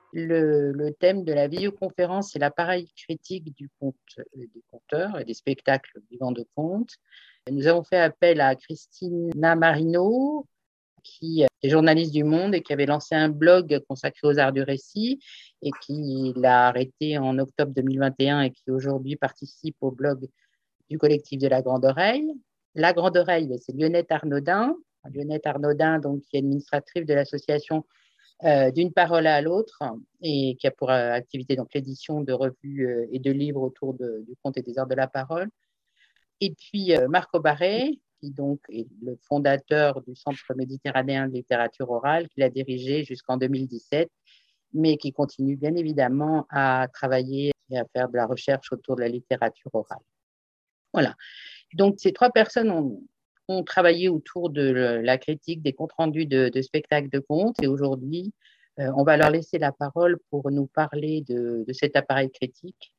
Le thème de la vidéoconférence est l'appareil critique du conte, des conteurs et des spectacles vivants de contes. Nous avons fait appel à Christina Marino, qui est journaliste du Monde et qui avait lancé un blog consacré aux arts du récit et qui l'a arrêté en octobre 2021 et qui aujourd'hui participe au blog du collectif de la Grande Oreille. La Grande Oreille, c'est Lyonnette Arnaudin. Lyonnette Arnaudin, donc, qui est administratrice de l'association d'une parole à l'autre et qui a pour activité donc l'édition de revues et de livres autour du conte et des arts de la parole. Et puis Marco Barré, qui donc est le fondateur du Centre méditerranéen de littérature orale, qu'il a dirigé jusqu'en 2017, mais qui continue bien évidemment à travailler et à faire de la recherche autour de la littérature orale. Voilà. Donc ces trois personnes ont travaillé autour de la critique des comptes rendus de spectacles de contes et aujourd'hui, on va leur laisser la parole pour nous parler de cet appareil critique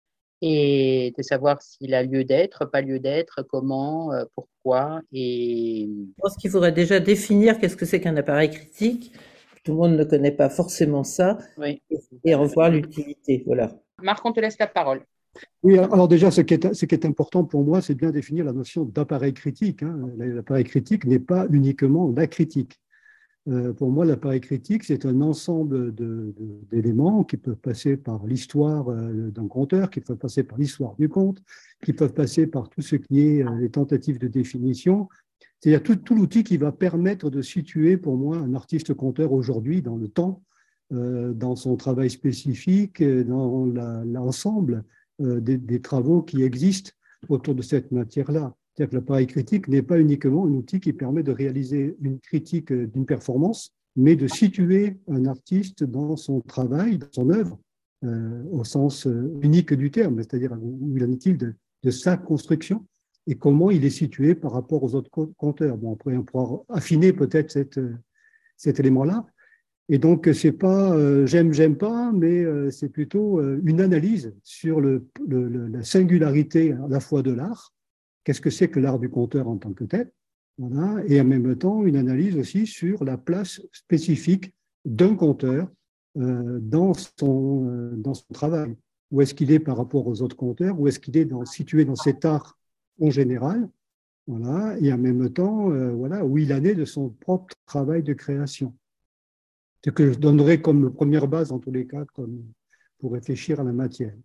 et de savoir s'il a lieu d'être, pas lieu d'être, comment, pourquoi. Et Je pense qu'il faudrait déjà définir qu'est-ce que c'est qu'un appareil critique. Tout le monde ne connaît pas forcément ça, oui. Et en voir l'utilité. Voilà. Marc, on te laisse la parole. Oui, alors déjà, ce qui est important pour moi, c'est de bien définir la notion d'appareil critique. L'appareil critique n'est pas uniquement la critique. Pour moi, l'appareil critique, c'est un ensemble d'éléments qui peuvent passer par l'histoire d'un conteur, qui peuvent passer par l'histoire du conte, qui peuvent passer par tout ce qui est les tentatives de définition. C'est-à-dire tout l'outil qui va permettre de situer, pour moi, un artiste conteur aujourd'hui dans le temps, dans son travail spécifique, dans l'ensemble des travaux qui existent autour de cette matière-là. C'est-à-dire que l'appareil critique n'est pas uniquement un outil qui permet de réaliser une critique d'une performance, mais de situer un artiste dans son travail, dans son œuvre, au sens unique du terme, c'est-à-dire où il en est-il de sa construction et comment il est situé par rapport aux autres conteurs. Bon, après, on pourra affiner peut-être cet élément-là. Et donc, c'est pas j'aime pas, mais c'est plutôt une analyse sur la singularité à la fois de l'art. Qu'est-ce que c'est que l'art du conteur en tant que tel, voilà, et en même temps une analyse aussi sur la place spécifique d'un conteur dans son travail. Où est-ce qu'il est par rapport aux autres conteurs, où est-ce qu'il est situé dans cet art en général, voilà, et en même temps voilà, où il en est de son propre travail de création. Ce que je donnerais comme première base en tous les cas pour réfléchir à la matière.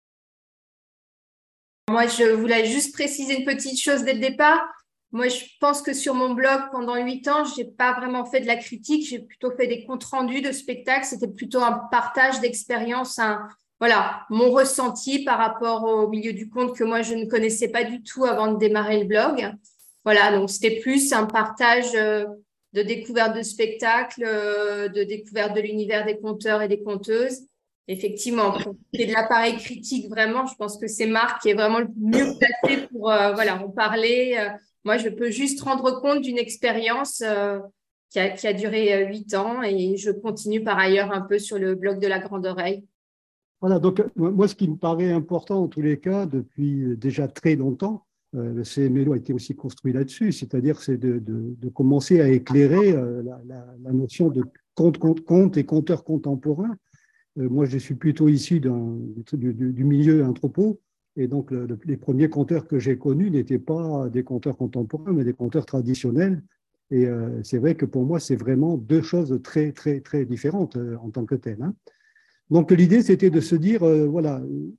Moi, je voulais juste préciser une petite chose dès le départ. Moi, je pense que sur mon blog, pendant 8 ans, je n'ai pas vraiment fait de la critique. J'ai plutôt fait des comptes rendus de spectacles. C'était plutôt un partage d'expérience, voilà, mon ressenti par rapport au milieu du conte que moi, je ne connaissais pas du tout avant de démarrer le blog. Voilà, donc c'était plus un partage de découverte de spectacles, de découverte de l'univers des conteurs et des conteuses. Effectivement, pour de l'appareil critique, vraiment, je pense que c'est Marc qui est vraiment le mieux placé pour voilà, en parler. Moi, je peux juste rendre compte d'une expérience qui a duré 8 ans et je continue par ailleurs un peu sur le blog de la Grande Oreille. Voilà, donc moi, ce qui me paraît important en tous les cas, depuis déjà très longtemps, le CMLO a été aussi construit là-dessus, c'est-à-dire c'est de commencer à éclairer la notion de conte et conteur contemporain. Moi, je suis plutôt issu du milieu anthropo, et donc les premiers conteurs que j'ai connus n'étaient pas des conteurs contemporains, mais des conteurs traditionnels. Et c'est vrai que pour moi, c'est vraiment deux choses très, très, très différentes en tant que telles. Hein. Donc l'idée, c'était de se dire, voilà,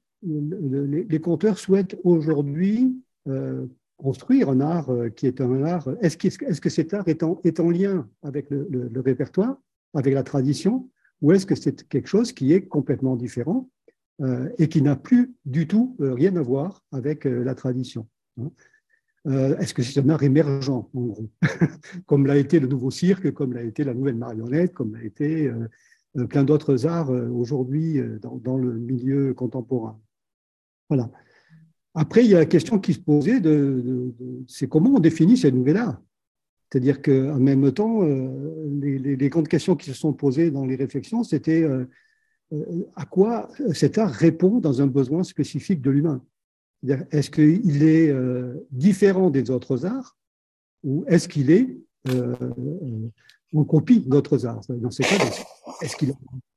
les conteurs souhaitent aujourd'hui construire un art qui est un art. Est-ce que cet art est en lien avec le répertoire, avec la tradition, ou est-ce que c'est quelque chose qui est complètement différent et qui n'a plus du tout rien à voir avec la tradition, hein. Est-ce que c'est un art émergent, en gros, comme l'a été le nouveau cirque, comme l'a été la nouvelle marionnette, comme l'a été plein d'autres arts aujourd'hui dans le milieu contemporain. Voilà. Après, il y a la question qui se posait c'est comment on définit ce nouvel art. C'est-à-dire qu'en même temps, les grandes questions qui se sont posées dans les réflexions, c'était à quoi cet art répond dans un besoin spécifique de l'humain. Est-ce qu'il est différent des autres arts ou est-ce qu'il est en copie d'autres arts? Dans ces cas, est-ce qu'il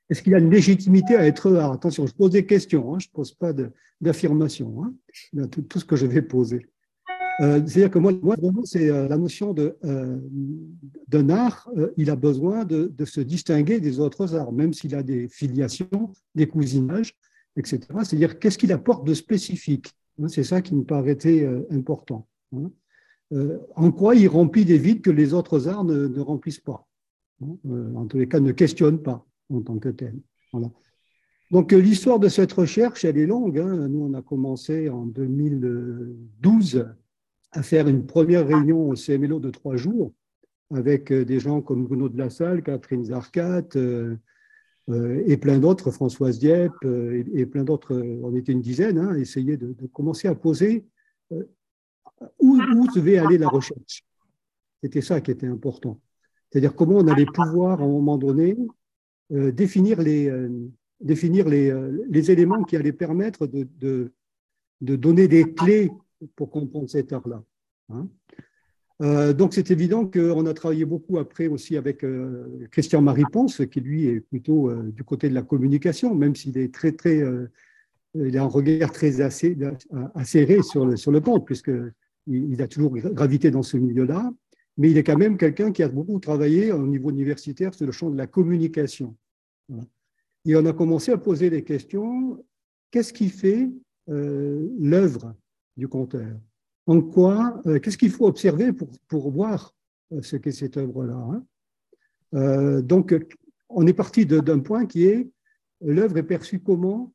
est-ce qu'il y a une légitimité à être art? Attention, je pose des questions, hein, je ne pose pas d'affirmations, hein, dans tout ce que je vais poser. C'est-à-dire que moi vraiment, c'est la notion d'un art, il a besoin de se distinguer des autres arts, même s'il a des filiations, des cousinages, etc. C'est-à-dire, qu'est-ce qu'il apporte de spécifique? C'est ça qui me paraissait important. Hein. En quoi il remplit des vides que les autres arts ne remplissent pas? En tous les cas, ne questionnent pas en tant que tel. Voilà. Donc, l'histoire de cette recherche, elle est longue. Hein. Nous, on a commencé en 2012 à faire une première réunion au CMLO de 3 jours avec des gens comme Bruno de la Salle, Catherine Zarcat et plein d'autres, Françoise Dieppe et plein d'autres. On était une dizaine, hein, à essayer de commencer à poser où devait aller la recherche. C'était ça qui était important. C'est-à-dire comment on allait pouvoir, à un moment donné, définir les éléments qui allaient permettre de donner des clés pour comprendre cet art-là. Hein. Donc, c'est évident qu'on a travaillé beaucoup après aussi avec Christian-Marie Ponce, qui lui est plutôt du côté de la communication, même s'il est il a un regard très acéré sur le conte, puisqu'il a toujours gravité dans ce milieu-là, mais il est quand même quelqu'un qui a beaucoup travaillé au niveau universitaire sur le champ de la communication. Voilà. Et on a commencé à poser des questions. Qu'est-ce qui fait l'œuvre du conteur? En quoi, qu'est-ce qu'il faut observer pour voir ce qu'est cette œuvre-là, hein? Donc, on est parti d'un point qui est l'œuvre est perçue comment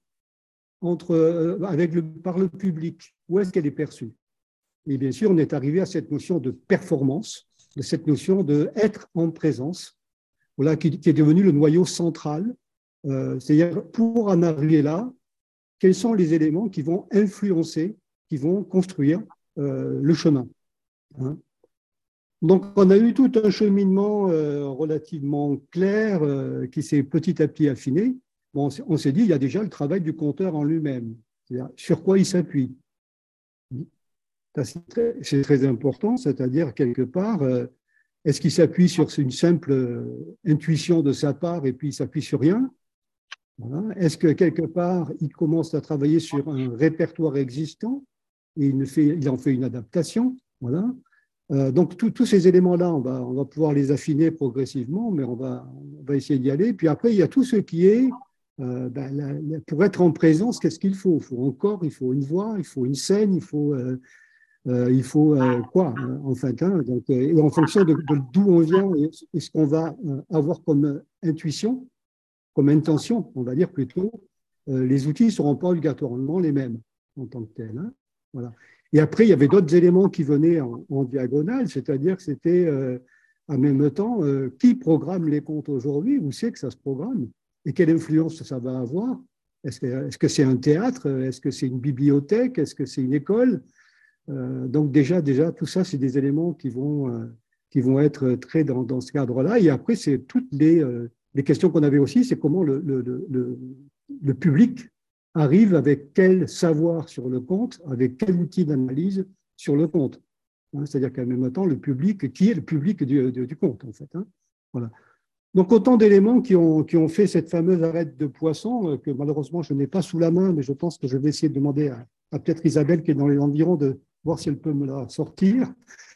par le public? Où est-ce qu'elle est perçue? Et bien sûr, on est arrivé à cette notion de performance, de cette notion d'être en présence, voilà, qui est devenu le noyau central. C'est-à-dire, pour en arriver là, quels sont les éléments qui vont influencer, qui vont construire le chemin, hein. Donc, on a eu tout un cheminement relativement clair qui s'est petit à petit affiné. Bon, on s'est dit, il y a déjà le travail du conteur en lui-même, c'est-à-dire sur quoi il s'appuie. C'est très important, c'est-à-dire quelque part, est-ce qu'il s'appuie sur une simple intuition de sa part et puis il s'appuie sur rien? Voilà. Est-ce que quelque part, il commence à travailler sur un répertoire existant et il en fait une adaptation? Voilà. Donc, tous ces éléments-là, on va pouvoir les affiner progressivement, mais on va essayer d'y aller. Puis après, il y a tout ce qui est, pour être en présence, qu'est-ce qu'il faut? Il faut un corps, il faut une voix, il faut une scène, il faut quoi, en fait, hein, donc, et en fonction de d'où on vient et ce qu'on va avoir comme intuition, comme intention, on va dire plutôt, les outils ne seront pas obligatoirement les mêmes en tant que tels, hein, voilà. Et après, il y avait d'autres éléments qui venaient en diagonale, c'est-à-dire que c'était en même temps qui programme les contes aujourd'hui, où c'est que ça se programme et quelle influence ça va avoir. Est-ce que c'est un théâtre? Est-ce que c'est une bibliothèque? Est-ce que c'est une école? Donc déjà, tout ça, c'est des éléments qui vont être très dans ce cadre-là. Et après, c'est toutes les questions qu'on avait aussi, c'est comment le public arrive avec quel savoir sur le conte, avec quel outil d'analyse sur le conte. Hein, c'est-à-dire qu'en même temps, le public, qui est le public du conte, en fait. Hein, voilà. Donc, autant d'éléments qui ont fait cette fameuse arête de poisson que malheureusement, je n'ai pas sous la main, mais je pense que je vais essayer de demander à peut-être Isabelle, qui est dans les environs, de voir si elle peut me la sortir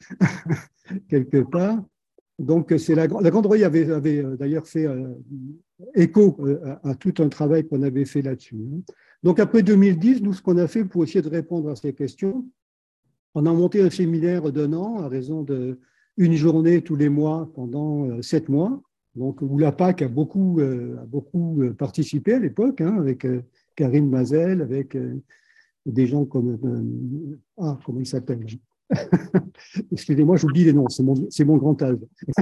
quelque part. Donc, c'est la Grande Oreille avait d'ailleurs fait écho à tout un travail qu'on avait fait là-dessus. Donc, après 2010, nous, ce qu'on a fait pour essayer de répondre à ces questions, on a monté un séminaire d'1 an à raison d'1 journée tous les mois pendant 7 mois. Donc, où la PAC a beaucoup participé à l'époque, hein, avec Karine Mazel, avec des gens comme comment il s'appelle? Excusez-moi, j'oublie les noms, c'est mon grand âge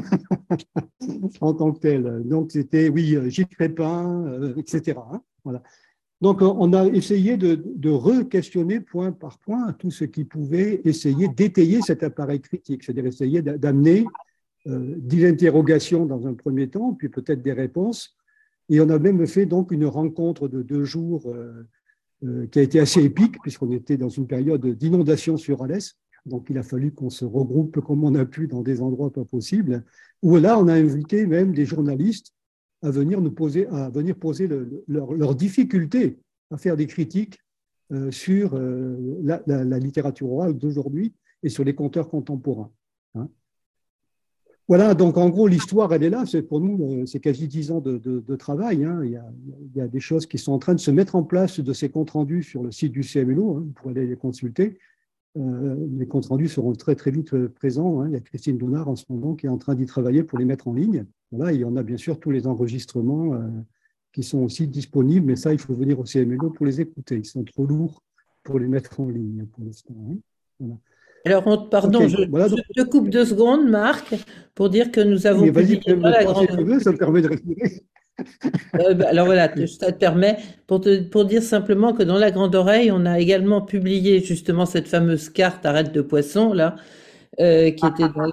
en tant que tel. Donc, c'était, oui, Gilles Crépin, etc. Hein, voilà. Donc, on a essayé de re-questionner point par point tout ce qui pouvait essayer d'étayer cet appareil critique, c'est-à-dire essayer d'amener des interrogations dans un premier temps, puis peut-être des réponses. Et on a même fait donc une rencontre de 2 jours qui a été assez épique, puisqu'on était dans une période d'inondation sur Alès. Donc, il a fallu qu'on se regroupe comme on a pu dans des endroits pas possibles, où là, on a invité même des journalistes à venir poser leurs difficultés à faire des critiques sur la littérature orale d'aujourd'hui et sur les conteurs contemporains. Hein. Voilà, donc en gros, l'histoire, elle est là. Pour nous, c'est quasi 10 ans de travail. Hein. Il y a des choses qui sont en train de se mettre en place de ces comptes rendus sur le site du CMLO. Hein, vous pourrez aller les consulter. Les comptes rendus seront très, très vite présents. Hein. Il y a Christine Donard en ce moment qui est en train d'y travailler pour les mettre en ligne. Voilà, il y en a bien sûr tous les enregistrements qui sont aussi disponibles, mais ça, il faut venir au CMLO pour les écouter. Ils sont trop lourds pour les mettre en ligne pour l'instant. Hein. Voilà. Alors, pardon, okay, voilà, donc, je te coupe 2 secondes, Marc, pour dire que nous avons publié dans la grande... Ça me permet de respirer. Alors voilà, ça te permet, pour dire simplement que dans la Grande Oreille, on a également publié justement cette fameuse carte arête de poisson, là, qui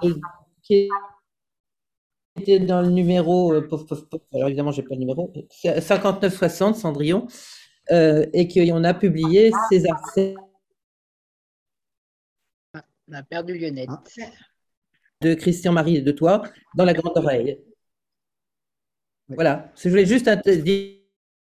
était dans le numéro, alors évidemment, je n'ai pas le numéro, 5960, Cendrillon, et qu'on a publié César. On a perdu Lionel. De Christian-Marie et de toi, dans la Grande Oreille. Oui. Voilà, je voulais juste dire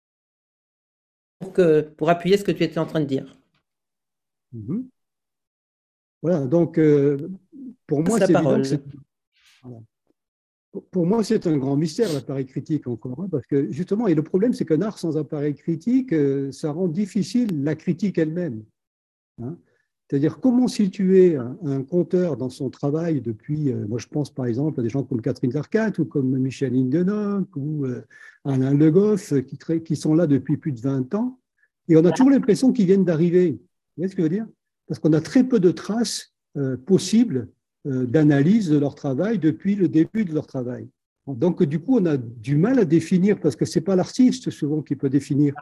pour appuyer ce que tu étais en train de dire. Mm-hmm. Voilà, donc pour moi, c'est évident que voilà. Pour moi, c'est un grand mystère, l'appareil critique, encore, hein, parce que justement, et le problème, c'est qu'un art sans appareil critique, ça rend difficile la critique elle-même. Hein. C'est-à-dire, comment situer un conteur dans son travail depuis, moi je pense par exemple à des gens comme Catherine Zarcat ou comme Michel Hingenock ou Alain Le Goff qui sont là depuis plus de 20 ans, et on a toujours l'impression qu'ils viennent d'arriver. Vous voyez ce que je veux dire? Parce qu'on a très peu de traces possibles d'analyse de leur travail depuis le début de leur travail. Donc, du coup, on a du mal à définir, parce que ce n'est pas l'artiste souvent qui peut définir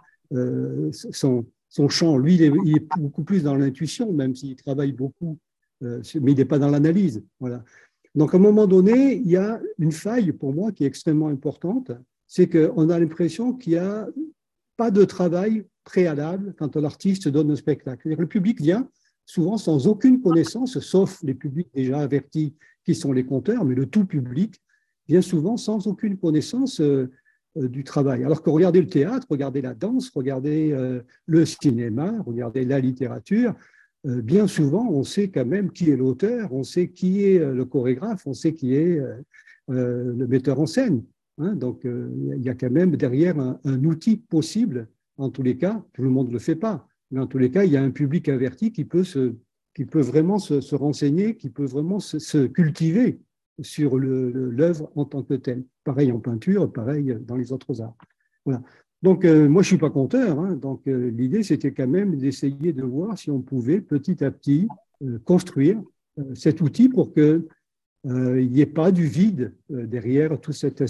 son champ. Lui, il est beaucoup plus dans l'intuition, même s'il travaille beaucoup, mais il n'est pas dans l'analyse. Voilà. Donc, à un moment donné, il y a une faille, pour moi, qui est extrêmement importante, c'est qu'on a l'impression qu'il n'y a pas de travail préalable quand l'artiste donne un spectacle. C'est-à-dire que le public vient souvent sans aucune connaissance, sauf les publics déjà avertis qui sont les conteurs, mais le tout public vient souvent sans aucune connaissance du travail. Alors que regardez le théâtre, regardez la danse, regardez le cinéma, regardez la littérature, bien souvent on sait quand même qui est l'auteur, on sait qui est le chorégraphe, on sait qui est le metteur en scène. Hein, donc il y a quand même derrière un outil possible, en tous les cas, tout le monde ne le fait pas. Mais en tous les cas, il y a un public averti qui peut vraiment se renseigner, qui peut vraiment se cultiver sur l'œuvre en tant que telle. Pareil en peinture, pareil dans les autres arts. Voilà. Donc, moi, je ne suis pas conteur. Hein, donc, l'idée, c'était quand même d'essayer de voir si on pouvait petit à petit construire cet outil pour qu'il n'y ait pas du vide derrière toute cette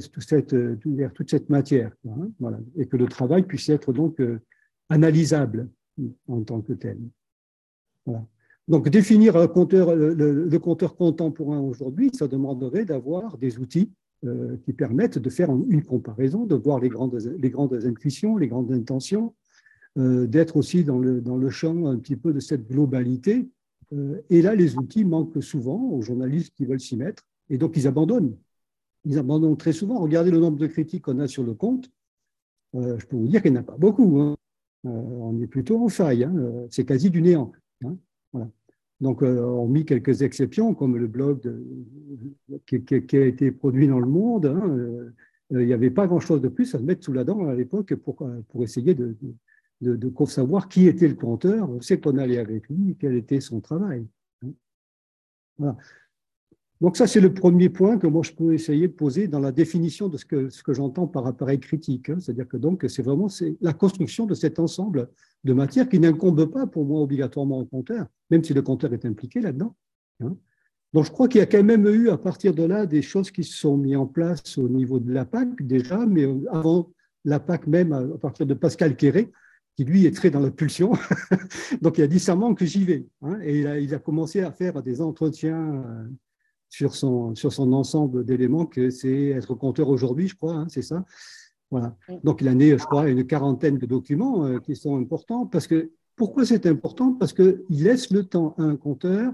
matière. Hein, voilà, et que le travail puisse être donc analysable en tant que tel. Voilà. Donc, définir le conteur contemporain aujourd'hui, ça demanderait d'avoir des outils qui permettent de faire une comparaison, de voir les grandes intuitions, les grandes intentions, d'être aussi dans le champ un petit peu de cette globalité. Et là, les outils manquent souvent aux journalistes qui veulent s'y mettre, et donc ils abandonnent. Ils abandonnent très souvent. Regardez le nombre de critiques qu'on a sur le compte. Je peux vous dire qu'il n'y en a pas beaucoup. Hein. On est plutôt en faille, hein. C'est quasi du néant. Hein. Voilà. Donc, on mis quelques exceptions, comme le blog qui a été produit dans Le Monde. Hein. Il n'y avait pas grand-chose de plus à se mettre sous la dent à l'époque pour essayer de savoir qui était le conteur, où c'est qu'on allait avec lui, quel était son travail. Hein. Voilà. Donc ça, c'est le premier point que moi, je peux essayer de poser dans la définition de ce que j'entends par appareil critique. Hein. C'est-à-dire que donc, c'est vraiment la construction de cet ensemble de matières qui n'incombe pas pour moi obligatoirement au conteur, même si le conteur est impliqué là-dedans. Hein. Donc je crois qu'il y a quand même eu à partir de là des choses qui se sont mises en place au niveau de l'APAC déjà, mais avant l'APAC même, à partir de Pascal Quéré, qui lui est très dans la pulsion. Donc il a dit ça manque, j'y vais. Hein. Et il a commencé à faire des entretiens sur son ensemble d'éléments, que c'est être conteur aujourd'hui, je crois, hein, c'est ça. Voilà. Donc, il a né, je crois, une quarantaine de documents qui sont importants. Pourquoi c'est important? Parce qu'il laisse le temps à un conteur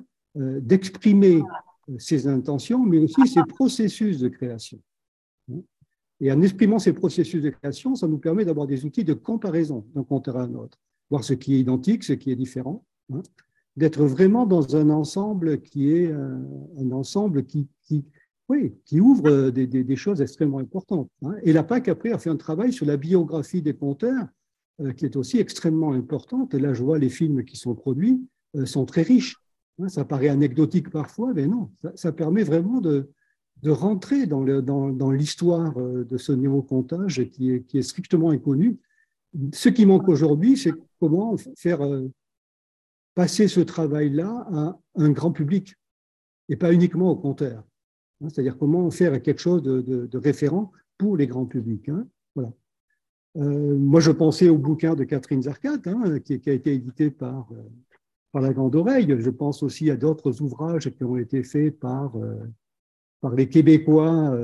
d'exprimer ses intentions, mais aussi ses processus de création. Et en exprimant ces processus de création, ça nous permet d'avoir des outils de comparaison d'un conteur à un autre, voir ce qui est identique, ce qui est différent, hein, d'être vraiment dans un ensemble qui est un ensemble qui ouvre des choses extrêmement importantes. Hein. Et la PAC, après, a fait un travail sur la biographie des conteurs qui est aussi extrêmement importante. Et là, je vois les films qui sont produits sont très riches. Hein. Ça paraît anecdotique parfois, mais non, ça permet vraiment de rentrer dans l'histoire de ce néo-comptage qui est strictement inconnu. Ce qui manque aujourd'hui, c'est comment faire passer ce travail-là à un grand public et pas uniquement aux compteurs. Hein, c'est-à-dire comment faire quelque chose de référent pour les grands publics. Hein, voilà. Moi, je pensais au bouquin de Catherine Zarcat, hein, qui a été édité par La Grande Oreille. Je pense aussi à d'autres ouvrages qui ont été faits par les Québécois,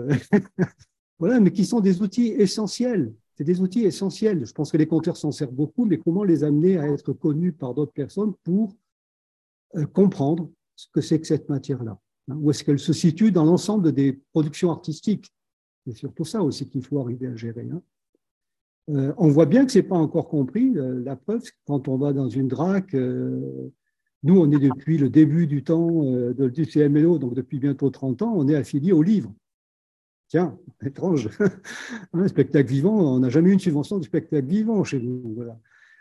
voilà, mais qui sont des outils essentiels. C'est des outils essentiels. Je pense que les compteurs s'en servent beaucoup, mais comment les amener à être connus par d'autres personnes pour comprendre ce que c'est que cette matière-là, hein, où est-ce qu'elle se situe dans l'ensemble des productions artistiques. C'est surtout ça aussi qu'il faut arriver à gérer. Hein. On voit bien que ce n'est pas encore compris. La preuve, quand on va dans une DRAC, nous, on est depuis le début du temps du CMLO, donc depuis bientôt 30 ans, on est affilié au livre. Tiens, étrange. Un spectacle vivant, on n'a jamais eu une subvention de spectacle vivant chez nous. Voilà.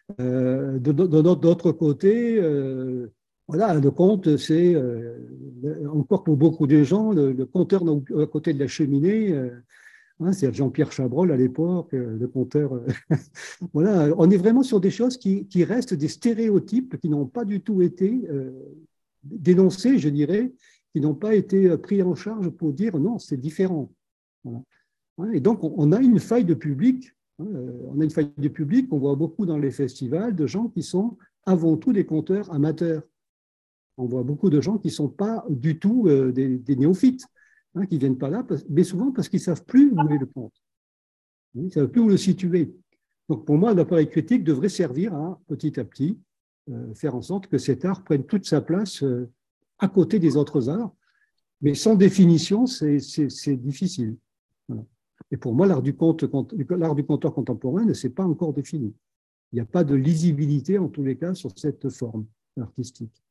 D'autre côté, voilà, le conte, c'est encore pour beaucoup de gens, le conteur à côté de la cheminée, hein, c'est Jean-Pierre Chabrol à l'époque, le conteur. Voilà, on est vraiment sur des choses qui restent des stéréotypes qui n'ont pas du tout été dénoncés, je dirais, qui n'ont pas été pris en charge pour dire non, c'est différent. Voilà. Et donc, on a une faille de public. On a une faille de public qu'on voit beaucoup dans les festivals, de gens qui sont avant tout des conteurs amateurs. On voit beaucoup de gens qui ne sont pas du tout des néophytes, hein, qui ne viennent pas là, mais souvent parce qu'ils ne savent plus où est le conte. Ils ne savent plus où le situer. Donc, pour moi, l'appareil critique devrait servir à, petit à petit, faire en sorte que cet art prenne toute sa place à côté des autres arts. Mais sans définition, c'est difficile. Voilà. Et pour moi, l'art du conteur contemporain ne s'est pas encore défini. Il n'y a pas de lisibilité, en tous les cas, sur cette forme artistique.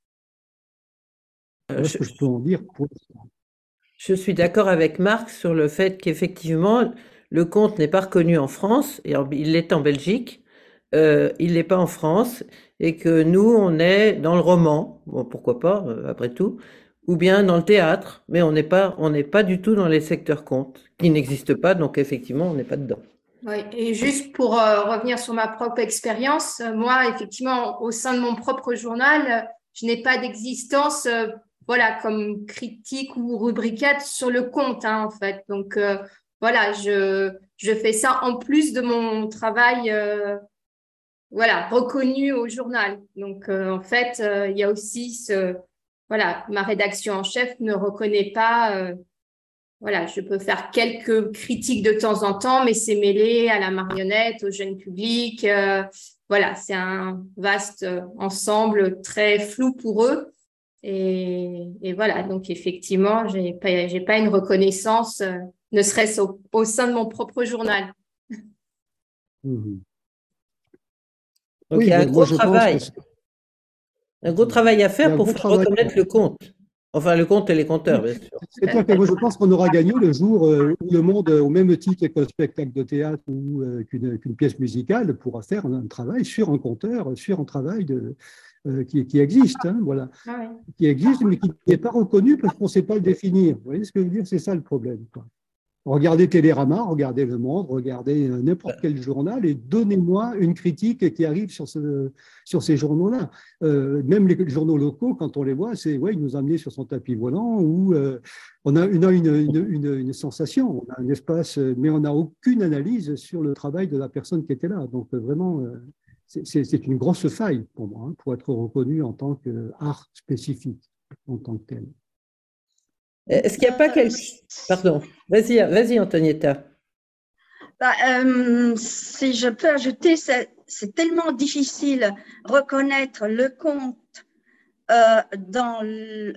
Voilà ce que je peux en dire pour l'instant. Je suis d'accord avec Marc sur le fait qu'effectivement, le conte n'est pas reconnu en France, et il l'est en Belgique, il l'est pas en France, et que nous, on est dans le roman, bon, pourquoi pas, après tout, ou bien dans le théâtre, mais on n'est pas du tout dans les secteurs contes, qui n'existent pas, donc effectivement, on n'est pas dedans. Oui, et juste pour revenir sur ma propre expérience, moi, effectivement, au sein de mon propre journal, je n'ai pas d'existence, voilà, comme critique ou rubricate sur le conte, hein, en fait. Donc, voilà, je fais ça en plus de mon travail, voilà, reconnu au journal. Donc, en fait, il y a aussi voilà, ma rédaction en chef ne reconnaît pas. Voilà, je peux faire quelques critiques de temps en temps, mais c'est mêlé à la marionnette, au jeune public. Voilà, c'est un vaste ensemble très flou pour eux. Et voilà, donc effectivement, j'ai pas une reconnaissance, ne serait-ce au sein de mon propre journal. Donc Oui, il y a un gros je travail. pense que Un gros travail à il y a faire un pour gros faire travail. reconnaître le conte. Enfin, le conte et les conteurs, bien sûr. C'est clair que moi, je pense qu'on aura gagné le jour où le monde, au même titre qu'un spectacle de théâtre ou qu'une pièce musicale, pourra faire un travail sur un conteur, sur un travail qui existe, hein, voilà, Ah ouais. qui existe, mais qui n'est pas reconnu parce qu'on ne sait pas le définir. Vous voyez ce que je veux dire? C'est ça le problème, quoi. Regardez Télérama, regardez Le Monde, regardez n'importe quel journal et donnez-moi une critique qui arrive sur ces journaux-là. Même les journaux locaux, quand on les voit, c'est ouais, il nous a amenés sur son tapis volant ou on a une sensation, on a un espace, mais on n'a aucune analyse sur le travail de la personne qui était là. Donc vraiment, c'est une grosse faille pour moi, hein, pour être reconnu en tant qu'art spécifique, en tant que tel. Est-ce qu'il n'y a pas quelque... Pardon, vas-y Antonietta. Si je peux ajouter, c'est tellement difficile reconnaître le conte dans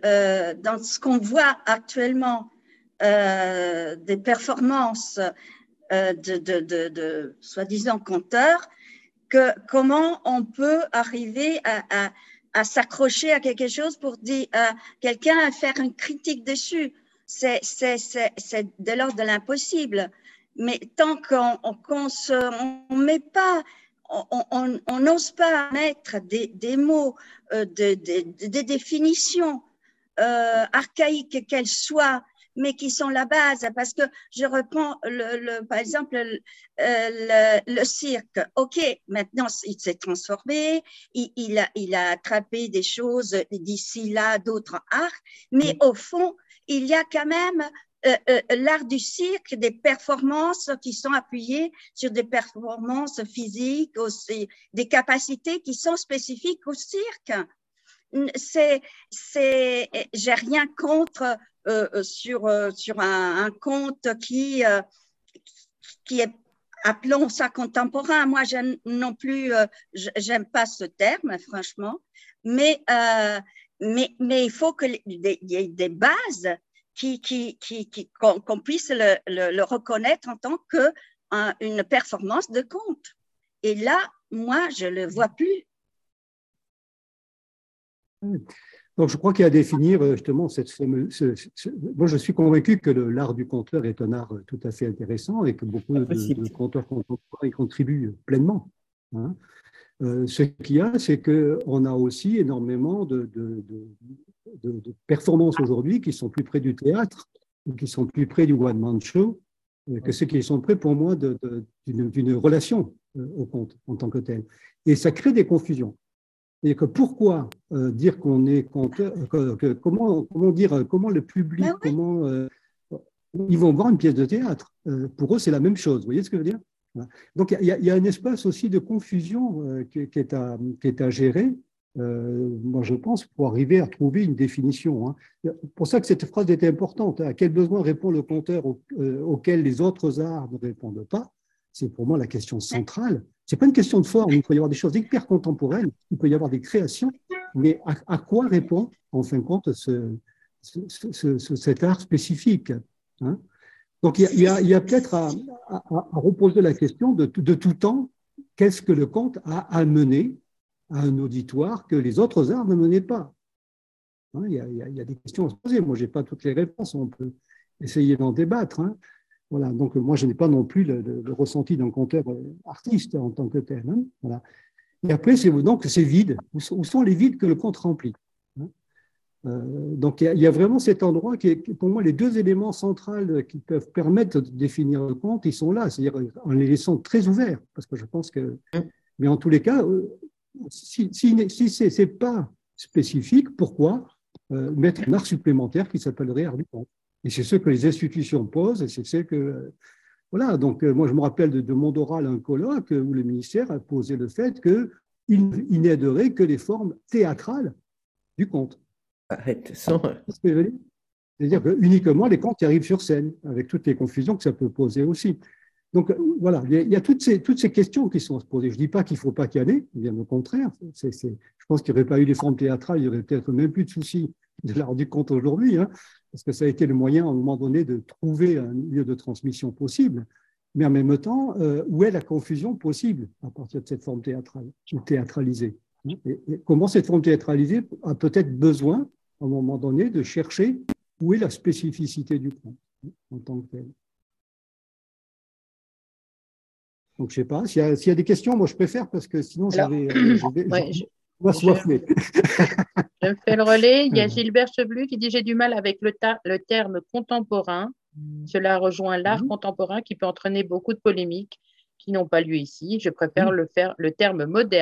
ce qu'on voit actuellement des performances de soi-disant conteurs, comment on peut arriver à s'accrocher à quelque chose pour dire quelqu'un à faire une critique dessus. C'est de l'ordre de l'impossible. Mais tant qu'on met pas, on n'ose pas mettre des mots, des définitions archaïques qu'elles soient, mais qui sont la base, parce que je reprends par exemple le cirque. Ok, maintenant il s'est transformé, il a attrapé des choses d'ici là, d'autres arts, mais au fond, il y a quand même l'art du cirque, des performances qui sont appuyées sur des performances physiques, aussi, des capacités qui sont spécifiques au cirque. J'ai rien contre sur un conte qui est, appelons ça contemporain. Moi, non plus, j'aime pas ce terme, franchement, mais il faut qu'il y ait des bases qu'on puisse le reconnaître en tant qu'une performance de conte. Et là, moi, je le vois plus. Donc, je crois qu'il y a à définir justement moi, je suis convaincu que l'art du conteur est un art tout à fait intéressant et que beaucoup de conteurs contemporains y contribuent pleinement. Hein. Ce qu'il y a, c'est qu'on a aussi énormément de performances aujourd'hui qui sont plus près du théâtre ou qui sont plus près du one-man show que ceux qui sont près, pour moi, d'une relation au conte en tant que tel. Et ça crée des confusions. Et que pourquoi dire qu'on est conteur, comment le public, ils vont voir une pièce de théâtre. Pour eux, c'est la même chose. Vous voyez ce que je veux dire? Donc, il y a un espace aussi de confusion qui est à gérer, moi je pense, pour arriver à trouver une définition. Hein. C'est pour ça que cette phrase était importante. Hein. À quel besoin répond le conteur auquel les autres arts ne répondent pas? C'est pour moi la question centrale. Ce n'est pas une question de forme, il peut y avoir des choses hyper contemporaines, il peut y avoir des créations, mais à quoi répond, en fin de compte, cet art spécifique, hein? Donc, il y a peut-être à reposer la question de tout temps, qu'est-ce que le conte a amené à un auditoire que les autres arts ne menaient pas, hein? Il y a des questions à se poser. Moi, je n'ai pas toutes les réponses, on peut essayer d'en débattre, hein. Voilà, donc moi, je n'ai pas non plus le ressenti d'un conteur artiste en tant que tel, hein. Voilà. Et après, donc, c'est vide. Où sont les vides que le conte remplit, hein? Donc, il y a vraiment cet endroit qui est, pour moi, les deux éléments centraux qui peuvent permettre de définir le conte, ils sont là, c'est-à-dire en les laissant très ouverts, parce que je pense que… Mais en tous les cas, si ce n'est pas spécifique, pourquoi mettre un art supplémentaire qui s'appellerait art du conte? Et c'est ce que les institutions posent, et c'est ce que… Voilà, donc moi je me rappelle de Mondoral, un colloque où le ministère a posé le fait qu'il n'aiderait que les formes théâtrales du conte. Arrête, c'est-à-dire que uniquement les contes qui arrivent sur scène, avec toutes les confusions que ça peut poser aussi. Donc voilà, il y a toutes ces questions qui sont à se poser. Je ne dis pas qu'il ne faut pas qu'il y en ait, bien au contraire. Je pense qu'il n'y aurait pas eu les formes théâtrales, il n'y aurait peut-être même plus de soucis de l'art du conte aujourd'hui, hein, parce que ça a été le moyen à un moment donné de trouver un lieu de transmission possible. Mais en même temps, où est la confusion possible à partir de cette forme théâtrale ou théâtralisée? Et comment cette forme théâtralisée a peut-être besoin, à un moment donné, de chercher où est la spécificité du conte en tant que tel. Donc, je ne sais pas, s'il y a des questions, moi je préfère, parce que sinon je vais m'assoiffer. Je me fais le relais. Il y a Gilbert Chevelu qui dit « J'ai du mal avec le terme contemporain. Cela rejoint l'art contemporain qui peut entraîner beaucoup de polémiques qui n'ont pas lieu ici. Je préfère le terme moderne. »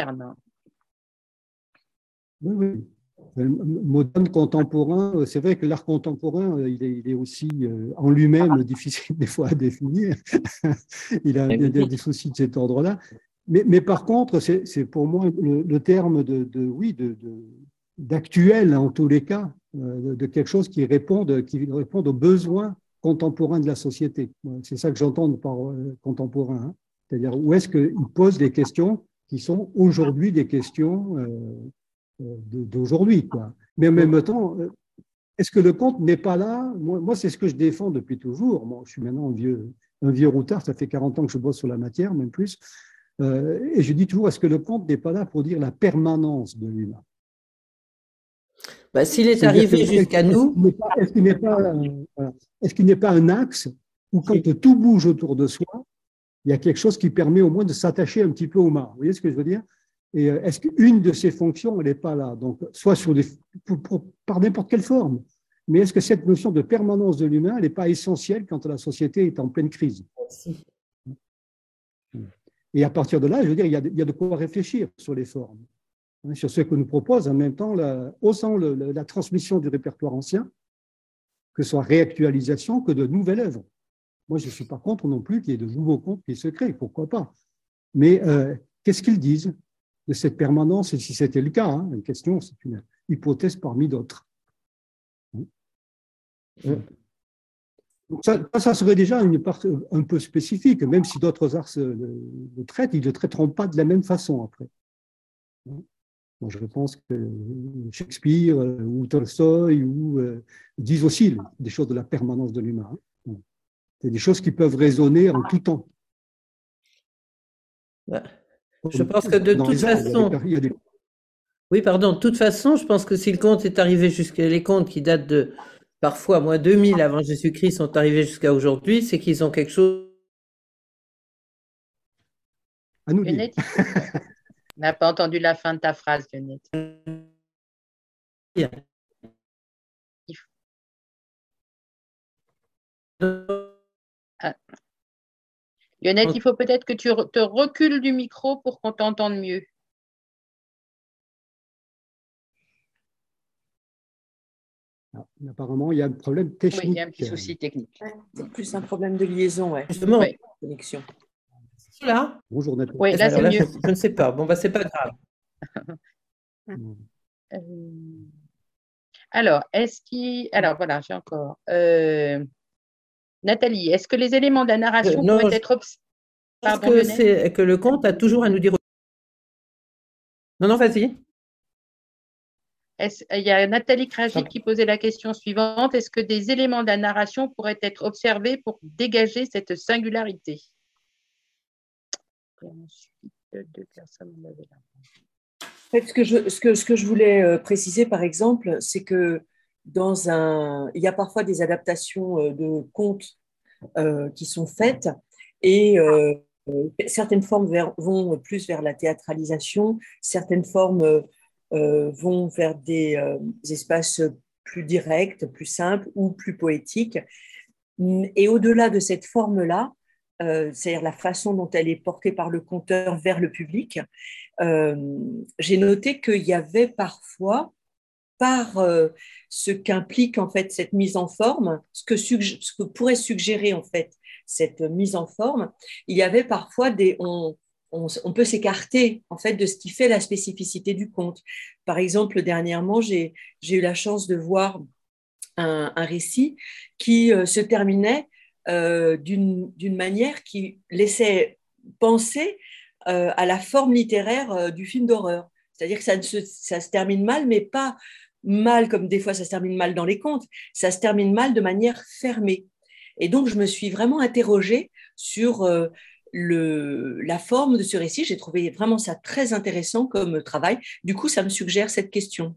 Oui. Moderne, contemporain, c'est vrai que l'art contemporain, il est aussi en lui-même difficile des fois à définir. Il a des soucis de cet ordre-là. Mais par contre, c'est pour moi le terme d'actuel, en tous les cas, de quelque chose qui réponde aux besoins contemporains de la société. C'est ça que j'entends par contemporain, hein. C'est-à-dire où est-ce qu'il pose des questions qui sont aujourd'hui des questions d'aujourd'hui, quoi. Mais en même temps, est-ce que le conte n'est pas là? Moi, c'est ce que je défends depuis toujours. Moi, je suis maintenant vieux un vieux routard, ça fait 40 ans que je bosse sur la matière, même plus. Et je dis toujours, est-ce que le conte n'est pas là pour dire la permanence de l'humain? Bah, s'il est C'est-à-dire arrivé jusqu'à nous, est-ce qu'il n'est pas un axe où quand tout bouge autour de soi, il y a quelque chose qui permet au moins de s'attacher un petit peu au mât. Vous voyez ce que je veux dire? Et est-ce qu'une de ces fonctions, elle n'est pas là? Donc, soit par n'importe quelle forme. Mais est-ce que cette notion de permanence de l'humain, elle n'est pas essentielle quand la société est en pleine crise? Et à partir de là, je veux dire, il y a de quoi réfléchir sur les formes, hein, sur ce que nous propose en même temps, autant la transmission du répertoire ancien, que ce soit réactualisation, que de nouvelles œuvres. Moi, je ne suis pas contre non plus qu'il y ait de nouveaux contes qui se créent, pourquoi pas. Mais qu'est-ce qu'ils disent de cette permanence? Et si c'était le cas, hein, une question, c'est une hypothèse parmi d'autres. Donc ça serait déjà une part un peu spécifique, même si d'autres arts le traitent, ils ne le traiteront pas de la même façon après. Moi, je pense que Shakespeare ou Tolstoï disent aussi des choses de la permanence de l'humain. Hein. C'est des choses qui peuvent résonner en tout temps. Je pense que de toute façon, oui, pardon, de toute façon, je pense que si le conte est arrivé jusqu'à les contes qui datent de parfois moins 2000 avant Jésus-Christ sont arrivés jusqu'à aujourd'hui, c'est qu'ils ont quelque chose à nous dire. Lionel, on n'a pas entendu la fin de ta phrase, Lionel. Lionel, il faut peut-être que tu te recules du micro pour qu'on t'entende mieux. Apparemment, il y a un problème technique. Oui, il y a un petit souci technique. C'est plus un problème de liaison, ouais. Justement, Oui. Connexion. Là. Bonjour, Nathalie. Oui, là, c'est mieux. Je ne sais pas. Bon, bah, c'est pas grave. Alors, alors voilà, j'ai encore. Nathalie, est-ce que les éléments de la narration non, pourraient être parce que le conte a toujours à nous dire. Non, vas-y. Il y a Nathalie Krajik qui posait la question suivante. Est-ce que des éléments de la narration pourraient être observés pour dégager cette singularité? Deux personnes l'avaient là. En fait, ce que je voulais préciser, par exemple, c'est que il y a parfois des adaptations de contes qui sont faites et certaines formes vont plus vers la théâtralisation, certaines formes vont vers des espaces plus directs, plus simples ou plus poétiques. Et au-delà de cette forme-là, c'est-à-dire la façon dont elle est portée par le conteur vers le public, j'ai noté qu'il y avait parfois, par ce qu'implique en fait cette mise en forme, ce que pourrait suggérer en fait cette mise en forme, il y avait parfois on peut s'écarter en fait de ce qui fait la spécificité du conte. Par exemple, dernièrement, j'ai eu la chance de voir un récit qui se terminait d'une manière qui laissait penser à la forme littéraire du film d'horreur. C'est-à-dire que ça se termine mal, mais pas mal comme des fois ça se termine mal dans les contes, ça se termine mal de manière fermée. Et donc, je me suis vraiment interrogée sur la forme de ce récit. J'ai trouvé vraiment ça très intéressant comme travail. Du coup, ça me suggère cette question.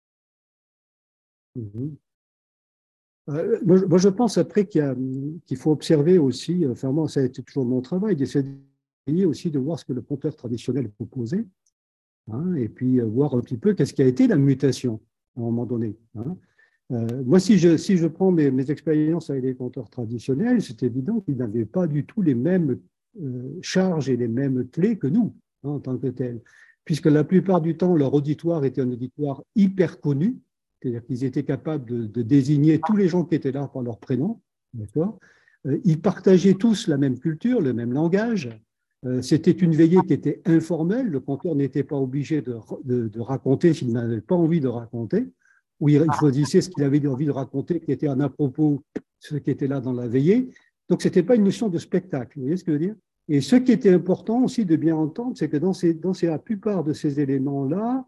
Moi, je pense après qu'il faut observer aussi, enfin moi, ça a été toujours mon travail, d'essayer aussi de voir ce que le conteur traditionnel proposait, hein, et puis voir un petit peu qu'est-ce qui a été la mutation à un moment donné. Hein. Moi, si je prends mes expériences avec les conteurs traditionnels, c'est évident qu'ils n'avaient pas du tout les mêmes charges et les mêmes clés que nous, hein, en tant que tels, puisque la plupart du temps, leur auditoire était un auditoire hyper connu, c'est-à-dire qu'ils étaient capables de désigner tous les gens qui étaient là par leur prénom, d'accord ? Ils partageaient tous la même culture, le même langage. C'était une veillée qui était informelle. Le conteur n'était pas obligé de raconter s'il n'avait pas envie de raconter, ou il choisissait ce qu'il avait envie de raconter, qui était en à propos ce qui était là dans la veillée. Donc, ce n'était pas une notion de spectacle. Vous voyez ce que je veux dire ? Et ce qui était important aussi de bien entendre, c'est que dans la plupart de ces éléments-là,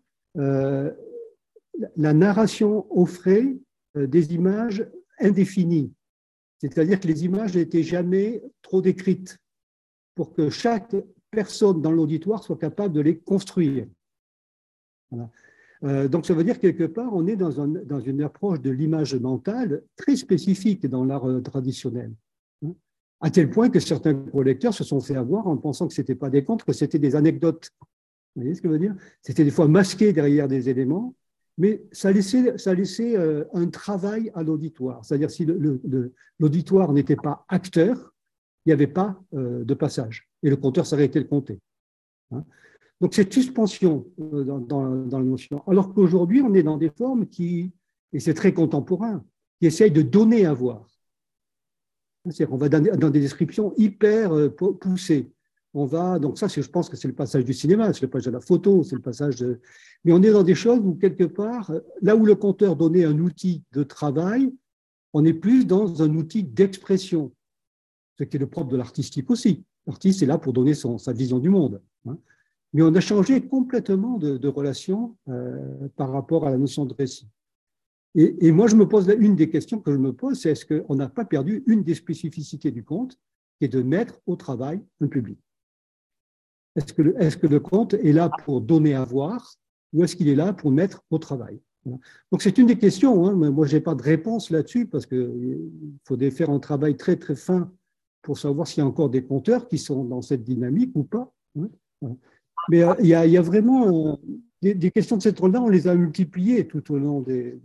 la narration offrait des images indéfinies. C'est-à-dire que les images n'étaient jamais trop décrites pour que chaque personne dans l'auditoire soit capable de les construire. Voilà. Donc, ça veut dire quelque part, on est dans une approche de l'image mentale très spécifique dans l'art traditionnel. À tel point que certains collecteurs se sont fait avoir en pensant que ce n'était pas des contes, que c'était des anecdotes. Vous voyez ce que je veux dire? C'était des fois masqué derrière des éléments, mais ça laissait un travail à l'auditoire. C'est-à-dire si l'auditoire n'était pas acteur, il n'y avait pas de passage. Et le conteur s'arrêtait de compter. Donc, cette suspension dans la notion. Alors qu'aujourd'hui, on est dans des formes et c'est très contemporain, qui essayent de donner à voir. C'est-à-dire qu'on va dans des descriptions hyper poussées. Donc ça, je pense que c'est le passage du cinéma, c'est le passage de la photo, c'est le passage de… Mais on est dans des choses où, quelque part, là où le conteur donnait un outil de travail, on est plus dans un outil d'expression, ce qui est le propre de l'artistique aussi. L'artiste est là pour donner sa vision du monde. Mais on a changé complètement de relation par rapport à la notion de récit. Et moi, je me pose une des questions que je me pose, c'est est-ce qu'on n'a pas perdu une des spécificités du conte, qui est de mettre au travail un public? Est-ce que le conte est là pour donner à voir ou est-ce qu'il est là pour mettre au travail? Donc, c'est une des questions. Mais moi, je n'ai pas de réponse là-dessus parce qu'il faudrait faire un travail très, très fin pour savoir s'il y a encore des conteurs qui sont dans cette dynamique ou pas. Mais il y a vraiment des questions de cette ordre-là, on les a multipliées tout au long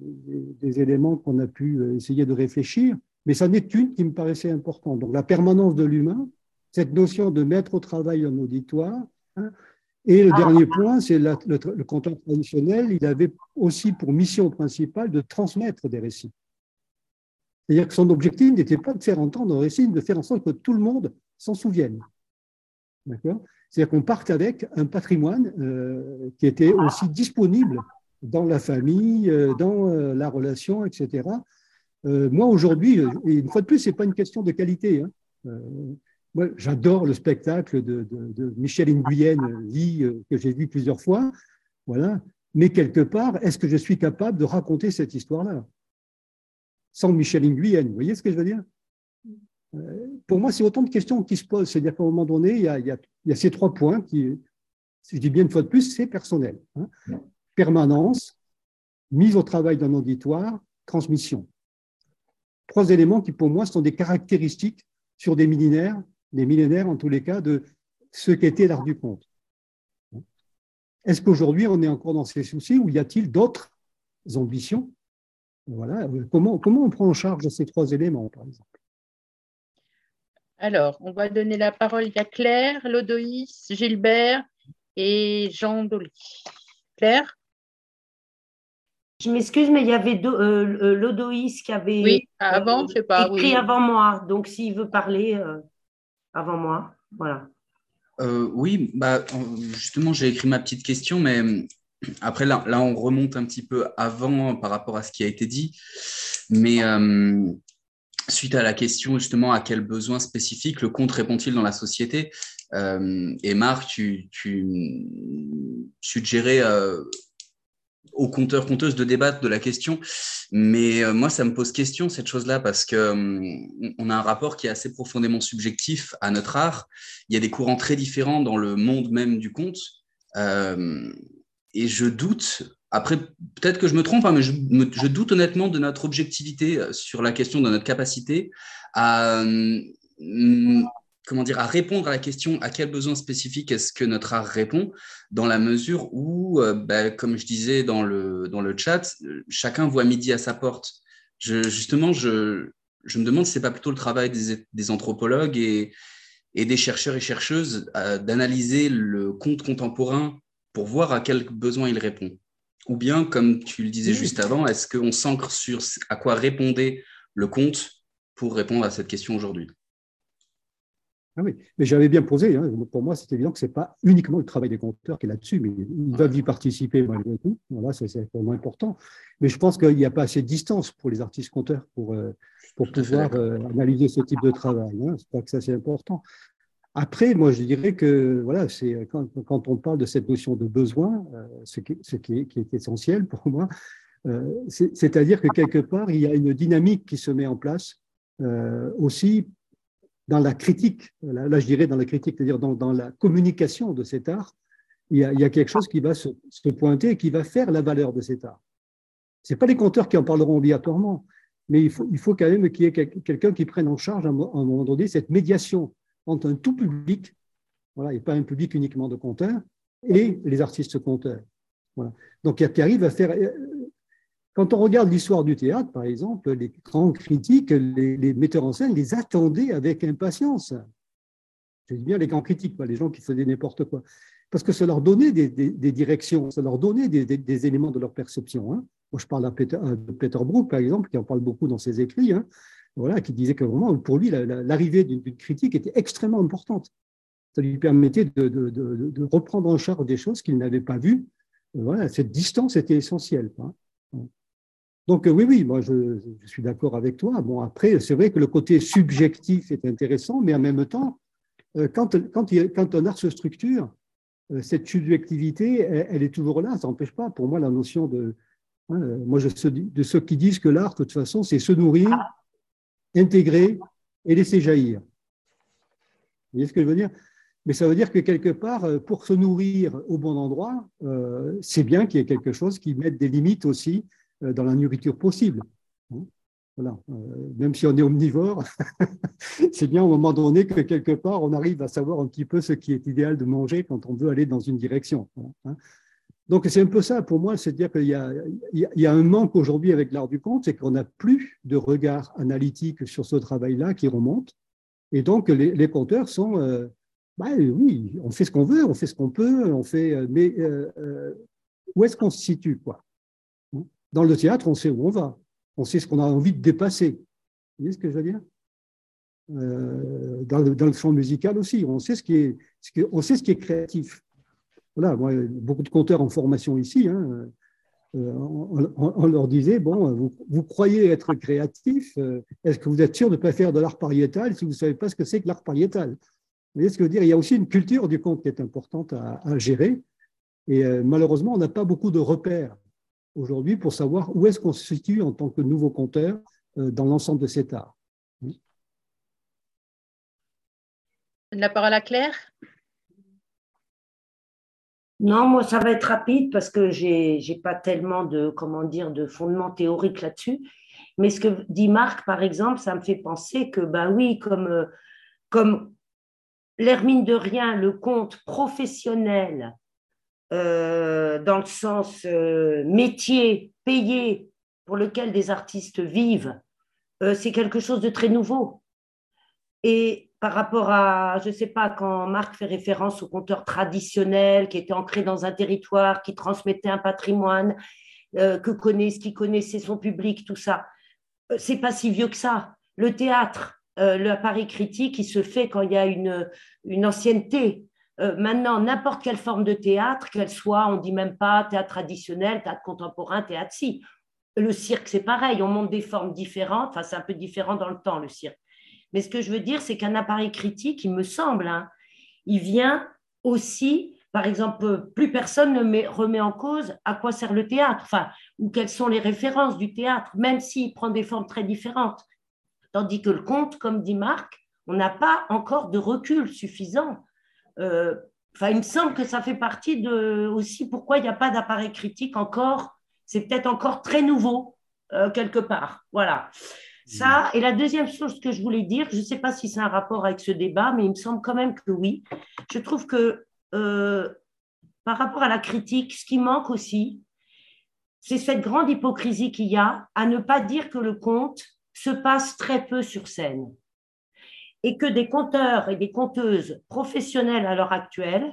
des éléments qu'on a pu essayer de réfléchir, mais ça n'est une qui me paraissait importante. Donc la permanence de l'humain, cette notion de mettre au travail un auditoire, et le dernier point, c'est le conteur traditionnel, il avait aussi pour mission principale de transmettre des récits. C'est-à-dire que son objectif n'était pas de faire entendre un récit, mais de faire en sorte que tout le monde s'en souvienne. D'accord ? C'est-à-dire qu'on parte avec un patrimoine qui était aussi disponible dans la famille, dans la relation, etc. Moi, aujourd'hui, et une fois de plus, ce n'est pas une question de qualité. Moi, j'adore le spectacle de Michel Nguyen, que j'ai vu plusieurs fois. Voilà. Mais quelque part, est-ce que je suis capable de raconter cette histoire-là sans Michel Nguyen? Vous voyez ce que je veux dire? Pour moi, c'est autant de questions qui se posent. C'est-à-dire qu'à un moment donné, il y a ces 3 points qui, si je dis bien une fois de plus, c'est personnel. Permanence, mise au travail d'un auditoire, transmission. 3 éléments qui, pour moi, sont des caractéristiques sur des millénaires en tous les cas, de ce qu'était l'art du conte. Est-ce qu'aujourd'hui, on est encore dans ces soucis ou y a-t-il d'autres ambitions? Voilà. Comment on prend en charge ces 3 éléments, par exemple? Alors, on va donner la parole à Claire, Lodoïs, Gilbert et Jean Dolly. Claire? Je m'excuse, mais il y avait Lodoïs qui avait Oui, avant, je sais pas. écrit Oui. avant moi. Donc, s'il veut parler avant moi, voilà. Oui, justement, j'ai écrit ma petite question, mais après, là, on remonte un petit peu avant par rapport à ce qui a été dit. Mais suite à la question, justement, à quel besoin spécifique le conte répond-il dans la société? Et Marc, tu suggérais aux conteurs, conteuses de débattre de la question. Mais moi, ça me pose question, cette chose-là, parce qu'on a un rapport qui est assez profondément subjectif à notre art. Il y a des courants très différents dans le monde même du conte. Et je doute, après, peut-être que je me trompe, mais je doute honnêtement de notre objectivité sur la question de notre capacité à à répondre à la question à quel besoin spécifique est-ce que notre art répond, dans la mesure où, comme je disais dans le chat, chacun voit midi à sa porte. Justement, je me demande si ce n'est pas plutôt le travail des anthropologues et des chercheurs et chercheuses d'analyser le conte contemporain pour voir à quel besoin il répond. Ou bien, comme tu le disais juste avant, est-ce qu'on s'ancre sur à quoi répondait le conte pour répondre à cette question aujourd'hui? Ah oui, mais j'avais bien posé. Pour moi, c'est évident que ce n'est pas uniquement le travail des conteurs qui est là-dessus, mais ils doivent y participer malgré tout. Voilà, c'est vraiment important. Mais je pense qu'il n'y a pas assez de distance pour les artistes conteurs pour pouvoir analyser ce type de travail. Je crois que ça, c'est important. Après, moi, je dirais que voilà, c'est quand on parle de cette notion de besoin, ce qui est essentiel pour moi, c'est-à-dire que quelque part, il y a une dynamique qui se met en place aussi dans la critique, là je dirais dans la critique, c'est-à-dire dans la communication de cet art, il y a quelque chose qui va se pointer et qui va faire la valeur de cet art. Ce n'est pas les conteurs qui en parleront obligatoirement, mais il faut quand même qu'il y ait quelqu'un qui prenne en charge à un moment donné cette médiation entre un tout public, voilà, et pas un public uniquement de conteurs, et les artistes conteurs. Voilà. Donc, qui arrive à faire… Quand on regarde l'histoire du théâtre, par exemple, les grands critiques, les metteurs en scène les attendaient avec impatience. Je dis bien les grands critiques, pas les gens qui faisaient n'importe quoi. Parce que ça leur donnait des directions, ça leur donnait des éléments de leur perception. Hein. Moi, je parle de Peter Brook, par exemple, qui en parle beaucoup dans ses écrits, hein, voilà, qui disait que vraiment, pour lui, l'arrivée d'une critique était extrêmement importante. Ça lui permettait de reprendre en charge des choses qu'il n'avait pas vues. Voilà, cette distance était essentielle. Hein. Donc oui, moi je suis d'accord avec toi. Bon, après, c'est vrai que le côté subjectif est intéressant, mais en même temps, quand un art se structure, cette subjectivité, elle est toujours là. Ça n'empêche pas, pour moi, la notion de… Hein, moi, de ceux qui disent que l'art, de toute façon, c'est se nourrir, intégrer et laisser jaillir. Vous voyez ce que je veux dire? Mais ça veut dire que quelque part, pour se nourrir au bon endroit, c'est bien qu'il y ait quelque chose qui mette des limites aussi dans la nourriture possible. Voilà. Même si on est omnivore, c'est bien au moment donné que quelque part, on arrive à savoir un petit peu ce qui est idéal de manger quand on veut aller dans une direction. Donc, c'est un peu ça pour moi, c'est-à-dire qu'il y a un manque aujourd'hui avec l'art du conte, c'est qu'on n'a plus de regard analytique sur ce travail-là qui remonte. Et donc, les conteurs sont… oui, on fait ce qu'on veut, on fait ce qu'on peut, mais où est-ce qu'on se situe, quoi? Dans le théâtre, on sait où on va, on sait ce qu'on a envie de dépasser. Vous voyez ce que je veux dire? Dans le champ musical aussi, on sait ce qui est créatif. Voilà, moi, beaucoup de conteurs en formation ici, hein, on leur disait, bon, vous croyez être créatif, est-ce que vous êtes sûr de ne pas faire de l'art pariétal si vous ne savez pas ce que c'est que l'art pariétal? Vous voyez ce que je veux dire? Il y a aussi une culture du conte qui est importante à gérer, et malheureusement, on n'a pas beaucoup de repères aujourd'hui pour savoir où est-ce qu'on se situe en tant que nouveau conteur dans l'ensemble de cet art. La parole à Claire. Non, moi, ça va être rapide parce que j'ai pas tellement de fondement théorique là-dessus. Mais ce que dit Marc, par exemple, ça me fait penser que, ben oui, comme l'air mine de rien, le conte professionnel, dans le sens métier, payé, pour lequel des artistes vivent, c'est quelque chose de très nouveau. Et par rapport à, je ne sais pas, quand Marc fait référence aux conteurs traditionnels qui étaient ancrés dans un territoire, qui transmettaient un patrimoine, qui connaissait son public, tout ça, c'est pas si vieux que ça. Le théâtre, l'appareil critique, il se fait quand il y a une ancienneté. Maintenant, n'importe quelle forme de théâtre, qu'elle soit, on ne dit même pas théâtre traditionnel, théâtre contemporain, théâtre si. Le cirque, c'est pareil, on monte des formes différentes, enfin c'est un peu différent dans le temps, le cirque. Mais ce que je veux dire, c'est qu'un appareil critique, il me semble, hein, il vient aussi, par exemple, plus personne ne remet en cause à quoi sert le théâtre, enfin, ou quelles sont les références du théâtre, même s'il prend des formes très différentes. Tandis que le conte, comme dit Marc, on n'a pas encore de recul suffisant. Il me semble que ça fait partie de aussi pourquoi il n'y a pas d'appareil critique encore. C'est peut-être encore très nouveau quelque part. Voilà. Ça, et la deuxième chose que je voulais dire, je ne sais pas si c'est un rapport avec ce débat, mais il me semble quand même que oui. Je trouve que par rapport à la critique, ce qui manque aussi, c'est cette grande hypocrisie qu'il y a à ne pas dire que le conte se passe très peu sur scène. Et que des conteurs et des conteuses professionnels à l'heure actuelle,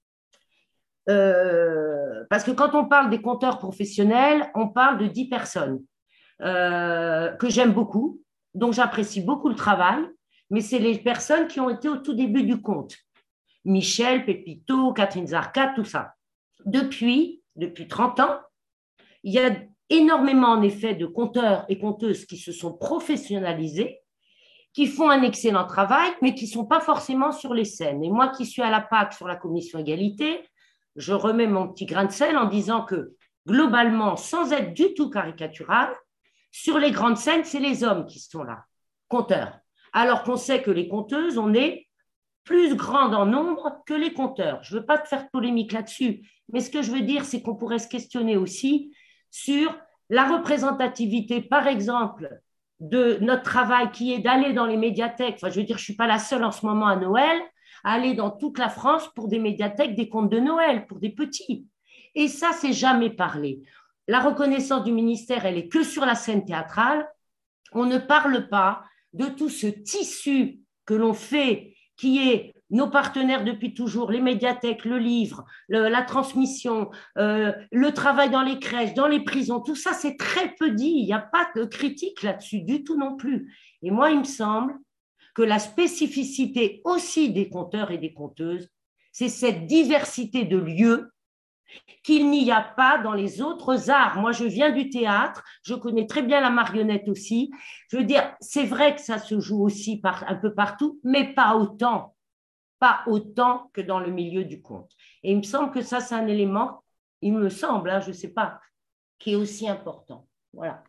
parce que quand on parle des conteurs professionnels, on parle de 10 personnes que j'aime beaucoup, dont j'apprécie beaucoup le travail, mais c'est les personnes qui ont été au tout début du conte. Michel, Pépito, Catherine Zarcat, tout ça. Depuis 30 ans, il y a énormément en effet de conteurs et conteuses qui se sont professionnalisés, qui font un excellent travail, mais qui ne sont pas forcément sur les scènes. Et moi qui suis à la PAC sur la commission égalité, je remets mon petit grain de sel en disant que globalement, sans être du tout caricatural, sur les grandes scènes, c'est les hommes qui sont là. compteurs. Alors qu'on sait que les compteuses, on est plus grandes en nombre que les compteurs. Je ne veux pas te faire polémique là-dessus, mais ce que je veux dire, c'est qu'on pourrait se questionner aussi sur la représentativité, par exemple, de notre travail qui est d'aller dans les médiathèques. Enfin, je veux dire, je ne suis pas la seule en ce moment à Noël, à aller dans toute la France pour des médiathèques, des contes de Noël, pour des petits. Et ça, c'est jamais parlé. La reconnaissance du ministère, elle est que sur la scène théâtrale. On ne parle pas de tout ce tissu que l'on fait, qui est nos partenaires depuis toujours, les médiathèques, le livre, la transmission, le travail dans les crèches, dans les prisons, tout ça, c'est très peu dit. Il n'y a pas de critique là-dessus du tout non plus. Et moi, il me semble que la spécificité aussi des conteurs et des conteuses, c'est cette diversité de lieux qu'il n'y a pas dans les autres arts. Moi, je viens du théâtre, je connais très bien la marionnette aussi. Je veux dire, c'est vrai que ça se joue aussi un peu partout, mais pas autant que dans le milieu du conte. Et il me semble que ça, c'est un élément, il me semble, je ne sais pas, qui est aussi important. Voilà.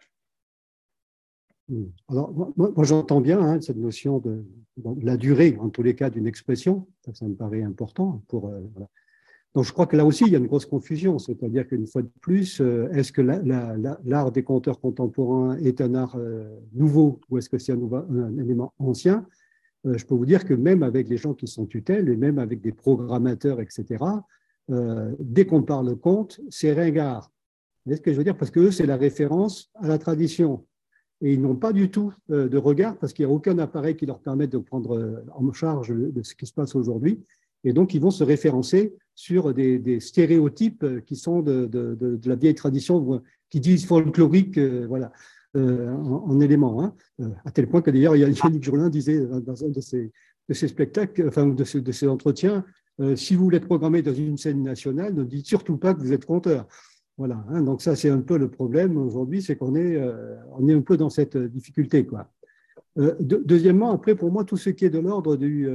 Alors, moi j'entends bien cette notion de la durée, en tous les cas, d'une expression. Ça me paraît important pour... voilà. Donc, je crois que là aussi, il y a une grosse confusion. C'est-à-dire qu'une fois de plus, est-ce que l'art des conteurs contemporains est un art nouveau ou est-ce que c'est un élément ancien? Je peux vous dire que même avec les gens qui sont tutelles et même avec des programmateurs, etc., dès qu'on parle conte, c'est ringard. Vous voyez ce que je veux dire? Parce qu'eux, c'est la référence à la tradition. Et ils n'ont pas du tout de regard parce qu'il n'y a aucun appareil qui leur permette de prendre en charge de ce qui se passe aujourd'hui. Et donc, ils vont se référencer sur des stéréotypes qui sont de la vieille tradition, qui disent folklorique, voilà, en éléments. Hein, à tel point que d'ailleurs, Yannick Jourdain disait dans un de ses spectacles, enfin, de ces entretiens, si vous voulez être programmé dans une scène nationale, ne dites surtout pas que vous êtes conteur. Voilà, hein, donc ça, c'est un peu le problème aujourd'hui, c'est qu'on est un peu dans cette difficulté, quoi. Deuxièmement, après, pour moi, tout ce qui est de l'ordre du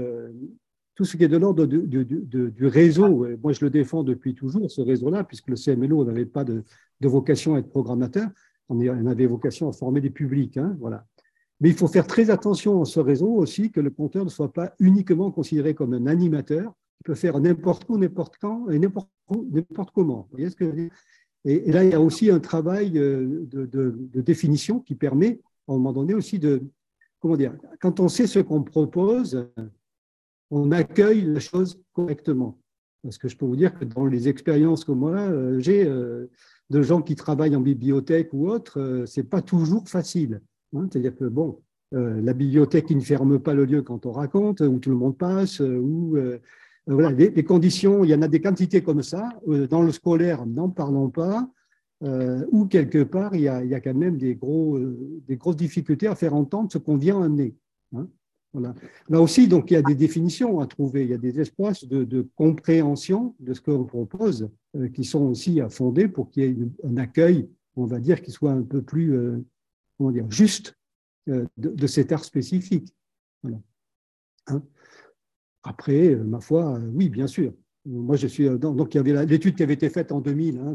réseau, moi je le défends depuis toujours, ce réseau-là, puisque le CMLO n'avait pas de vocation à être programmateur, on avait vocation à former des publics. Hein, voilà. Mais il faut faire très attention à ce réseau aussi, que le conteur ne soit pas uniquement considéré comme un animateur, qui peut faire n'importe où, n'importe quand et n'importe comment. Vous voyez ce que je veux dire? Et là, il y a aussi un travail de définition qui permet, à un moment donné aussi, comment dire, quand on sait ce qu'on propose, on accueille la chose correctement. Parce que je peux vous dire que dans les expériences que moi j'ai de gens qui travaillent en bibliothèque ou autre, c'est pas toujours facile. Hein. C'est-à-dire que bon, la bibliothèque qui ne ferme pas le lieu quand on raconte, où tout le monde passe, voilà, les conditions, il y en a des quantités comme ça. Dans le scolaire, n'en parlons pas. Où quelque part, il y a quand même des grosses difficultés à faire entendre ce qu'on vient amener. Hein. Voilà. Là aussi, donc, il y a des définitions à trouver, il y a des espaces de compréhension de ce qu'on propose qui sont aussi à fonder pour qu'il y ait un accueil, on va dire, qui soit un peu plus comment dire, juste de cet art spécifique. Voilà. Hein. Après, ma foi, oui, bien sûr. Moi, je suis donc il y avait l'étude qui avait été faite en 2000 hein,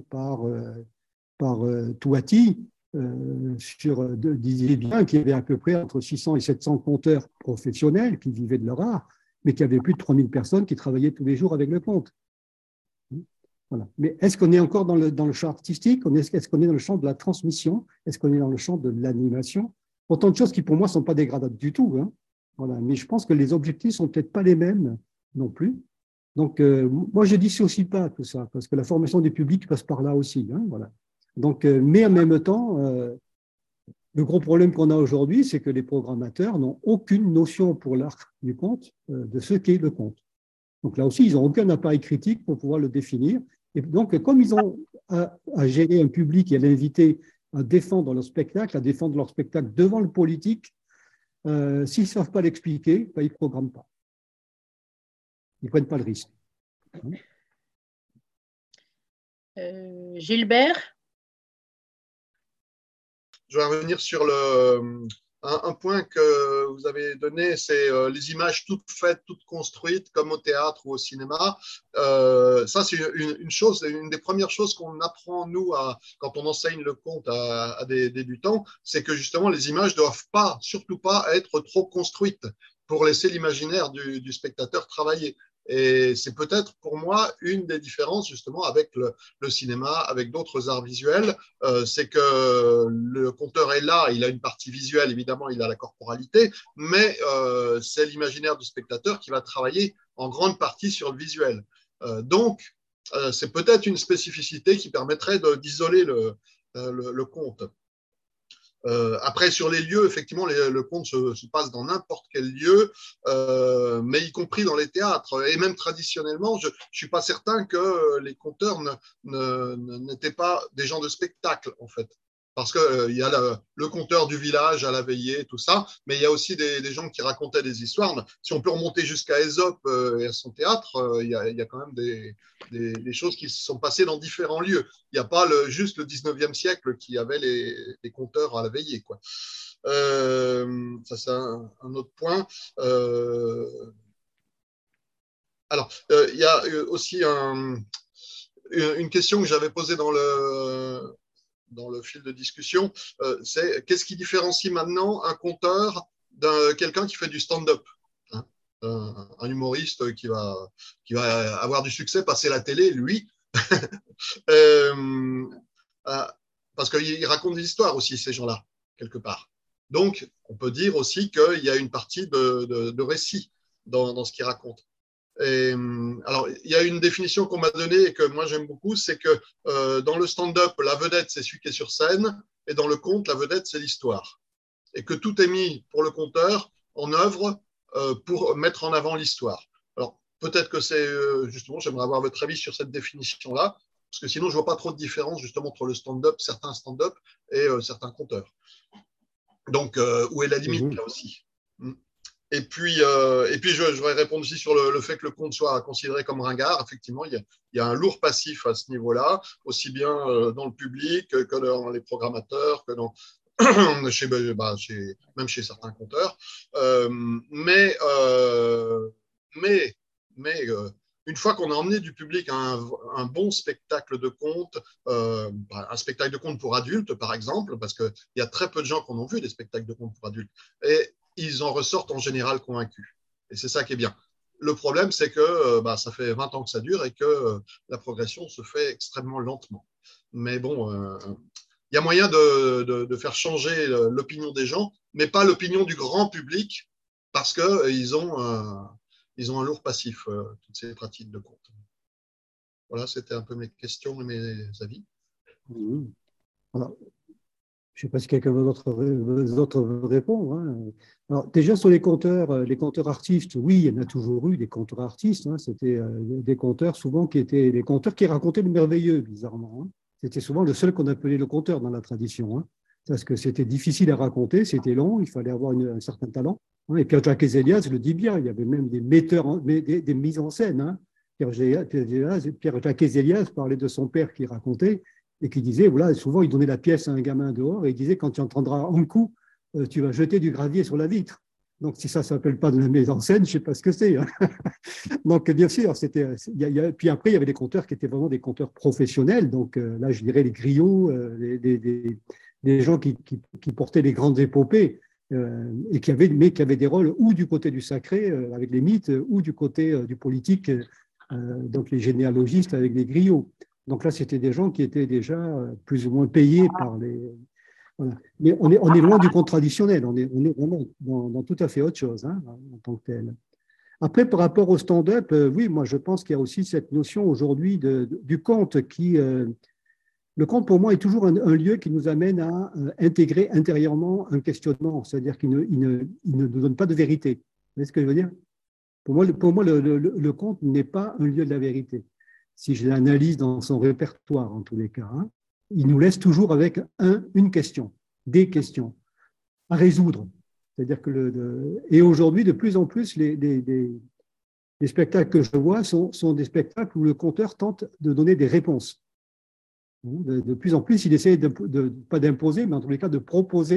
par Touati, disait bien qu'il y avait à peu près entre 600 et 700 conteurs professionnels qui vivaient de leur art, mais qu'il y avait plus de 3000 personnes qui travaillaient tous les jours avec le conte. Voilà. Mais est-ce qu'on est encore dans le champ artistique? Est-ce qu'on est dans le champ de la transmission? Est-ce qu'on est dans le champ de l'animation? Autant de choses qui, pour moi, ne sont pas dégradables du tout. Hein. Voilà. Mais je pense que les objectifs ne sont peut-être pas les mêmes non plus. Donc, moi, je ne dissocie pas tout ça, parce que la formation des publics passe par là aussi. Hein. Voilà. Donc, mais en même temps, le gros problème qu'on a aujourd'hui, c'est que les programmateurs n'ont aucune notion pour l'art du conte de ce qu'est le conte. Donc là aussi, ils n'ont aucun appareil critique pour pouvoir le définir. Et donc, comme ils ont à gérer un public et à l'inviter à défendre leur spectacle, devant le politique, s'ils ne savent pas l'expliquer, ben, ils ne programment pas. Ils ne prennent pas le risque. Gilbert? Je vais revenir sur un point que vous avez donné, c'est les images toutes faites, toutes construites, comme au théâtre ou au cinéma. Ça, c'est une chose, une des premières choses qu'on apprend, nous, quand on enseigne le conte à des débutants, c'est que justement, les images ne doivent pas, surtout pas, être trop construites pour laisser l'imaginaire du spectateur travailler. Et c'est peut-être pour moi une des différences justement avec le cinéma, avec d'autres arts visuels, c'est que le conteur est là, il a une partie visuelle, évidemment, il a la corporalité, mais c'est l'imaginaire du spectateur qui va travailler en grande partie sur le visuel. Donc, c'est peut-être une spécificité qui permettrait d'isoler le conte. Après, sur les lieux, effectivement, le conte se passe dans n'importe quel lieu, mais y compris dans les théâtres. Et même traditionnellement, je ne suis pas certain que les conteurs n'étaient pas des gens de spectacle, en fait. Parce qu'il y a le conteur du village à la veillée, tout ça, mais il y a aussi des gens qui racontaient des histoires. Si on peut remonter jusqu'à Ésope et à son théâtre, il y a quand même des choses qui se sont passées dans différents lieux. Il n'y a pas juste le 19e siècle qui avait les conteurs à la veillée, quoi. Ça, c'est un autre point. Alors, il y a aussi une question que j'avais posée dans le fil de discussion, c'est qu'est-ce qui différencie maintenant un conteur de quelqu'un qui fait du stand-up, hein, un humoriste qui va avoir du succès, passer la télé, lui, parce qu'il raconte des histoires aussi, ces gens-là, quelque part. Donc, on peut dire aussi qu'il y a une partie de récit dans ce qu'il raconte. Et, alors, il y a une définition qu'on m'a donnée et que moi j'aime beaucoup, c'est que dans le stand-up, la vedette, c'est celui qui est sur scène, et dans le conte, la vedette, c'est l'histoire. Et que tout est mis pour le conteur en œuvre pour mettre en avant l'histoire. Alors, peut-être que c'est justement, j'aimerais avoir votre avis sur cette définition-là, parce que sinon, je ne vois pas trop de différence justement entre le stand-up, certains stand-up et certains conteurs. Donc, où est la limite là aussi? Et puis, je voudrais répondre aussi sur le fait que le conte soit considéré comme ringard. Effectivement, il y a un lourd passif à ce niveau-là, aussi bien dans le public que dans les programmateurs, que dans même chez certains conteurs. Mais une fois qu'on a emmené du public à un bon spectacle de conte, un spectacle de conte pour adultes, par exemple, parce qu'il y a très peu de gens qui en ont vu des spectacles de conte pour adultes, et ils en ressortent en général convaincus. Et c'est ça qui est bien. Le problème, c'est que ça fait 20 ans que ça dure et que la progression se fait extrêmement lentement. Mais bon, il y a moyen de faire changer l'opinion des gens, mais pas l'opinion du grand public, parce qu'ils ont un lourd passif, toutes ces pratiques de conte. Voilà, c'était un peu mes questions et mes avis. Alors, je ne sais pas si quelqu'un d'autre veut répondre. Hein. Alors, déjà, sur les conteurs artistes, oui, il y en a toujours eu des conteurs artistes. Hein. C'était des conteurs souvent qui étaient des conteurs qui racontaient le merveilleux, bizarrement. Hein. C'était souvent le seul qu'on appelait le conteur dans la tradition. Hein. Parce que c'était difficile à raconter, c'était long, il fallait avoir un certain talent. Hein. Et Pierre-Jacques Ezelias le dit bien, il y avait même des des mises en scène. Hein. Pierre-Jacques Ezelias parlait de son père qui racontait, et qui disait, voilà, souvent il donnait la pièce à un gamin dehors et il disait, quand tu entendras un coup, tu vas jeter du gravier sur la vitre. Donc si ça ne s'appelle pas de la mise en scène, je ne sais pas ce que c'est. Hein. Donc bien sûr, puis après il y avait des conteurs qui étaient vraiment des conteurs professionnels, donc là je dirais les griots, des gens qui portaient les grandes épopées et qui avaient des rôles ou du côté du sacré avec les mythes ou du côté du politique, donc les généalogistes avec les griots. Donc là, c'était des gens qui étaient déjà plus ou moins payés par les... Voilà. Mais on est loin du conte traditionnel, on est vraiment dans tout à fait autre chose, hein, en tant que tel. Après, par rapport au stand-up, oui, moi je pense qu'il y a aussi cette notion aujourd'hui du conte qui... le conte, pour moi, est toujours un lieu qui nous amène à intégrer intérieurement un questionnement, c'est-à-dire qu'il ne nous donne pas de vérité. Vous voyez ce que je veux dire? Pour moi, le conte n'est pas un lieu de la vérité. Si je l'analyse dans son répertoire, en tous les cas, hein, il nous laisse toujours avec une question, des questions à résoudre. C'est-à-dire que et aujourd'hui, de plus en plus, les spectacles que je vois sont des spectacles où le conteur tente de donner des réponses. De plus en plus, il essaie pas d'imposer, mais en tous les cas de proposer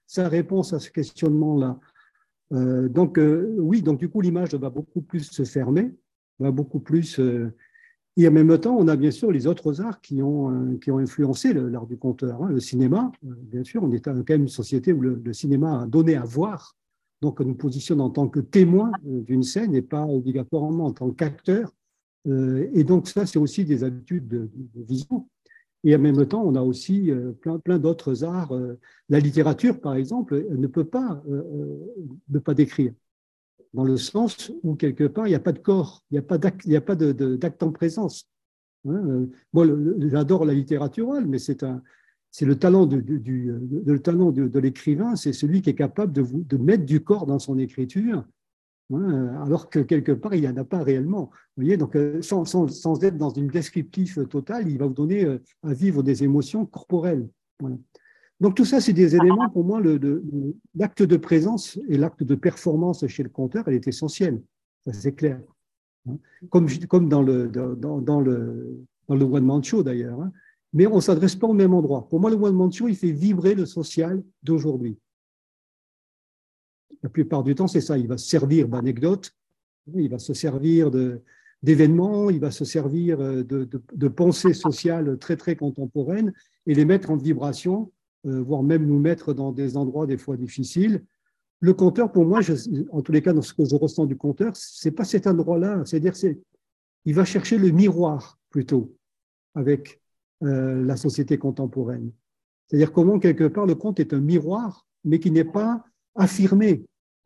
sa réponse à ce questionnement-là. Oui, donc du coup, l'image va beaucoup plus se fermer, va beaucoup plus. Et en même temps, on a bien sûr les autres arts qui ont influencé l'art du conteur. Le cinéma, bien sûr, on est quand même une société où le cinéma a donné à voir. Donc, on nous positionne en tant que témoin d'une scène et pas obligatoirement en tant qu'acteur. Et donc, ça, c'est aussi des habitudes de vision. Et en même temps, on a aussi plein d'autres arts. La littérature, par exemple, ne peut pas ne pas décrire, dans le sens où, quelque part, il n'y a pas de corps, il n'y a pas d'acte en présence. Moi, j'adore la littérature orale, mais c'est le talent de l'écrivain, c'est celui qui est capable de mettre du corps dans son écriture, alors que quelque part, il n'y en a pas réellement. Vous voyez, donc sans être dans une descriptif totale, il va vous donner à vivre des émotions corporelles. Voilà. Donc tout ça, c'est des éléments, pour moi, l'acte de présence et l'acte de performance chez le conteur, elle est essentielle, ça c'est clair. Comme dans le one-man show d'ailleurs. Mais on ne s'adresse pas au même endroit. Pour moi, le one-man show, il fait vibrer le social d'aujourd'hui. La plupart du temps, c'est ça. Il va se servir d'anecdotes, il va se servir d'événements, il va se servir de pensées sociales très, très contemporaines et les mettre en vibration, voire même nous mettre dans des endroits des fois difficiles. Le conteur, pour moi, en tous les cas, dans ce que je ressens du conteur, c'est pas cet endroit-là. C'est-à-dire, il va chercher le miroir plutôt avec la société contemporaine. C'est-à-dire comment, quelque part, le conte est un miroir, mais qui n'est pas affirmé.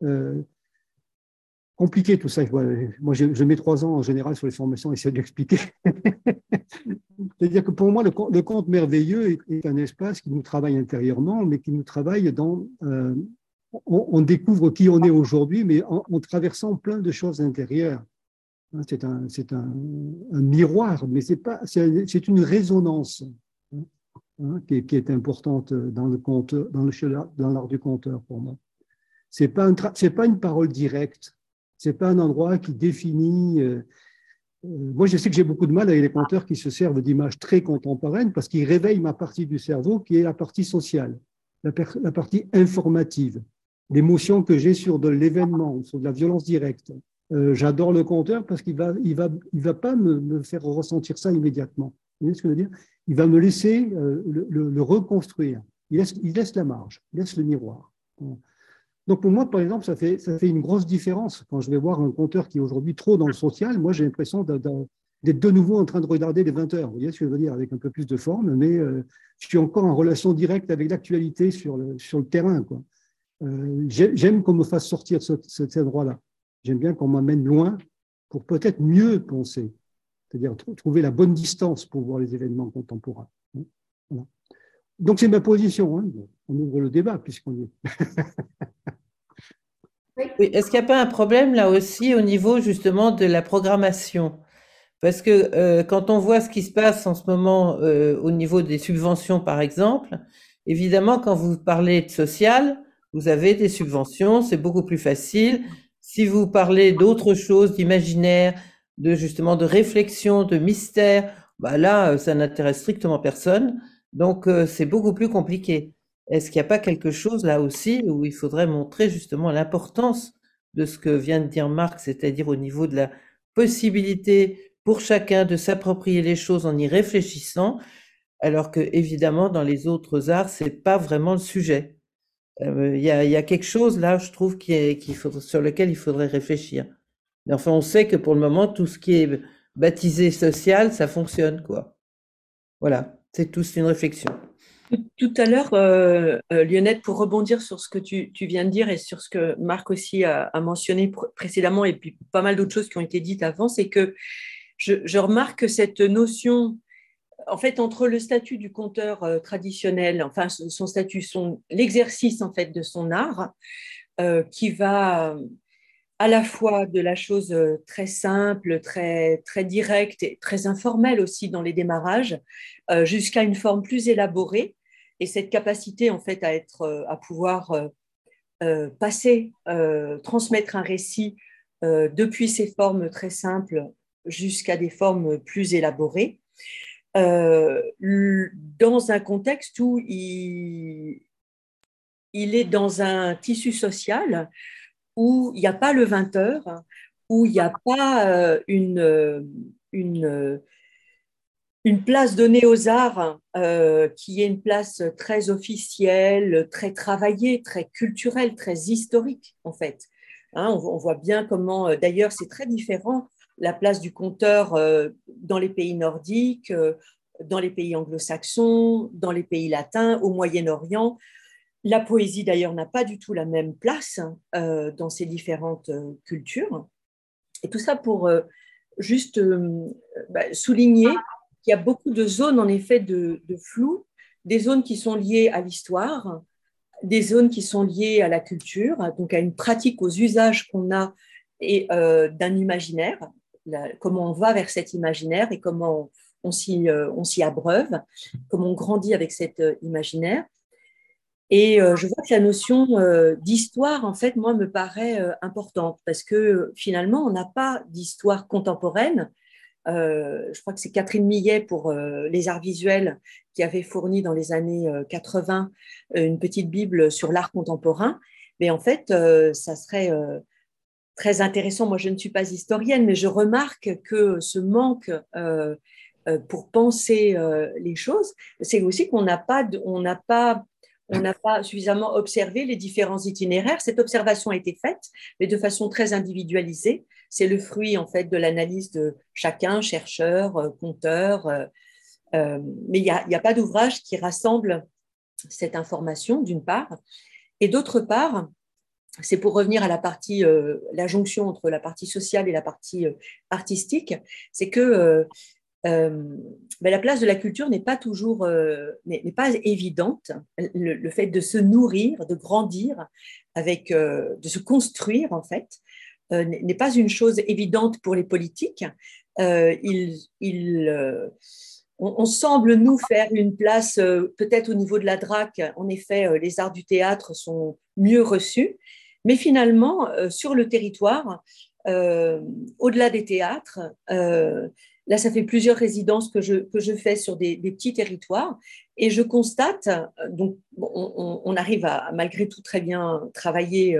Compliqué tout ça. Moi, je mets 3 ans en général sur les formations, essayer d'expliquer. C'est-à-dire que pour moi, le conte merveilleux est un espace qui nous travaille intérieurement, mais qui nous travaille dans... on découvre qui on est aujourd'hui, mais en traversant plein de choses intérieures. C'est un miroir, mais c'est une résonance qui est importante dans le conte, dans l'art du conteur pour moi. C'est pas une parole directe, c'est pas un endroit qui définit. Moi, je sais que j'ai beaucoup de mal avec les conteurs qui se servent d'images très contemporaines parce qu'ils réveillent ma partie du cerveau qui est la partie sociale, la partie informative, l'émotion que j'ai sur de l'événement, sur de la violence directe. J'adore le conteur parce qu'il va pas me faire ressentir ça immédiatement. Vous voyez ce que je veux dire? Il va me laisser le reconstruire. Il laisse la marge, il laisse le miroir. Donc pour moi, par exemple, ça fait une grosse différence quand je vais voir un conteur qui est aujourd'hui trop dans le social. Moi, j'ai l'impression d'être de nouveau en train de regarder les 20 heures. Vous voyez ce que je veux dire? Avec un peu plus de forme, mais je suis encore en relation directe avec l'actualité sur le terrain, quoi. J'aime qu'on me fasse sortir de cet endroit-là. J'aime bien qu'on m'amène loin pour peut-être mieux penser, c'est-à-dire trouver la bonne distance pour voir les événements contemporains. Voilà. Donc c'est ma position. On ouvre le débat puisqu'on y est. Oui, est-ce qu'il n'y a pas un problème là aussi au niveau justement de la programmation? Parce que quand on voit ce qui se passe en ce moment au niveau des subventions, par exemple, évidemment, quand vous parlez de social, vous avez des subventions, c'est beaucoup plus facile. Si vous parlez d'autres choses, d'imaginaire, justement de réflexion, de mystère, bah là, ça n'intéresse strictement personne. Donc, c'est beaucoup plus compliqué. Est-ce qu'il n'y a pas quelque chose là aussi où il faudrait montrer justement l'importance de ce que vient de dire Marc, c'est-à-dire au niveau de la possibilité pour chacun de s'approprier les choses en y réfléchissant, alors que évidemment dans les autres arts, c'est pas vraiment le sujet. Il y a quelque chose là, je trouve, sur lequel il faudrait réfléchir. Mais enfin, on sait que pour le moment, tout ce qui est baptisé social, ça fonctionne, quoi. Voilà, c'est tout, c'est une réflexion. Tout à l'heure, Lionette, pour rebondir sur ce que tu viens de dire et sur ce que Marc aussi a mentionné précédemment, et puis pas mal d'autres choses qui ont été dites avant, c'est que je remarque que cette notion, en fait, entre le statut du conteur traditionnel, enfin son statut, l'exercice en fait de son art, qui va à la fois de la chose très simple, très, très directe et très informelle aussi dans les démarrages, jusqu'à une forme plus élaborée. Et cette capacité en fait à pouvoir passer, transmettre un récit depuis ces formes très simples jusqu'à des formes plus élaborées, dans un contexte où il il est dans un tissu social où il n'y a pas le 20 heures, où il n'y a pas une place donnée aux arts qui est une place très officielle, très travaillée, très culturelle, très historique, en fait. Hein, on voit bien comment, d'ailleurs, c'est très différent, la place du conteur dans les pays nordiques, dans les pays anglo-saxons, dans les pays latins, au Moyen-Orient. La poésie, d'ailleurs, n'a pas du tout la même place dans ces différentes cultures. Et tout ça pour juste souligner qu'il y a beaucoup de zones, en effet, de flou, des zones qui sont liées à l'histoire, des zones qui sont liées à la culture, donc à une pratique, aux usages qu'on a et d'un imaginaire, comment on va vers cet imaginaire et comment on s'y abreuve, comment on grandit avec cet imaginaire. Et je vois que la notion d'histoire, en fait, moi, me paraît importante parce que finalement, on n'a pas d'histoire contemporaine. Je crois que c'est Catherine Millet pour les arts visuels qui avait fourni dans les années 80 une petite Bible sur l'art contemporain. Mais en fait, ça serait très intéressant. Moi, je ne suis pas historienne, mais je remarque que ce manque pour penser les choses, c'est aussi qu'on n'a pas suffisamment observé les différents itinéraires. Cette observation a été faite, mais de façon très individualisée. C'est le fruit, en fait, de l'analyse de chacun, chercheur, conteur. Mais il n'y a pas d'ouvrage qui rassemble cette information, d'une part. Et d'autre part, c'est pour revenir à la partie, la jonction entre la partie sociale et la partie artistique, c'est que la place de la culture n'est pas toujours, n'est pas évidente. Le fait de se nourrir, de grandir, de se construire en fait, n'est pas une chose évidente pour les politiques. On semble nous faire une place, peut-être au niveau de la DRAC. En effet, les arts du théâtre sont mieux reçus, mais finalement, sur le territoire, au-delà des théâtres. Là, ça fait plusieurs résidences que je fais sur des petits territoires et je constate, donc on arrive à malgré tout très bien travailler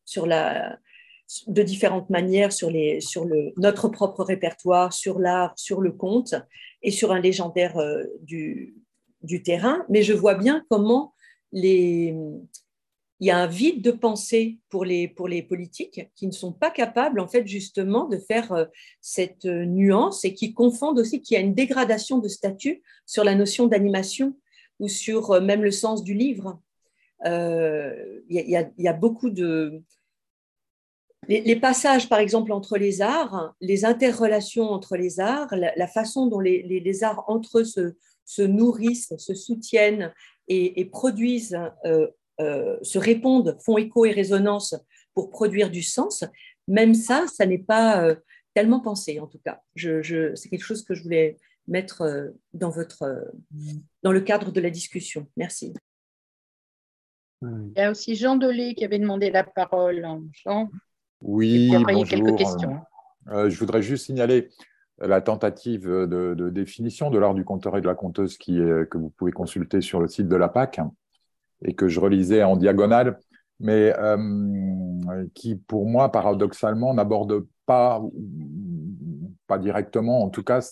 de différentes manières sur notre propre répertoire, sur l'art, sur le conte et sur un légendaire du terrain, mais je vois bien comment il y a un vide de pensée pour les politiques qui ne sont pas capables, en fait, justement, de faire cette nuance et qui confondent aussi qu'il y a une dégradation de statut sur la notion d'animation ou sur même le sens du livre. Il y a beaucoup de... Les passages, par exemple, entre les arts, les interrelations entre les arts, la façon dont les arts entre eux se nourrissent, se soutiennent et produisent se répondent, font écho et résonance pour produire du sens, même ça n'est pas tellement pensé en tout cas. C'est quelque chose que je voulais mettre dans le cadre de la discussion. Merci. Il y a aussi Jean Dolé qui avait demandé la parole. Jean. Oui, et puis après, bonjour. il y a quelques questions. Je voudrais juste signaler la tentative de définition de l'art du conteur et de la conteuse que vous pouvez consulter sur le site de la PAC et que je relisais en diagonale, mais qui, pour moi, paradoxalement, n'aborde pas directement, en tout cas,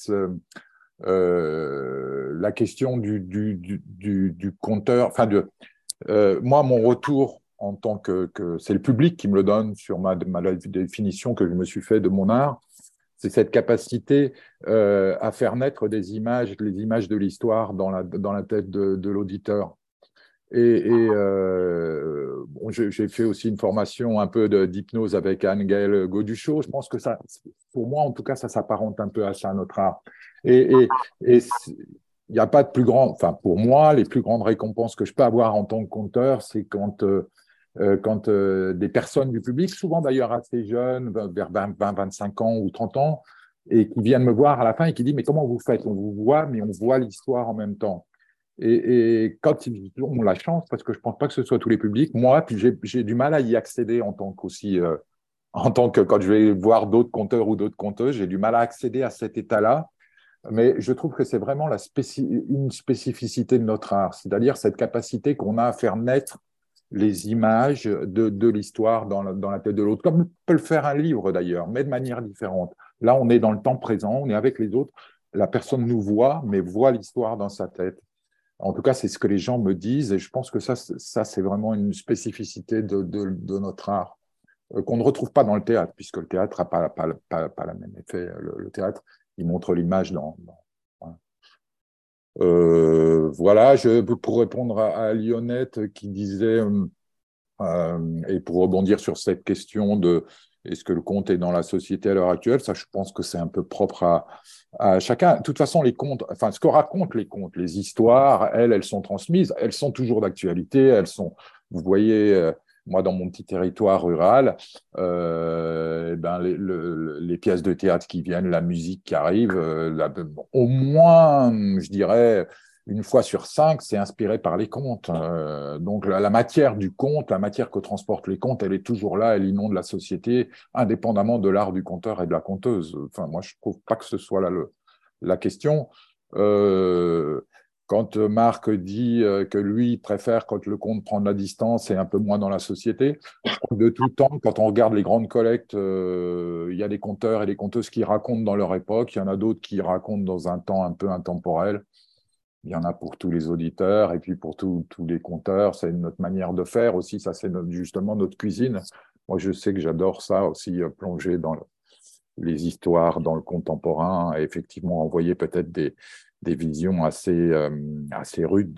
la question du conteur. Enfin, moi, mon retour en tant que c'est le public qui me le donne sur ma définition que je me suis fait de mon art, c'est cette capacité à faire naître les images de l'histoire dans la tête de l'auditeur. J'ai fait aussi une formation un peu d'hypnose avec Anne-Gaëlle Gauduchot. Je pense que ça, pour moi, en tout cas, ça s'apparente un peu à ça, notre art. Il n'y a pas de plus grand, enfin, pour moi, les plus grandes récompenses que je peux avoir en tant que conteur, c'est quand des personnes du public, souvent d'ailleurs assez jeunes, vers 20, 25 ans ou 30 ans, et qui viennent me voir à la fin et qui disent « Mais comment vous faites ? On vous voit, mais on voit l'histoire en même temps. » Et quand ils ont la chance, parce que je ne pense pas que ce soit tous les publics, moi, j'ai du mal à y accéder en tant que quand je vais voir d'autres conteurs ou d'autres conteuses, j'ai du mal à accéder à cet état-là. Mais je trouve que c'est vraiment une spécificité de notre art, c'est-à-dire cette capacité qu'on a à faire naître les images de l'histoire dans la tête de l'autre, comme peut le faire un livre d'ailleurs, mais de manière différente. Là, on est dans le temps présent, on est avec les autres, la personne nous voit, mais voit l'histoire dans sa tête. En tout cas, c'est ce que les gens me disent, et je pense que ça c'est vraiment une spécificité de notre art, qu'on ne retrouve pas dans le théâtre, puisque le théâtre n'a pas le même effet. Le théâtre, il montre l'image voilà, pour répondre à Lyonnette qui disait, et pour rebondir sur cette question de est-ce que le conte est dans la société à l'heure actuelle, ça je pense que c'est un peu propre à chacun. De toute façon, les contes, enfin ce que racontent les contes, les histoires, elles sont transmises, elles sont toujours d'actualité, vous voyez, moi dans mon petit territoire rural, les pièces de théâtre qui viennent, la musique qui arrive, au moins, je dirais, une fois sur 5, c'est inspiré par les contes. Donc la matière du conte, la matière que transportent les contes, elle est toujours là, elle inonde la société, indépendamment de l'art du conteur et de la conteuse. Enfin, moi, je ne trouve pas que ce soit là la question. Quand Marc dit que lui préfère quand le conte prend de la distance et un peu moins dans la société, de tout temps, quand on regarde les grandes collectes, il y a des conteurs et des conteuses qui racontent dans leur époque, il y en a d'autres qui racontent dans un temps un peu intemporel. Il y en a pour tous les auditeurs et puis pour tous les conteurs. C'est notre manière de faire aussi. Ça, c'est justement notre cuisine. Moi, je sais que j'adore ça aussi, plonger dans les histoires, dans le contemporain et effectivement envoyer peut-être des visions assez rudes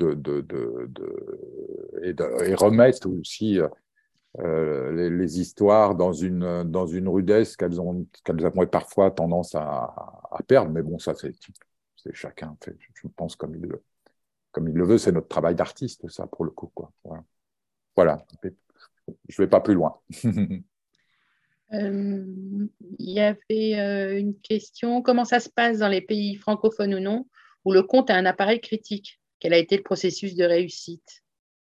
et remettre aussi les histoires dans une rudesse qu'elles ont parfois tendance à perdre. Mais bon, ça, c'est chacun fait, je pense, comme il le veut. C'est notre travail d'artiste, ça, pour le coup, quoi. Voilà. Je ne vais pas plus loin. Il y avait une question, comment ça se passe dans les pays francophones ou non, où le conte a un appareil critique? Quel a été le processus de réussite?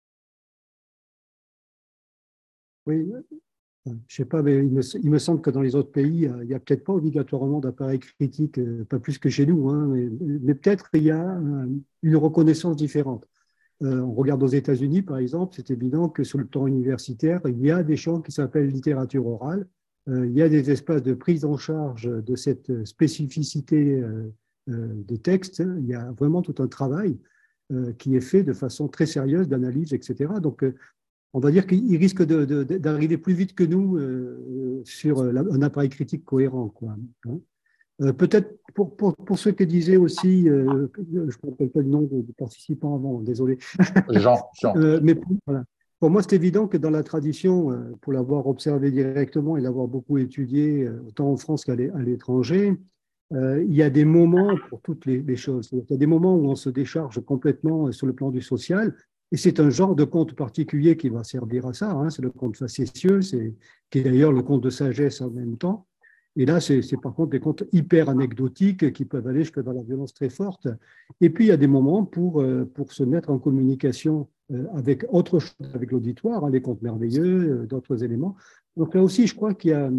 Oui, je ne sais pas, mais il me semble que dans les autres pays, il n'y a peut-être pas obligatoirement d'appareil critique, pas plus que chez nous, hein, mais peut-être il y a une reconnaissance différente. On regarde aux États-Unis, par exemple, c'est évident que sur le plan universitaire, il y a des champs qui s'appellent littérature orale, il y a des espaces de prise en charge de cette spécificité des textes, il y a vraiment tout un travail qui est fait de façon très sérieuse, d'analyse, etc. Donc, on va dire qu'il risque d'arriver plus vite que nous sur un appareil critique cohérent, quoi. Peut-être pour ceux qui disaient aussi, je ne me rappelle pas le nom du participant avant, désolé. Jean. Mais voilà. Pour moi, c'est évident que dans la tradition, pour l'avoir observé directement et l'avoir beaucoup étudié, autant en France qu'à l'étranger, il y a des moments pour toutes les choses. Il y a des moments où on se décharge complètement sur le plan du social, et c'est un genre de conte particulier qui va servir à ça. Hein. C'est le conte facétieux, qui est d'ailleurs le conte de sagesse en même temps. Et là, c'est par contre des contes hyper anecdotiques qui peuvent aller jusque dans la violence très forte. Et puis, il y a des moments pour se mettre en communication avec autre chose, avec l'auditoire, hein, les contes merveilleux, d'autres éléments. Donc là aussi, je crois qu'il y a…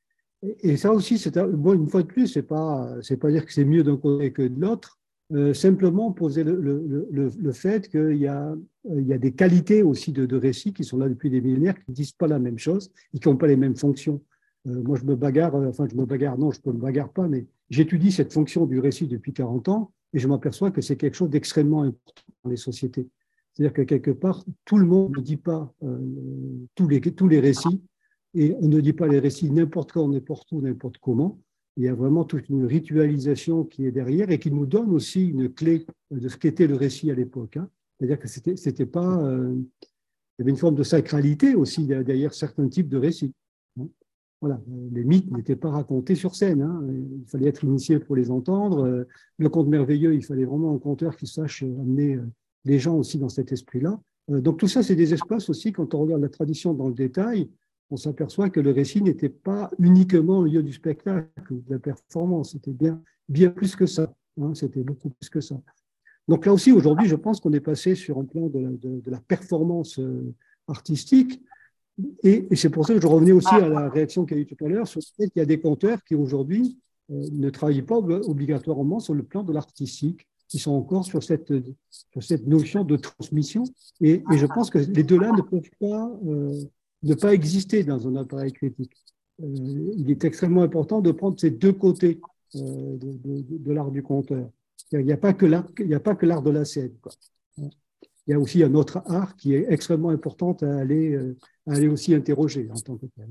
Et ça aussi, bon, une fois de plus, c'est pas dire que c'est mieux d'un côté que de l'autre, simplement poser le fait qu'il y a des qualités aussi de récits qui sont là depuis des millénaires, qui ne disent pas la même chose et qui n'ont pas les mêmes fonctions. Moi, je me bagarre, non, je ne me bagarre pas, mais j'étudie cette fonction du récit depuis 40 ans et je m'aperçois que c'est quelque chose d'extrêmement important dans les sociétés. C'est-à-dire que quelque part, tout le monde ne dit pas tous les récits et on ne dit pas les récits n'importe quand, n'importe où, n'importe comment. Il y a vraiment toute une ritualisation qui est derrière et qui nous donne aussi une clé de ce qu'était le récit à l'époque. Hein. C'est-à-dire que c'était pas… il y avait une forme de sacralité aussi derrière certains types de récits. Hein. Voilà, les mythes n'étaient pas racontés sur scène. Hein. Il fallait être initié pour les entendre. Le conte merveilleux, il fallait vraiment un conteur qui sache amener les gens aussi dans cet esprit-là. Donc tout ça, c'est des espaces aussi, quand on regarde la tradition dans le détail, on s'aperçoit que le récit n'était pas uniquement le lieu du spectacle, de la performance, c'était bien plus que ça, hein, c'était beaucoup plus que ça. Donc là aussi, aujourd'hui, je pense qu'on est passé sur un plan de la performance artistique, et c'est pour ça que je revenais aussi à la réaction qu'il y a eu tout à l'heure, sur le fait qu'il y a des conteurs qui aujourd'hui ne travaillent pas obligatoirement sur le plan de l'artistique. qui sont encore sur cette notion de transmission. Et je pense que les deux-là ne peuvent pas ne pas exister dans un appareil critique. Il est extrêmement important de prendre ces deux côtés de l'art du conteur. Il n'y a pas que l'art de la scène, quoi. Il y a aussi un autre art qui est extrêmement important à aller aussi interroger en tant que tel.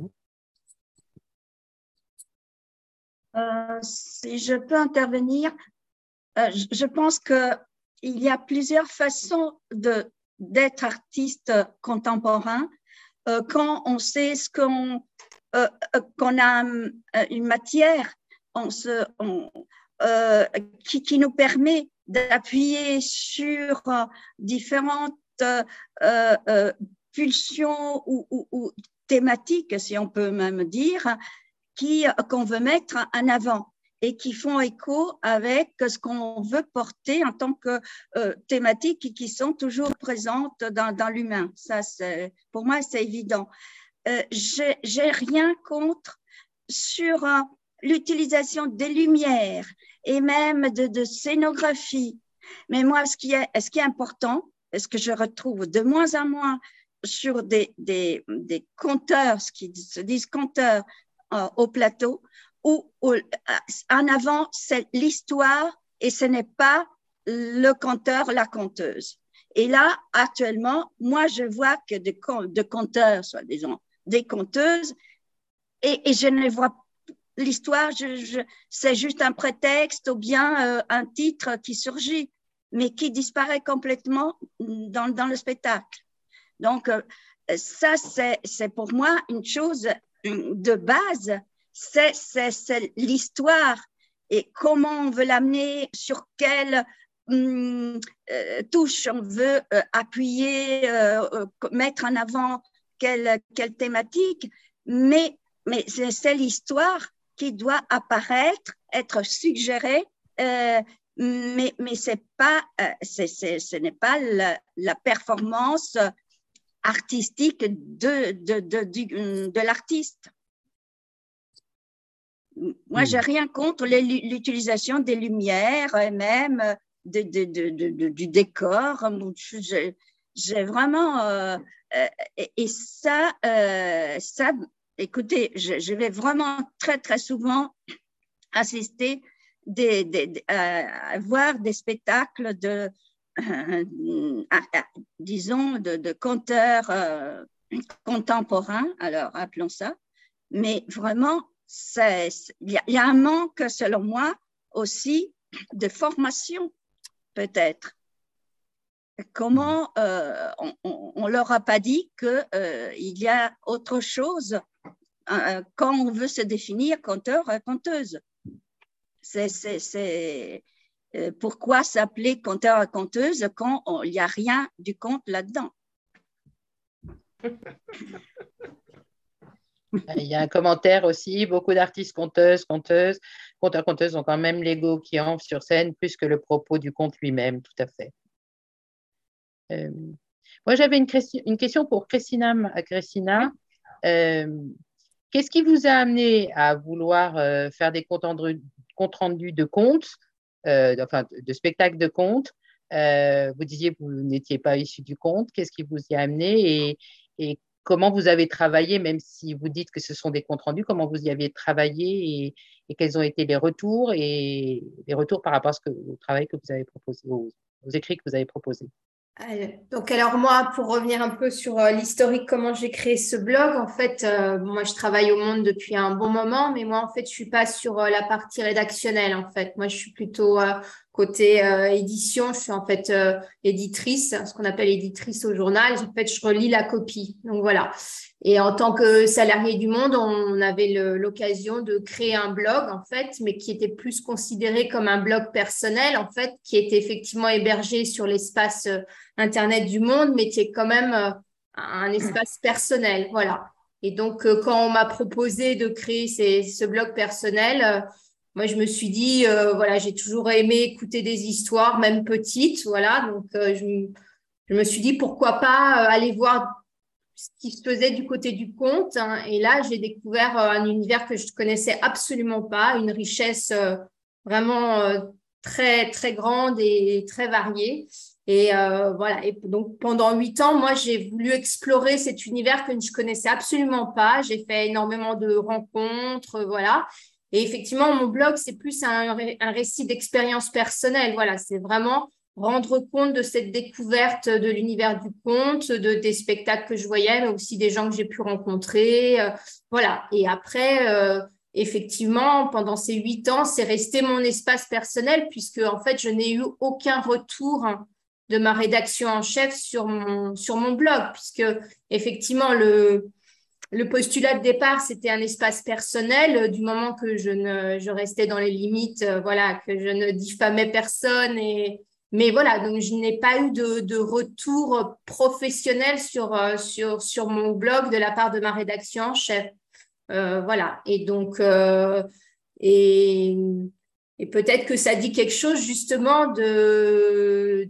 Si je peux intervenir, je pense qu'il y a plusieurs façons d'être artiste contemporain quand on sait qu'on a une matière qui nous permet d'appuyer sur différentes pulsions ou thématiques, si on peut même dire, qu'on veut mettre en avant et qui font écho avec ce qu'on veut porter en tant que thématiques qui sont toujours présentes dans l'humain. Ça, pour moi, c'est évident. J'ai rien contre sur l'utilisation des lumières et même de scénographie. Mais moi, ce qui est important, et ce que je retrouve de moins en moins sur des conteurs, ce qui se disent conteurs au plateau, où en avant, c'est l'histoire et ce n'est pas le conteur, la conteuse. Et là, actuellement, moi, je vois que de conteurs, soit disons, des conteuses, et je ne vois pas l'histoire, c'est juste un prétexte ou bien un titre qui surgit, mais qui disparaît complètement dans le spectacle. Donc, ça, c'est pour moi une chose de base, c'est l'histoire et comment on veut l'amener, sur quelle touche on veut appuyer, mettre en avant quelle thématique, mais c'est l'histoire qui doit apparaître, être suggérée, mais c'est pas, ce n'est pas la performance artistique de l'artiste. Moi, j'ai rien contre l'utilisation des lumières et même du décor. J'ai vraiment et ça, écoutez, je vais vraiment très très souvent assister à voir des spectacles disons de conteurs contemporains, alors appelons ça, mais vraiment il y a un manque selon moi aussi de formation peut-être. Comment on leur a pas dit que il y a autre chose quand on veut se définir conteur conteuse. Pourquoi s'appeler conteur conteuse quand il n'y a rien du conte là-dedans? Il y a un commentaire aussi, beaucoup d'artistes conteurs, conteuses ont quand même l'ego qui enfle sur scène plus que le propos du conte lui-même, tout à fait. Moi, j'avais une question pour Christina. Qu'est-ce qui vous a amené à vouloir faire des comptes rendus de contes, de spectacles de contes? Vous disiez que vous n'étiez pas issu du conte. Qu'est-ce qui vous y a amené et comment vous avez travaillé, même si vous dites que ce sont des comptes rendus, comment vous y avez travaillé et quels ont été les retours par rapport au travail que vous avez proposé, aux écrits que vous avez proposés? Donc, alors moi, pour revenir un peu sur l'historique, comment j'ai créé ce blog, en fait, moi, je travaille au Monde depuis un bon moment, mais moi, en fait, je suis pas sur la partie rédactionnelle, en fait. Moi, je suis plutôt côté édition. Je suis en fait éditrice, ce qu'on appelle éditrice au journal. En fait, je relis la copie. Donc, voilà. Et en tant que salarié du Monde, on avait l'occasion de créer un blog, en fait, mais qui était plus considéré comme un blog personnel, en fait, qui était effectivement hébergé sur l'espace Internet du Monde, mais qui est quand même un espace personnel. Voilà. Et donc, quand on m'a proposé de créer ce blog personnel, moi, je me suis dit, voilà, j'ai toujours aimé écouter des histoires, même petites. Voilà. Donc, je me suis dit, pourquoi pas aller voir ce qui se faisait du côté du conte, hein. Et là, j'ai découvert un univers que je ne connaissais absolument pas, une richesse vraiment très, très grande et très variée. Et voilà. Et donc, pendant 8 ans, moi, j'ai voulu explorer cet univers que je connaissais absolument pas. J'ai fait énormément de rencontres, voilà. Et effectivement, mon blog, c'est plus un récit d'expérience personnelle. Voilà, c'est vraiment rendre compte de cette découverte de l'univers du conte, des spectacles que je voyais, mais aussi des gens que j'ai pu rencontrer. Voilà. Et après, effectivement, pendant ces 8 ans, c'est resté mon espace personnel puisque, en fait, je n'ai eu aucun retour de ma rédaction en chef sur mon blog, puisque effectivement, le postulat de départ, c'était un espace personnel, du moment que je restais dans les limites, voilà, que je ne diffamais personne. Mais voilà, donc je n'ai pas eu de retour professionnel sur mon blog de la part de ma rédaction en chef. Voilà, et donc, et peut-être que ça dit quelque chose justement de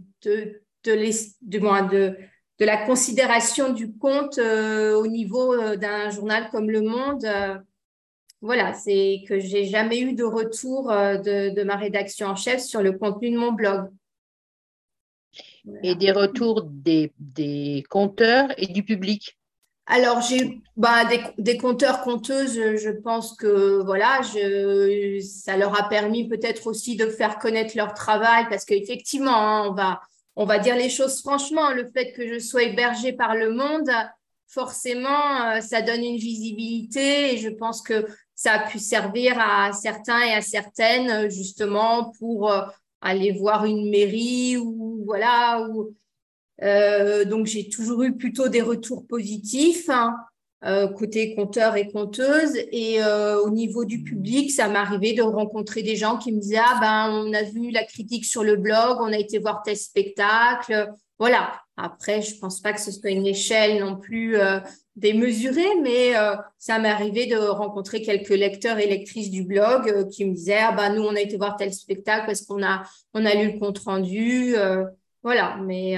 la considération du conte au niveau d'un journal comme Le Monde. Voilà, c'est que j'ai jamais eu de retour de ma rédaction en chef sur le contenu de mon blog. Voilà. Et des retours des conteurs et du public? Alors, j'ai des conteurs, conteuses, je pense que voilà, ça leur a permis peut-être aussi de faire connaître leur travail parce qu'effectivement, hein, on va dire les choses franchement, le fait que je sois hébergée par Le Monde, forcément, ça donne une visibilité et je pense que ça a pu servir à certains et à certaines justement pour aller voir une mairie ou voilà. Donc, j'ai toujours eu plutôt des retours positifs, hein, côté conteur et conteuse. Et au niveau du public, ça m'arrivait de rencontrer des gens qui me disaient « Ah ben, on a vu la critique sur le blog, on a été voir tel spectacle. » Voilà. Après, je pense pas que ce soit une échelle non plus démesurée, mais ça m'est arrivé de rencontrer quelques lecteurs et lectrices du blog qui me disaient « Ah ben, nous, on a été voir tel spectacle parce qu'on a lu le compte-rendu. » Voilà, mais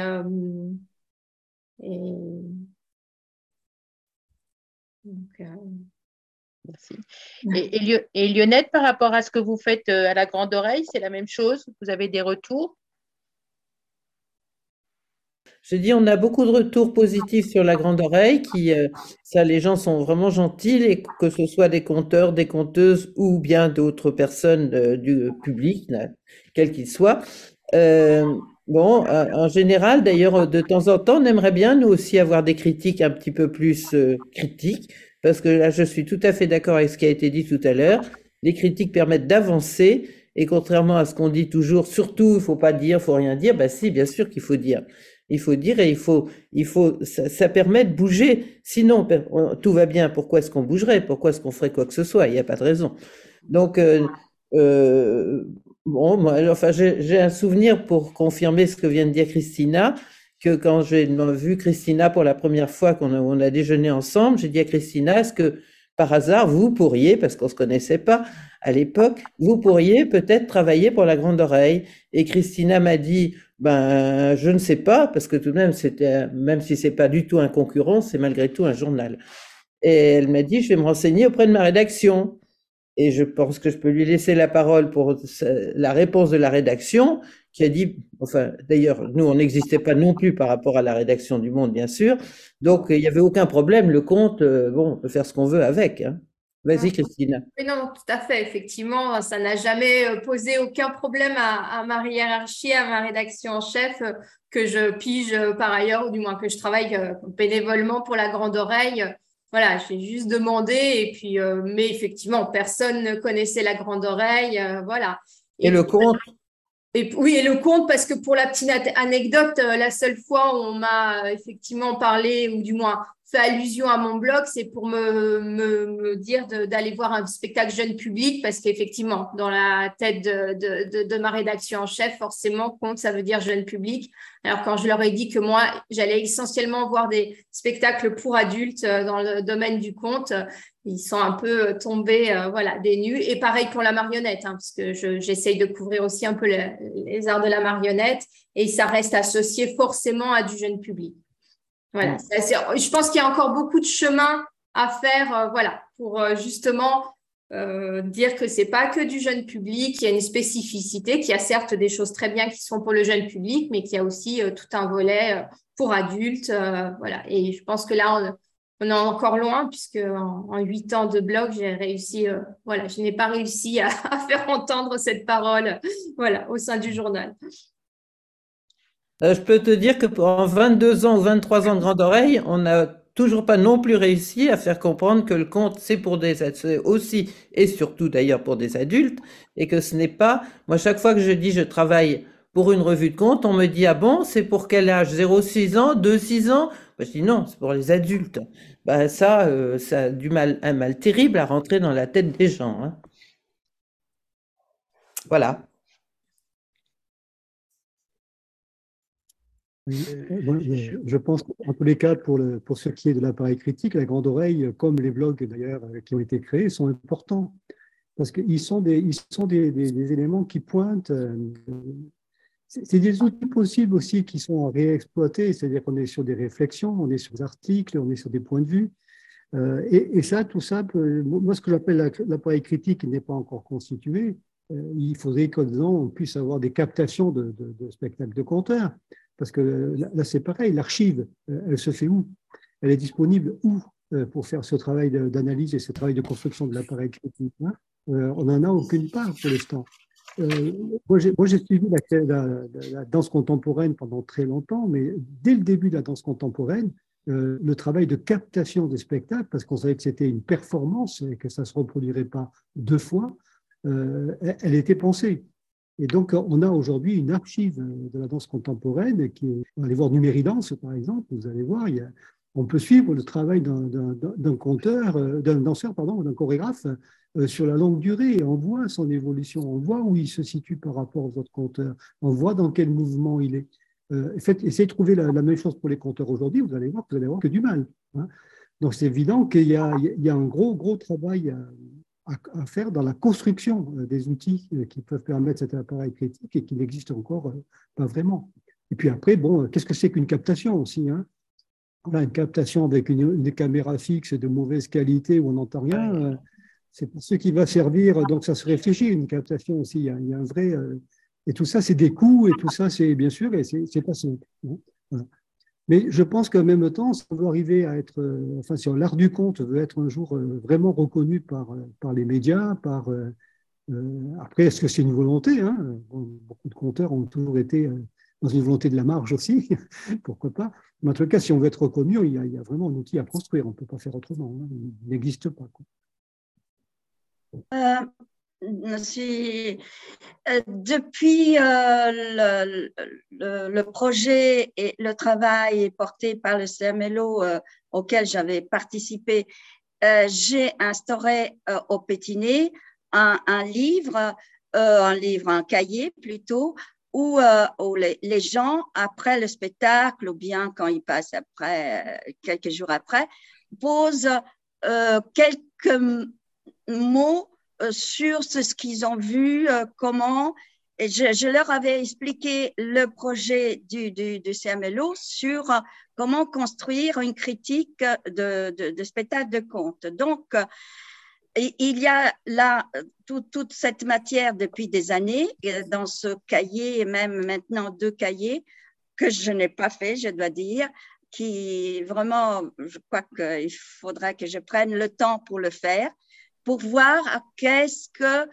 merci. Et Lyonnette, par rapport à ce que vous faites à la Grande Oreille, c'est la même chose? Vous avez des retours? Je dis, on a beaucoup de retours positifs sur la Grande Oreille, ça, les gens sont vraiment gentils, et que ce soit des conteurs, des conteuses ou bien d'autres personnes du public, quels qu'ils soient. Bon, en général, d'ailleurs, de temps en temps, on aimerait bien, nous aussi, avoir des critiques un petit peu plus critiques, parce que là, je suis tout à fait d'accord avec ce qui a été dit tout à l'heure. Les critiques permettent d'avancer, et contrairement à ce qu'on dit toujours, surtout, il faut pas dire, il faut rien dire, ben si, bien sûr qu'il faut dire. Il faut dire et ça permet de bouger. Sinon, tout va bien. Pourquoi est-ce qu'on bougerait? Pourquoi est-ce qu'on ferait quoi que ce soit? Il n'y a pas de raison. Donc, bon, moi, enfin, j'ai un souvenir pour confirmer ce que vient de dire Christina, que quand j'ai vu Christina pour la première fois qu'on a déjeuné ensemble, j'ai dit à Christina, est-ce que par hasard, vous pourriez, parce qu'on ne se connaissait pas à l'époque, vous pourriez peut-être travailler pour la Grande Oreille? Et Christina m'a dit, ben, je ne sais pas, parce que tout de même, même si c'est pas du tout un concurrent, c'est malgré tout un journal. Et elle m'a dit, je vais me renseigner auprès de ma rédaction. Et je pense que je peux lui laisser la parole pour la réponse de la rédaction, qui a dit, enfin, d'ailleurs, nous, on n'existait pas non plus par rapport à la rédaction du Monde, bien sûr. Donc, il n'y avait aucun problème. Le compte, bon, on peut faire ce qu'on veut avec, hein. Vas-y, Christina. Mais non, tout à fait. Effectivement, ça n'a jamais posé aucun problème à ma hiérarchie, à ma rédaction en chef, que je pige par ailleurs, ou du moins que je travaille bénévolement pour la Grande Oreille. Voilà, j'ai juste demandé, et puis, mais effectivement, personne ne connaissait la Grande Oreille, voilà. Et le compte? Oui, et le compte, parce que pour la petite anecdote, la seule fois où on m'a effectivement parlé, ou du moins fait allusion à mon blog, c'est pour me dire d'aller voir un spectacle jeune public, parce qu'effectivement, dans la tête de ma rédaction en chef, forcément, compte, ça veut dire jeune public. Alors, quand je leur ai dit que moi, j'allais essentiellement voir des spectacles pour adultes dans le domaine du conte, ils sont un peu tombés voilà, des nues. Et pareil pour la marionnette, hein, parce que j'essaye de couvrir aussi un peu les arts de la marionnette, et ça reste associé forcément à du jeune public. Voilà, je pense qu'il y a encore beaucoup de chemin à faire, voilà, pour justement dire que c'est pas que du jeune public, qu'il y a une spécificité, qu'il y a certes des choses très bien qui sont pour le jeune public, mais qu'il y a aussi tout un volet pour adultes. Voilà. Et je pense que là, on est encore loin, puisque en 8 ans de blog, j'ai réussi, voilà, je n'ai pas réussi à faire entendre cette parole, voilà, au sein du journal. Je peux te dire que en 22 ans ou 23 ans de Grande Oreille, on n'a toujours pas non plus réussi à faire comprendre que le conte, c'est aussi et surtout d'ailleurs pour des adultes, et que ce n'est pas, moi chaque fois que je dis je travaille pour une revue de conte, on me dit ah bon, c'est pour quel âge? 0,6 ans, 2,6 ans? Bah, je dis non, c'est pour les adultes. Bah, ça a un mal terrible à rentrer dans la tête des gens, hein. Voilà. Oui, je pense qu'en tous les cas, pour ce qui est de l'appareil critique, la Grande Oreille, comme les blogs d'ailleurs qui ont été créés, sont importants parce qu'ils sont des éléments qui pointent. C'est des outils possibles aussi qui sont réexploités, c'est-à-dire qu'on est sur des réflexions, on est sur des articles, on est sur des points de vue. Et ça, tout ça, moi, ce que j'appelle l'appareil critique, il n'est pas encore constitué. Il faudrait qu'on puisse avoir des captations de spectacles de conteurs. Parce que là, c'est pareil, l'archive, elle se fait où? Elle est disponible où pour faire ce travail d'analyse et ce travail de construction de l'appareil critique, hein? On n'en a aucune part pour l'instant. Moi, j'ai suivi la danse contemporaine pendant très longtemps, mais dès le début de la danse contemporaine, le travail de captation des spectacles, parce qu'on savait que c'était une performance et que ça ne se reproduirait pas 2 fois, elle était pensée. Et donc, on a aujourd'hui une archive de la danse contemporaine on va aller voir Numéridance, par exemple, vous allez voir, on peut suivre le travail d'un conteur, d'un danseur, pardon, d'un chorégraphe sur la longue durée. On voit son évolution, on voit où il se situe par rapport aux autres conteurs, on voit dans quel mouvement il est. Essayez de trouver la même chose pour les conteurs aujourd'hui, vous allez voir que du mal, hein. Donc, c'est évident qu'il y a un gros travail à faire dans la construction des outils qui peuvent permettre cet appareil critique et qui n'existent encore pas vraiment. Et puis après, bon, qu'est-ce que c'est qu'une captation aussi, hein? Voilà, une captation avec une caméra fixe de mauvaise qualité où on n'entend rien, c'est pour ce qui va servir, donc ça se réfléchit, une captation aussi, il y a un vrai… et tout ça, c'est des coûts, et tout ça, c'est bien sûr, et c'est pas simple, hein. Voilà. Mais je pense qu'en même temps, si on veut arriver à être, enfin, si l'art du conte veut être un jour vraiment reconnu par les médias, après, est-ce que c'est une volonté, hein? Bon, beaucoup de conteurs ont toujours été dans une volonté de la marge aussi, pourquoi pas. Mais en tout cas, si on veut être reconnu, il y a vraiment un outil à construire, on ne peut pas faire autrement, hein. Il n'existe pas, quoi. Depuis le projet et le travail porté par le CMLO auquel j'avais participé, j'ai instauré au Pétiné un cahier plutôt, où les gens, après le spectacle ou bien quand ils passent quelques jours après, posent quelques mots sur ce qu'ils ont vu, comment. Et je leur avais expliqué le projet du CMLO sur comment construire une critique de spectacle de conte. Donc, il y a là toute cette matière depuis des années dans ce cahier, et même maintenant 2 cahiers que je n'ai pas fait, je dois dire, qui vraiment, je crois qu'il faudra que je prenne le temps pour le faire, pour voir qu'est-ce que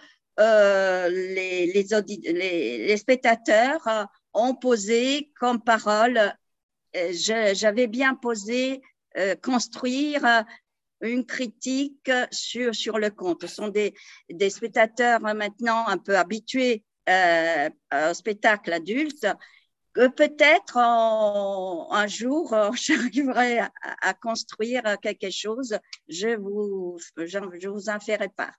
les spectateurs ont posé comme parole. J'avais bien posé construire une critique sur le conte. Ce sont des spectateurs maintenant un peu habitués au spectacle adulte, que peut-être un jour, j'arriverai à construire quelque chose, je vous en ferai part.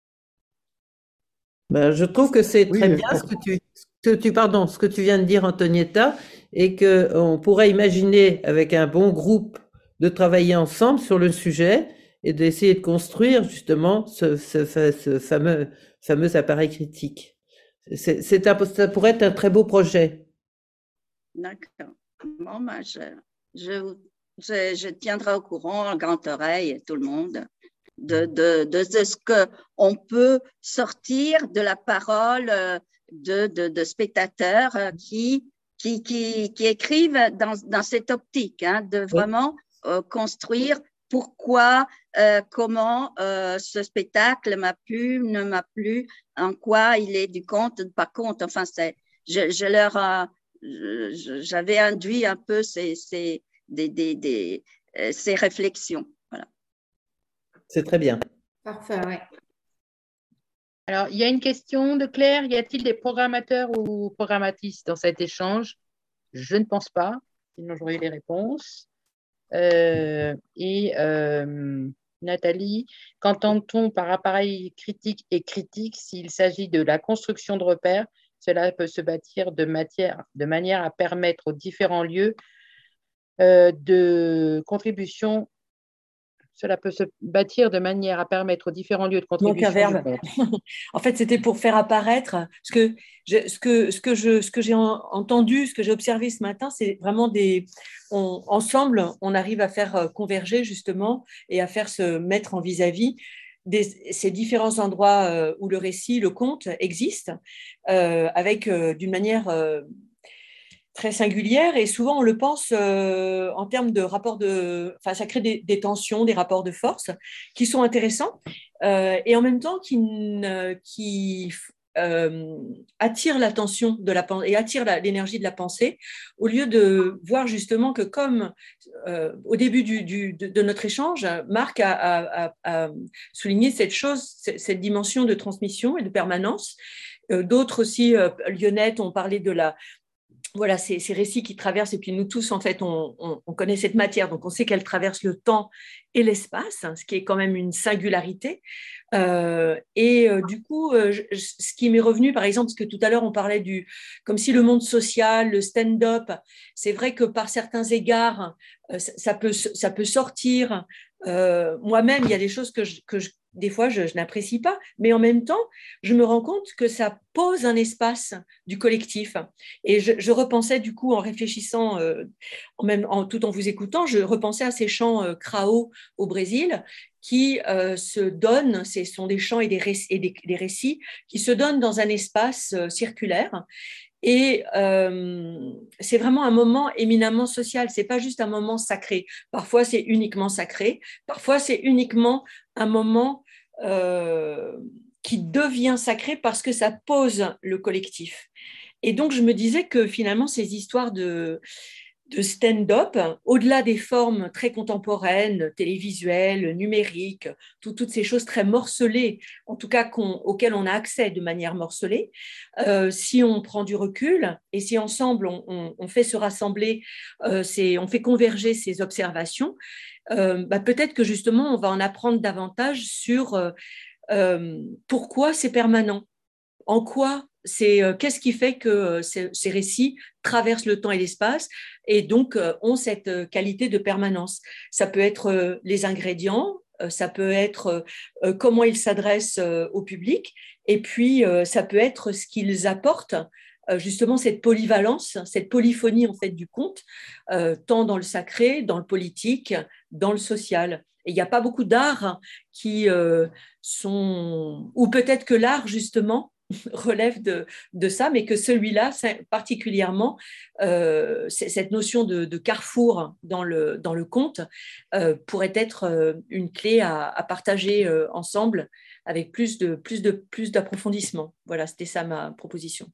Ben, je trouve que c'est très bien ce que tu viens de dire, Antonietta, et qu'on pourrait imaginer avec un bon groupe de travailler ensemble sur le sujet et d'essayer de construire justement ce fameux appareil critique. Ça pourrait être un très beau projet. D'accord. Bon, ben, je tiendrai au courant, Grande Oreille et tout le monde. de ce qu'on peut sortir de la parole de spectateurs qui écrivent dans cette optique, hein, de vraiment construire pourquoi, comment ce spectacle m'a plu, ne m'a plu, en quoi il est du conte, pas conte. Enfin, j'avais induit un peu ces réflexions. Voilà. C'est très bien. Parfait, oui. Alors, il y a une question de Claire. Y a-t-il des programmateurs ou programmatrices dans cet échange? Je ne pense pas, sinon j'aurais eu les réponses. Nathalie, qu'entend-on par appareil critique et critique s'il s'agit de la construction de repères? Cela peut se bâtir de manière à permettre aux différents lieux de contribution. Cela peut se bâtir de manière à permettre aux différents lieux de contribution. Donc un verbe. En fait, c'était pour faire apparaître ce que j'ai entendu, ce que j'ai observé ce matin, c'est vraiment ensemble, on arrive à faire converger justement et à faire se mettre en vis-à-vis ces différents endroits où le récit, le conte existe, avec d'une manière très singulière, et souvent on le pense en termes de rapports enfin, ça crée des tensions, des rapports de force qui sont intéressants et en même temps qui attirent l'attention et attirent l'énergie de la pensée, au lieu de voir justement que comme au début de notre échange, Marc a souligné cette dimension de transmission et de permanence. D'autres aussi, Lyonnette, ont parlé de voilà, ces récits qui traversent, et puis nous tous, en fait, on connaît cette matière, donc on sait qu'elle traverse le temps et l'espace, hein, ce qui est quand même une singularité. Du coup, ce qui m'est revenu, par exemple, parce que tout à l'heure, on parlait comme si le monde social, le stand-up, c'est vrai que par certains égards, ça peut sortir. Moi-même, il y a des choses que des fois, je n'apprécie pas, mais en même temps, je me rends compte que ça pose un espace du collectif. Et je repensais, du coup, en réfléchissant, tout en vous écoutant, je repensais à ces chants Krao au Brésil qui se donnent, ce sont des chants et des récits qui se donnent dans un espace circulaire. Et c'est vraiment un moment éminemment social, c'est pas juste un moment sacré. Parfois, c'est uniquement sacré, parfois, c'est uniquement un moment qui devient sacré parce que ça pose le collectif. Et donc, je me disais que finalement, ces histoires de stand-up, au-delà des formes très contemporaines, télévisuelles, numériques, toutes ces choses très morcelées, en tout cas auxquelles on a accès de manière morcelée, si on prend du recul et si ensemble on fait se rassembler, on fait converger ces observations, peut-être que justement on va en apprendre davantage sur pourquoi c'est permanent, en quoi qu'est-ce qui fait que ces récits traversent le temps et l'espace et donc ont cette qualité de permanence. Ça peut être les ingrédients, ça peut être comment ils s'adressent au public, et puis ça peut être ce qu'ils apportent, justement cette polyvalence, cette polyphonie en fait du conte, tant dans le sacré, dans le politique, dans le social. Et il n'y a pas beaucoup d'arts qui sont... Ou peut-être que l'art, justement, relève de ça, mais que celui-là, particulièrement, cette notion de carrefour dans le conte pourrait être une clé à partager ensemble avec plus d'approfondissement. Voilà, c'était ça ma proposition.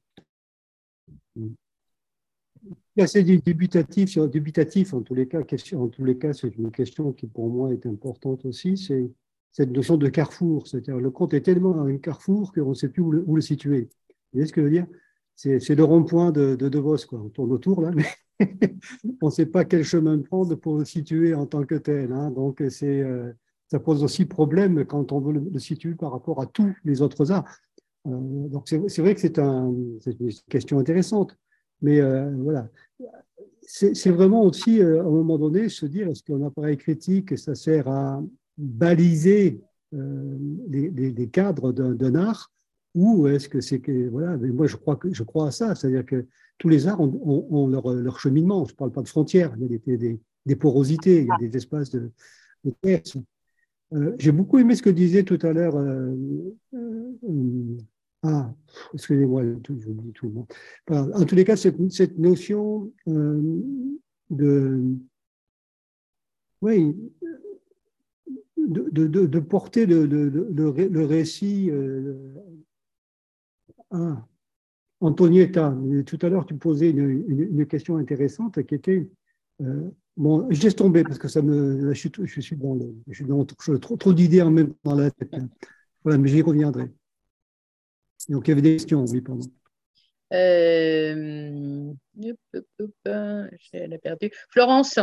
C'est dubitatif, en tous les cas, c'est une question qui pour moi est importante aussi, c'est cette notion de carrefour. C'est-à-dire le conte est tellement un carrefour qu'on ne sait plus où le situer. Vous voyez ce que je veux dire? C'est le rond-point de Vos, quoi. On tourne autour, là, mais on ne sait pas quel chemin prendre pour le situer en tant que tel. Hein. Donc, ça pose aussi problème quand on veut le situer par rapport à tous les autres arts. Donc, c'est vrai que c'est une question intéressante. Mais voilà, c'est vraiment aussi, à un moment donné, se dire, est-ce qu'un appareil critique, ça sert à baliser les cadres d'un art, ou est-ce que c'est que, voilà, mais moi je crois à ça, c'est-à-dire que tous les arts ont leur cheminement, je ne parle pas de frontières, il y a des porosités, il y a des espaces de texte. J'ai beaucoup aimé ce que disait tout à l'heure. Ah, excusez-moi, j'oublie tout le monde. Voilà. En tous les cas, cette notion de, oui, de porter le récit. Antonietta, tout à l'heure, tu posais une question intéressante qui était. Bon, je laisse tomber parce que ça me, là, je suis dans trop d'idées en même temps dans la tête. Voilà, mais j'y reviendrai. Donc, il y avait des questions, oui, pardon. Je l'ai perdu. Florence,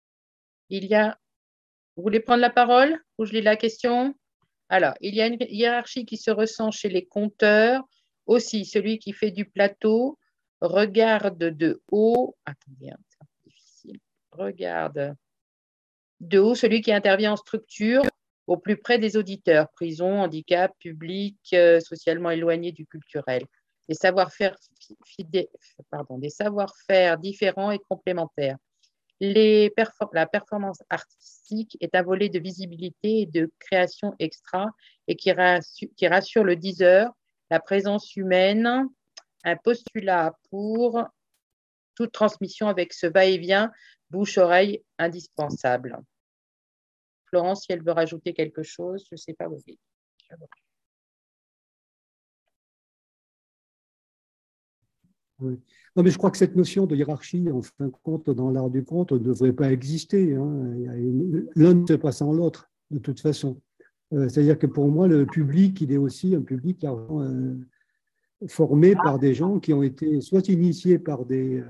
vous voulez prendre la parole ou je lis la question? Alors, il y a une hiérarchie qui se ressent chez les conteurs. Aussi, celui qui fait du plateau regarde de haut. Attendez, c'est un peu difficile. Regarde de haut celui qui intervient en structure au plus près des auditeurs, prison, handicap, public, socialement éloigné du culturel. Des savoir-faire différents et complémentaires. La performance artistique est un volet de visibilité et de création extra et qui rassure le diseur, la présence humaine, un postulat pour toute transmission avec ce va-et-vient bouche-oreille indispensable. Florence, si elle veut rajouter quelque chose, je ne sais pas. Oui. Oui. Non, mais je crois que cette notion de hiérarchie, en fin de compte, dans l'art du conte, ne devrait pas exister. Hein. L'un ne se passe sans l'autre, de toute façon. C'est-à-dire que pour moi, le public, il est aussi un public formé par des gens qui ont été soit initiés par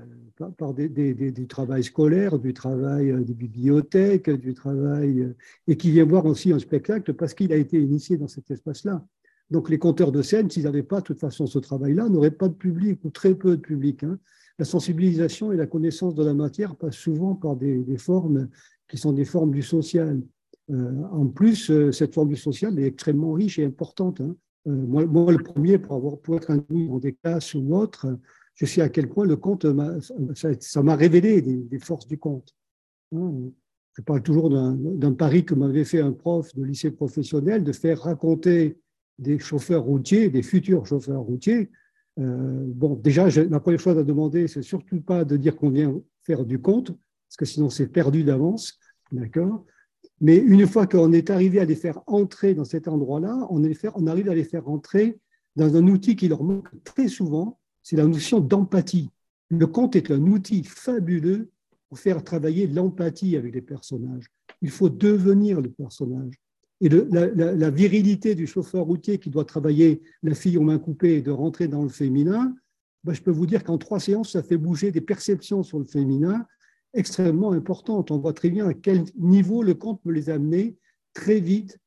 du travail scolaire, du travail des bibliothèques, du travail, et qui vient voir aussi un spectacle parce qu'il a été initié dans cet espace-là. Donc les conteurs de scène, s'ils n'avaient pas de toute façon ce travail-là, n'auraient pas de public ou très peu de public. Hein. La sensibilisation et la connaissance de la matière passent souvent par des formes qui sont des formes du social. En plus, cette forme du social est extrêmement riche et importante. Hein. Moi, le premier, pour être induit dans des classes ou autres, je sais à quel point le conte, ça m'a révélé des forces du conte. Hein. Je parle toujours d'un pari que m'avait fait un prof de lycée professionnel, de faire raconter des chauffeurs routiers, des futurs chauffeurs routiers. Bon, déjà, la première chose à demander, c'est surtout pas de dire qu'on vient faire du conte, parce que sinon c'est perdu d'avance, d'accord? Mais une fois qu'on est arrivé à les faire entrer dans cet endroit-là, on arrive à les faire entrer dans un outil qui leur manque très souvent, c'est la notion d'empathie. Le conte est un outil fabuleux pour faire travailler l'empathie avec les personnages. Il faut devenir le personnage. Et la virilité du chauffeur routier qui doit travailler la fille aux mains coupées et de rentrer dans le féminin, ben, je peux vous dire qu'en 3 séances, ça fait bouger des perceptions sur le féminin extrêmement importantes. On voit très bien à quel niveau le conte peut les amener très vite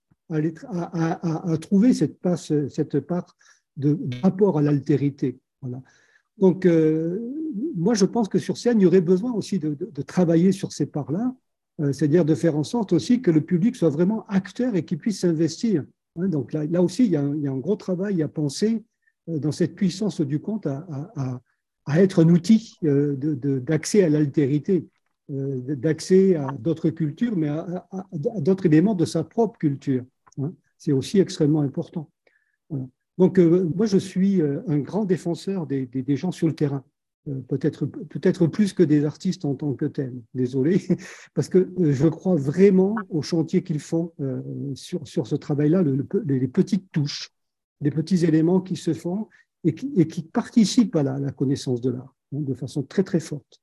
à trouver cette part de rapport à l'altérité. Voilà. Donc, moi, je pense que sur scène, il y aurait besoin aussi de travailler sur ces parts-là, c'est-à-dire de faire en sorte aussi que le public soit vraiment acteur et qu'il puisse s'investir. Hein, donc là aussi, il y a un gros travail à penser dans cette puissance du conte à être un outil d'accès à l'altérité, d'accès à d'autres cultures, mais à d'autres éléments de sa propre culture. Hein. C'est aussi extrêmement important. Voilà. Donc, moi, je suis un grand défenseur des gens sur le terrain. Peut-être plus que des artistes en tant que tels, désolé, parce que je crois vraiment au chantier qu'ils font sur ce travail-là, les petites touches, les petits éléments qui se font et qui participent à la connaissance de l'art hein, de façon très, très forte.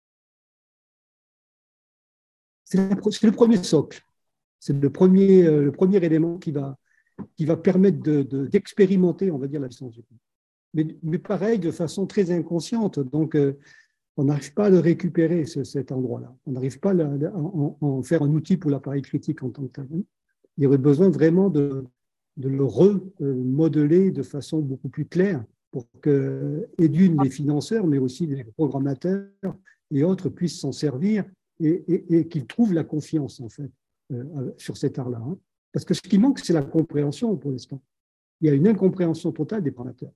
C'est le premier socle, c'est le premier élément qui va permettre d'expérimenter, on va dire, la licence du conte. Mais pareil, de façon très inconsciente. Donc, on n'arrive pas à le récupérer, cet endroit-là. On n'arrive pas à en faire un outil pour l'appareil critique en tant que tel. Il y aurait besoin vraiment de le remodeler de façon beaucoup plus claire pour que, et les financeurs, mais aussi les programmateurs et autres puissent s'en servir et qu'ils trouvent la confiance, en fait, sur cet art-là. Hein. Parce que ce qui manque, c'est la compréhension pour l'instant. Il y a une incompréhension totale des programmateurs.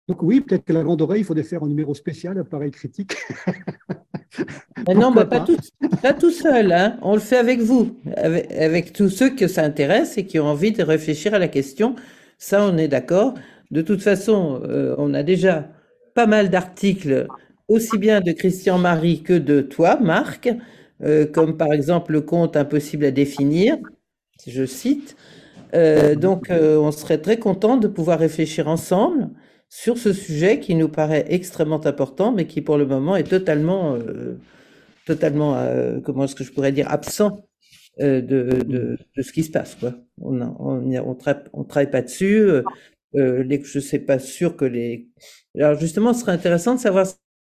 Donc oui, peut-être que la grande oreille, il faudrait faire un numéro spécial, appareil critique. Non, Pourquoi pas pas? pas tout seul, hein. On le fait avec vous, avec tous ceux que ça intéresse et qui ont envie de réfléchir à la question. Ça, on est d'accord. De toute façon, on a déjà pas mal d'articles, aussi bien de Christian Marie que de toi, Marc, comme par exemple le compte impossible à définir, je cite. On serait très content de pouvoir réfléchir ensemble sur ce sujet qui nous paraît extrêmement important, mais qui pour le moment est totalement, comment est-ce que je pourrais dire, absent de ce qui se passe, quoi. On travaille pas dessus. Je sais pas sûr que les. Alors justement, ce serait intéressant de savoir si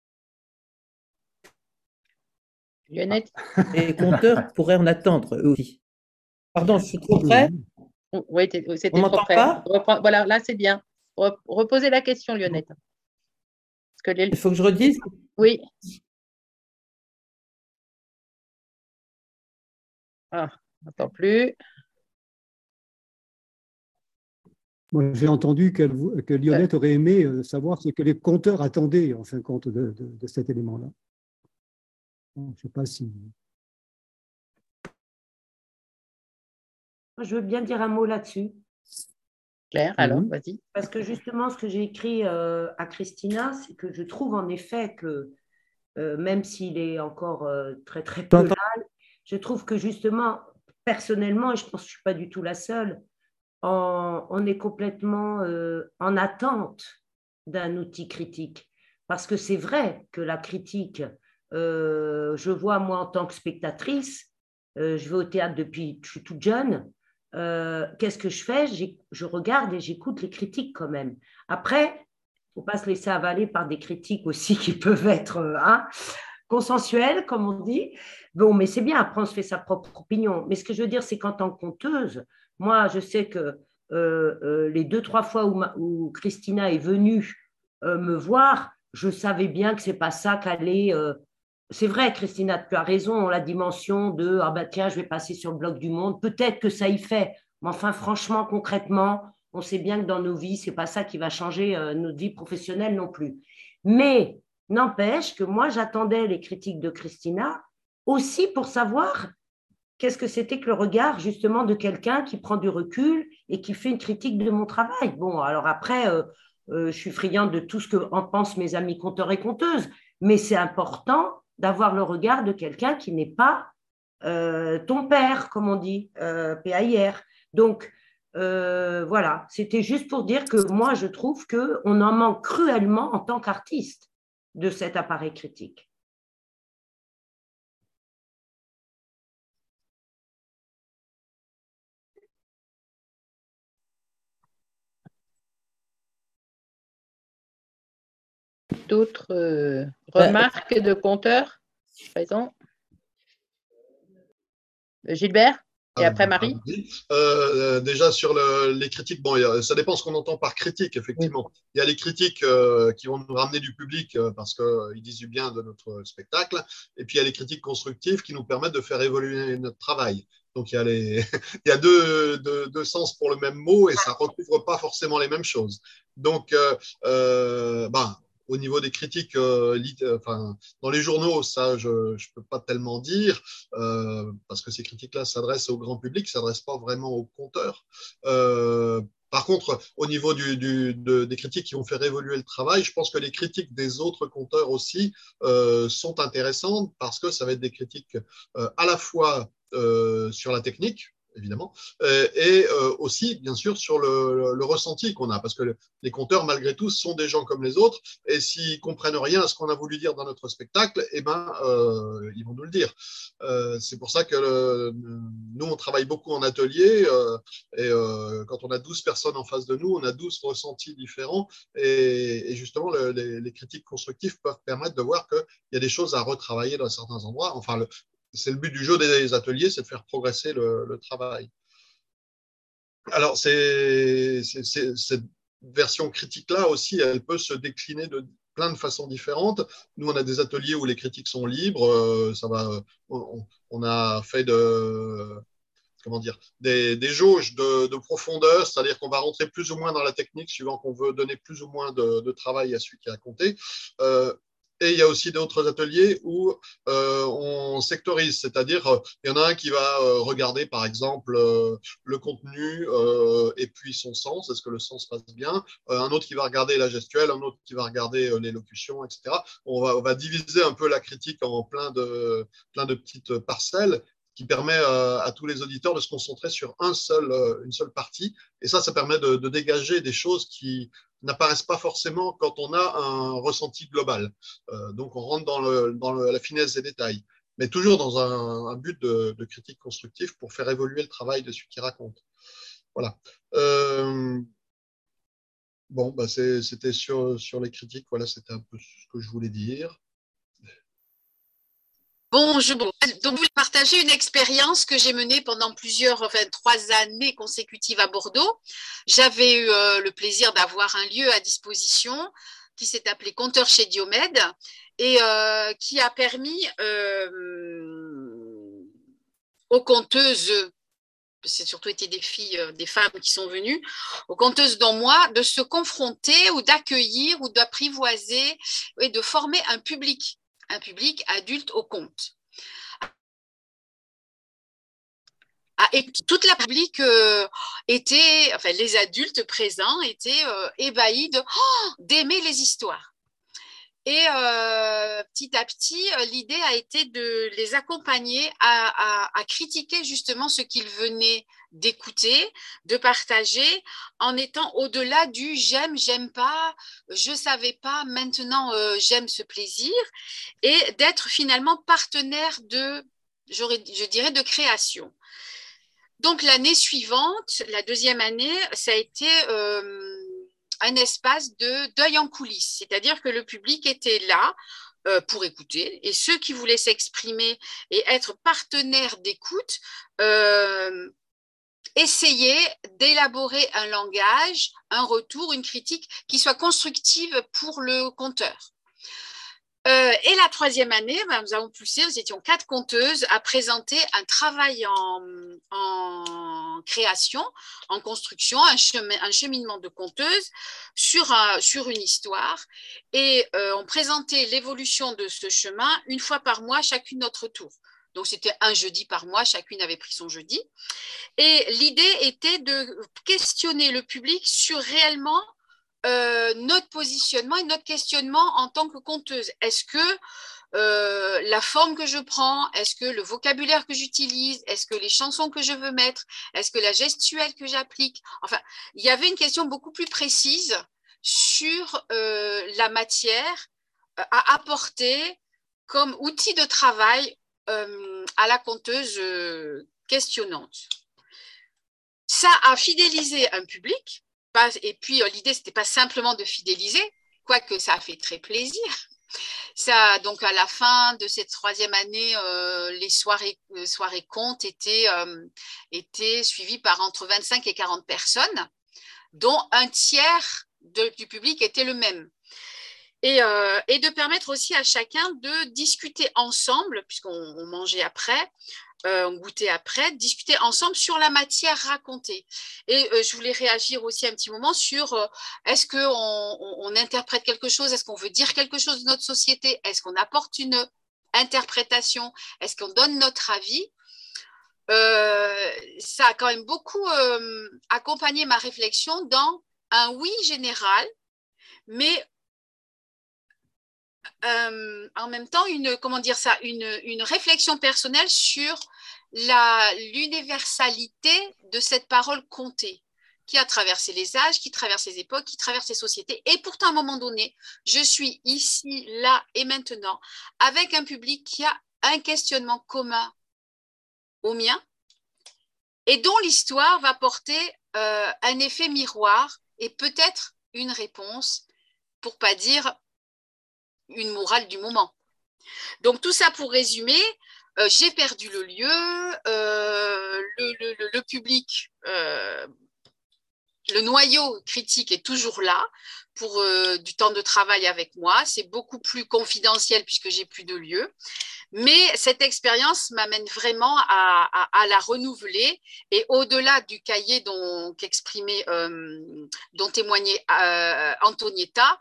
Lionel? les compteurs pourraient en attendre eux aussi. Pardon, je suis trop près. Oui, On c'était trop m'entend près. pas? Voilà, là, c'est bien. Reposez la question, Lionel. Parce que Il faut que je redise. Oui. Ah, on n'entend plus. Moi, j'ai entendu que Lionette aurait aimé savoir ce que les compteurs attendaient, en fin de compte, de cet élément-là. Je ne sais pas si… Je veux bien dire un mot là-dessus. Claire, alors, vas-y. Parce que justement, ce que j'ai écrit à Christina, c'est que je trouve en effet que, même s'il est encore très, très peu là, je trouve que justement, personnellement, et je pense que je ne suis pas du tout la seule, on est complètement en attente d'un outil critique. Parce que c'est vrai que la critique, je vois moi en tant que spectatrice, je vais au théâtre depuis que je suis toute jeune, qu'est-ce que je fais? Je regarde et j'écoute les critiques quand même. Après, il ne faut pas se laisser avaler par des critiques aussi qui peuvent être consensuelles, comme on dit. Bon, mais c'est bien, après on se fait sa propre opinion. Mais ce que je veux dire, c'est qu'en tant que conteuse, moi, je sais que les 2-3 fois où Christina est venue me voir, je savais bien que ce n'est pas ça qu'allait… c'est vrai, Christina, tu as raison, la dimension de « Ah bah tiens, je vais passer sur le bloc du Monde ». Peut-être que ça y fait, mais enfin, franchement, concrètement, on sait bien que dans nos vies, ce n'est pas ça qui va changer notre vie professionnelle non plus. Mais n'empêche que moi, j'attendais les critiques de Christina aussi pour savoir qu'est-ce que c'était que le regard justement de quelqu'un qui prend du recul et qui fait une critique de mon travail. Bon, alors après, je suis friande de tout ce que en pensent mes amis compteurs et compteuses, mais c'est important d'avoir le regard de quelqu'un qui n'est pas ton père, comme on dit, PAIR. Donc, voilà, c'était juste pour dire que moi, je trouve qu'on en manque cruellement en tant qu'artiste de cet appareil critique. D'autres remarques de compteurs présents? Gilbert? Et après Marie? Déjà sur les critiques, bon, ça dépend ce qu'on entend par critique, effectivement. Oui. Il y a les critiques qui vont nous ramener du public parce qu'ils disent du bien de notre spectacle, et puis il y a les critiques constructives qui nous permettent de faire évoluer notre travail. Donc il y a deux sens pour le même mot et ça ne recouvre pas forcément les mêmes choses. Donc, au niveau des critiques, dans les journaux, ça, je ne peux pas tellement dire, parce que ces critiques-là s'adressent au grand public, ne s'adressent pas vraiment aux compteurs. Par contre, au niveau des critiques qui vont faire évoluer le travail, je pense que les critiques des autres compteurs aussi sont intéressantes parce que ça va être des critiques à la fois sur la technique, évidemment, et aussi, bien sûr, sur le ressenti qu'on a, parce que les compteurs, malgré tout, sont des gens comme les autres, et s'ils ne comprennent rien à ce qu'on a voulu dire dans notre spectacle, ils vont nous le dire. C'est pour ça que nous, on travaille beaucoup en atelier, et quand on a 12 personnes en face de nous, on a 12 ressentis différents, et justement, les critiques constructives peuvent permettre de voir qu'il y a des choses à retravailler dans certains endroits. Enfin, c'est le but du jeu des ateliers, c'est de faire progresser le travail. Alors, cette version critique-là aussi, elle peut se décliner de plein de façons différentes. Nous, on a des ateliers où les critiques sont libres. On a fait comment dire, des jauges de profondeur, c'est-à-dire qu'on va rentrer plus ou moins dans la technique suivant qu'on veut donner plus ou moins de travail à celui qui a compté. Et il y a aussi d'autres ateliers où on sectorise, c'est-à-dire il y en a un qui va regarder par exemple le contenu et puis son sens, est-ce que le sens passe bien, un autre qui va regarder la gestuelle, un autre qui va regarder l'élocution, etc. On va diviser un peu la critique en plein de petites parcelles qui permet à tous les auditeurs de se concentrer sur une seule partie. Et ça permet de dégager des choses qui n'apparaissent pas forcément quand on a un ressenti global. Donc, on rentre dans la finesse des détails, mais toujours dans un but de critique constructive pour faire évoluer le travail de celui qui raconte. Voilà. Bon, bah c'était sur les critiques. Voilà, c'était un peu ce que je voulais dire. Donc, je voulais partager une expérience que j'ai menée pendant 3 années consécutives à Bordeaux. J'avais eu le plaisir d'avoir un lieu à disposition qui s'est appelé Compteur chez Diomède et qui a permis aux conteuses, c'est surtout été des filles, des femmes qui sont venues, aux conteuses dont moi, de se confronter ou d'accueillir ou d'apprivoiser et de former un public adulte au conte. Et toute la public était, enfin les adultes présents étaient ébahis d'aimer les histoires. Et petit à petit, l'idée a été de les accompagner à critiquer justement ce qu'ils venaient d'écouter, de partager, en étant au-delà du j'aime, j'aime pas, je savais pas, maintenant j'aime ce plaisir, et d'être finalement partenaire je dirais, de création. Donc l'année suivante, la deuxième année, ça a été un espace de deuil en coulisses, c'est-à-dire que le public était là pour écouter et ceux qui voulaient s'exprimer et être partenaires d'écoute essayaient d'élaborer un langage, un retour, une critique qui soit constructive pour le conteur. Et la troisième année, nous avons poussé, nous étions 4 conteuses à présenter un travail en création, en construction, un cheminement de conteuses sur une histoire. Et on présentait l'évolution de ce chemin une fois par mois, chacune notre tour. Donc, c'était un jeudi par mois, chacune avait pris son jeudi. Et l'idée était de questionner le public sur réellement notre positionnement et notre questionnement en tant que conteuse. Est-ce que la forme que je prends, est-ce que le vocabulaire que j'utilise, est-ce que les chansons que je veux mettre, est-ce que la gestuelle que j'applique, enfin, il y avait une question beaucoup plus précise sur la matière à apporter comme outil de travail à la conteuse questionnante. Ça a fidélisé un public. Et puis, l'idée, ce n'était pas simplement de fidéliser, quoique ça a fait très plaisir. Ça, donc, à la fin de cette troisième année, les soirées contes étaient suivies par entre 25 et 40 personnes, dont un tiers du public était le même. Et de permettre aussi à chacun de discuter ensemble, puisqu'on mangeait après, on goûtait après, discuter ensemble sur la matière racontée. Et je voulais réagir aussi un petit moment sur est-ce qu'on interprète quelque chose, est-ce qu'on veut dire quelque chose de notre société, est-ce qu'on apporte une interprétation, est-ce qu'on donne notre avis. Ça a quand même beaucoup accompagné ma réflexion dans un oui général, mais en même temps une réflexion personnelle sur l'universalité de cette parole contée qui a traversé les âges, qui traverse les époques, qui traverse les sociétés. Et pourtant, à un moment donné, je suis ici, là et maintenant avec un public qui a un questionnement commun au mien et dont l'histoire va porter un effet miroir et peut-être une réponse, pour ne pas dire une morale du moment. Donc tout ça pour résumer, j'ai perdu le lieu, le public, le noyau critique est toujours là pour du temps de travail avec moi. C'est beaucoup plus confidentiel puisque j'ai plus de lieu, Mais cette expérience m'amène vraiment à la renouveler. Et au-delà du cahier dont témoignait Antonietta,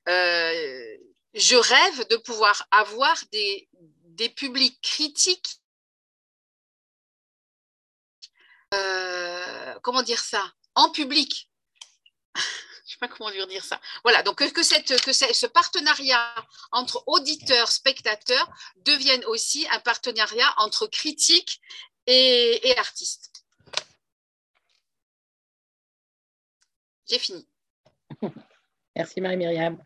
je rêve de pouvoir avoir des publics critiques. Comment dire ça? En public. Je ne sais pas comment dire ça. Voilà, donc que ce partenariat entre auditeurs, spectateurs devienne aussi un partenariat entre critiques et artistes. J'ai fini. Merci Marie-Myriam.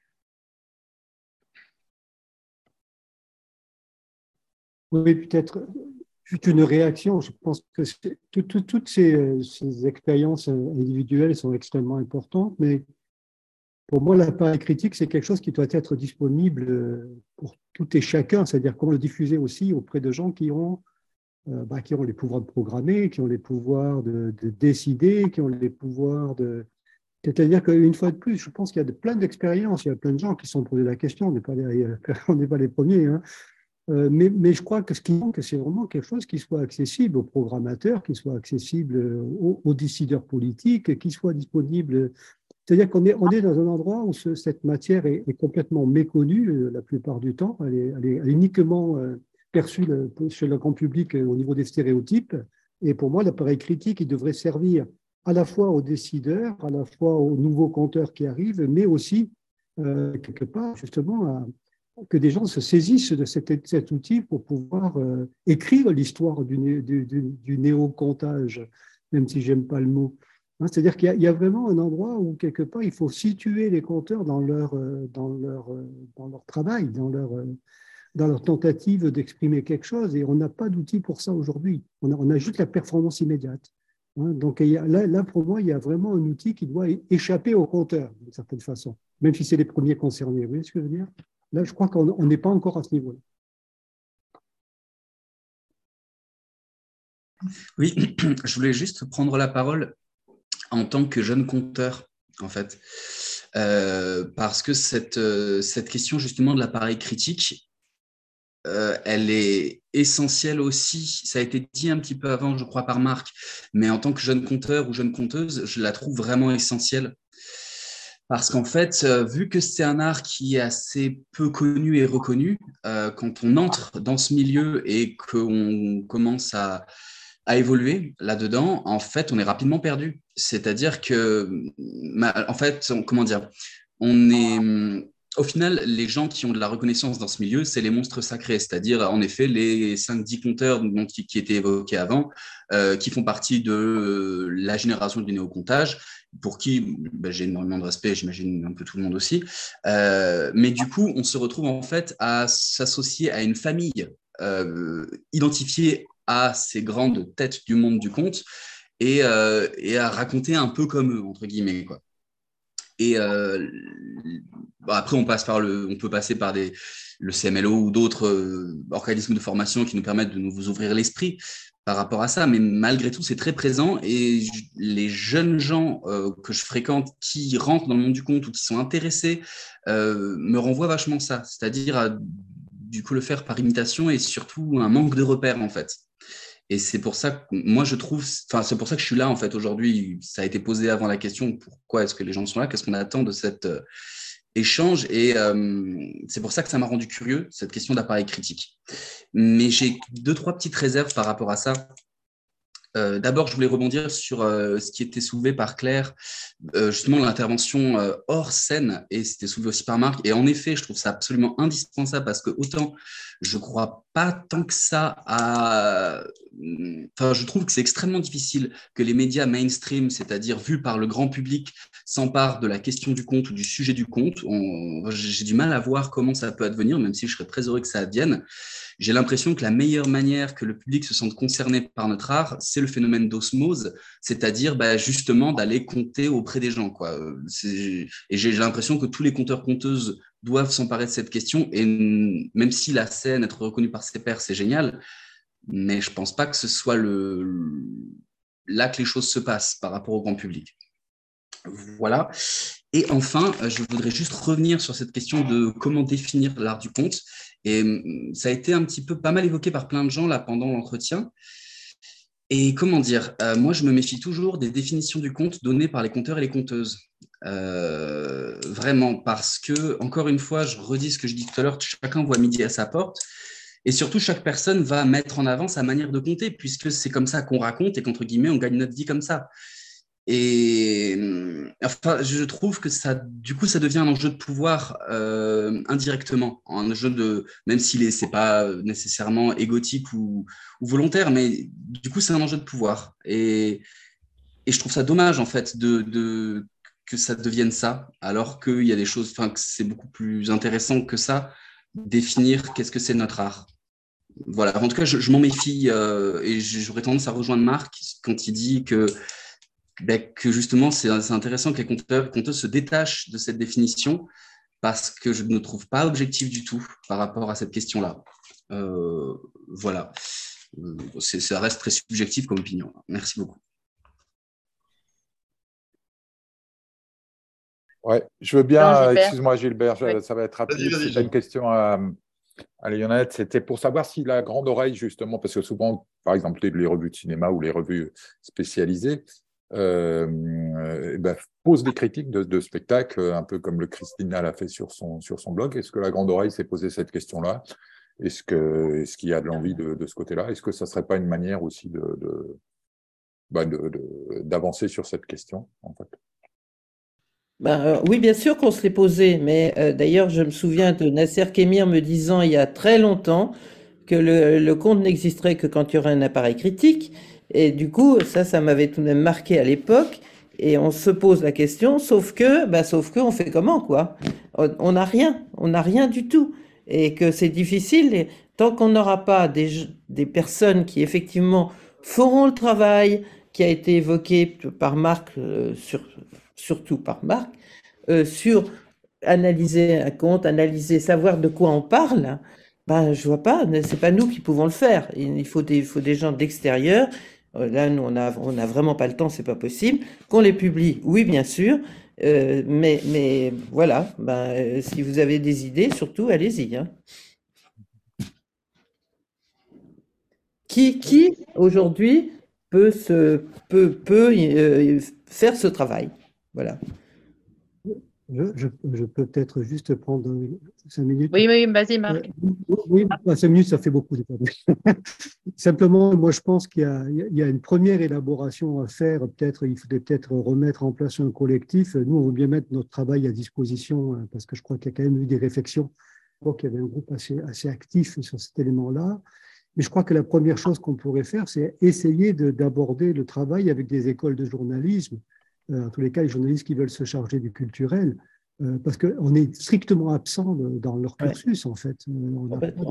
Oui, peut-être juste une réaction. Je pense que toutes ces expériences individuelles sont extrêmement importantes, mais pour moi, l'appareil critique, c'est quelque chose qui doit être disponible pour tout et chacun, c'est-à-dire comment le diffuser aussi auprès de gens qui ont les pouvoirs de programmer, qui ont les pouvoirs de décider, qui ont les pouvoirs de... C'est-à-dire qu'une fois de plus, je pense qu'il y a plein d'expériences, il y a plein de gens qui se sont posés la question, on n'est pas les premiers, hein. Mais je crois que ce qui manque, c'est vraiment quelque chose qui soit accessible aux programmateurs, qui soit accessible aux décideurs politiques, qui soit disponible. C'est-à-dire qu'on est dans un endroit où cette matière est complètement méconnue la plupart du temps. Elle est uniquement perçue chez le grand public au niveau des stéréotypes. Et pour moi, l'appareil critique, il devrait servir à la fois aux décideurs, à la fois aux nouveaux compteurs qui arrivent, mais aussi, quelque part, justement, que des gens se saisissent de cet outil pour pouvoir écrire l'histoire du néo-comptage, même si j'aime pas le mot. Hein, c'est-à-dire qu'il y a vraiment un endroit où, quelque part, il faut situer les compteurs dans leur travail, dans leur tentative d'exprimer quelque chose, et on n'a pas d'outil pour ça aujourd'hui. On a juste la performance immédiate. Hein, donc là, pour moi, il y a vraiment un outil qui doit échapper aux compteurs, d'une certaine façon, même si c'est les premiers concernés. Vous voyez ce que je veux dire? Là, je crois qu'on n'est pas encore à ce niveau-là. Oui, je voulais juste prendre la parole en tant que jeune conteur, en fait, parce que cette question justement de l'appareil critique, elle est essentielle aussi. Ça a été dit un petit peu avant, je crois, par Marc, mais en tant que jeune conteur ou jeune conteuse, je la trouve vraiment essentielle. Parce qu'en fait, vu que c'est un art qui est assez peu connu et reconnu, quand on entre dans ce milieu et qu'on commence à évoluer là-dedans, en fait, on est rapidement perdu. C'est-à-dire que, en fait, comment dire, on est... Au final, les gens qui ont de la reconnaissance dans ce milieu, c'est les monstres sacrés, c'est-à-dire, en effet, les 5-10 compteurs qui étaient évoqués avant, qui font partie de la génération du néo-comptage, pour qui j'ai énormément de respect, j'imagine un peu tout le monde aussi. Mais du coup, on se retrouve en fait à s'associer à une famille identifiée à ces grandes têtes du monde du conte et à raconter un peu comme eux, entre guillemets, quoi. Et après, on peut passer par le CMLO ou d'autres organismes de formation qui nous permettent de nous ouvrir l'esprit par rapport à ça. Mais malgré tout, c'est très présent. Et les jeunes gens que je fréquente qui rentrent dans le monde du conte ou qui sont intéressés me renvoient vachement ça. C'est-à-dire, du coup, le faire par imitation et surtout un manque de repères, en fait. Et c'est pour ça que moi, c'est pour ça que je suis là, en fait, aujourd'hui. Ça a été posé avant la question, pourquoi est-ce que les gens sont là? Qu'est-ce qu'on attend de cet échange? Et c'est pour ça que ça m'a rendu curieux, cette question d'appareil critique. Mais j'ai 2-3 petites réserves par rapport à ça. D'abord, je voulais rebondir sur ce qui était soulevé par Claire, justement l'intervention hors scène, et c'était soulevé aussi par Marc. Et en effet, je trouve ça absolument indispensable parce que autant je ne crois pas tant que ça à... Enfin, je trouve que c'est extrêmement difficile que les médias mainstream, c'est-à-dire vus par le grand public, s'emparent de la question du conte ou du sujet du conte. J'ai du mal à voir comment ça peut advenir, même si je serais très heureux que ça advienne. J'ai l'impression que la meilleure manière que le public se sente concerné par notre art, c'est le phénomène d'osmose, c'est-à-dire justement d'aller conter auprès des gens, quoi. Et j'ai l'impression que tous les conteurs-conteuses doivent s'emparer de cette question, et même si la scène, être reconnue par ses pairs, c'est génial, mais je ne pense pas que ce soit là que les choses se passent par rapport au grand public. Voilà. Et enfin, je voudrais juste revenir sur cette question de comment définir l'art du conte. Et ça a été un petit peu pas mal évoqué par plein de gens là pendant l'entretien. Et comment dire, moi je me méfie toujours des définitions du conte données par les conteurs et les conteuses. Vraiment, parce que, encore une fois, je redis ce que je dis tout à l'heure, chacun voit midi à sa porte. Et surtout, chaque personne va mettre en avant sa manière de compter, puisque c'est comme ça qu'on raconte et qu'entre guillemets, on gagne notre vie comme ça. Et enfin, je trouve que ça, du coup, ça devient un enjeu de pouvoir indirectement, un jeu de, même si c'est pas nécessairement égotique ou volontaire, mais du coup, c'est un enjeu de pouvoir. Et je trouve ça dommage en fait que ça devienne ça, alors qu'il y a des choses, enfin, que c'est beaucoup plus intéressant que ça, définir qu'est-ce que c'est notre art. Voilà. En tout cas, je m'en méfie et j'aurais tendance à rejoindre Marc quand il dit que justement, c'est intéressant que les conteuses se détachent de cette définition parce que je ne me trouve pas objectif du tout par rapport à cette question-là. Voilà. Ça reste très subjectif comme opinion. Merci beaucoup. Ouais, je veux bien, Gilbert. excuse-moi Gilbert, Oui. ça va être rapide. Vas-y. C'était une question à Lionette, c'était pour savoir si la grande oreille, justement, parce que souvent, par exemple, les revues de cinéma ou les revues spécialisées posent des critiques de spectacles, un peu comme le Christina l'a fait sur son blog. Est-ce que la grande oreille s'est posé cette question-là? Est-ce qu'il y a de l'envie de ce côté-là? Est-ce que ça ne serait pas une manière aussi d'avancer sur cette question, en fait? Oui, bien sûr qu'on se l'est posé, mais d'ailleurs, je me souviens de Nasser Kémir me disant il y a très longtemps que le conte n'existerait que quand il y aurait un appareil critique. Et du coup, ça m'avait tout de même marqué à l'époque. Et on se pose la question, sauf que on fait comment, quoi? On n'a rien du tout. Et que c'est difficile, et tant qu'on n'aura pas des personnes qui effectivement feront le travail qui a été évoqué par Marc, surtout par Marc, sur analyser un conte, savoir de quoi on parle, je vois pas, c'est pas nous qui pouvons le faire. Il faut des gens d'extérieur. Là, nous, on a vraiment pas le temps, c'est pas possible. Qu'on les publie, oui, bien sûr. Mais voilà, si vous avez des idées, surtout, allez-y. Hein. Qui aujourd'hui peut faire ce travail? Voilà. Je peux peut-être juste prendre 5 minutes. Oui, vas-y, Marc. Oui, 5 minutes, ça fait beaucoup. Simplement, moi, je pense qu'il y a une première élaboration à faire. Il faudrait peut-être remettre en place un collectif. Nous, on veut bien mettre notre travail à disposition parce que je crois qu'il y a quand même eu des réflexions. Je crois qu'il y avait un groupe assez actif sur cet élément-là. Mais je crois que la première chose qu'on pourrait faire, c'est essayer d'aborder le travail avec des écoles de journalisme. En tous les cas, les journalistes qui veulent se charger du culturel, parce qu'on est strictement absent dans leur cursus, en fait. On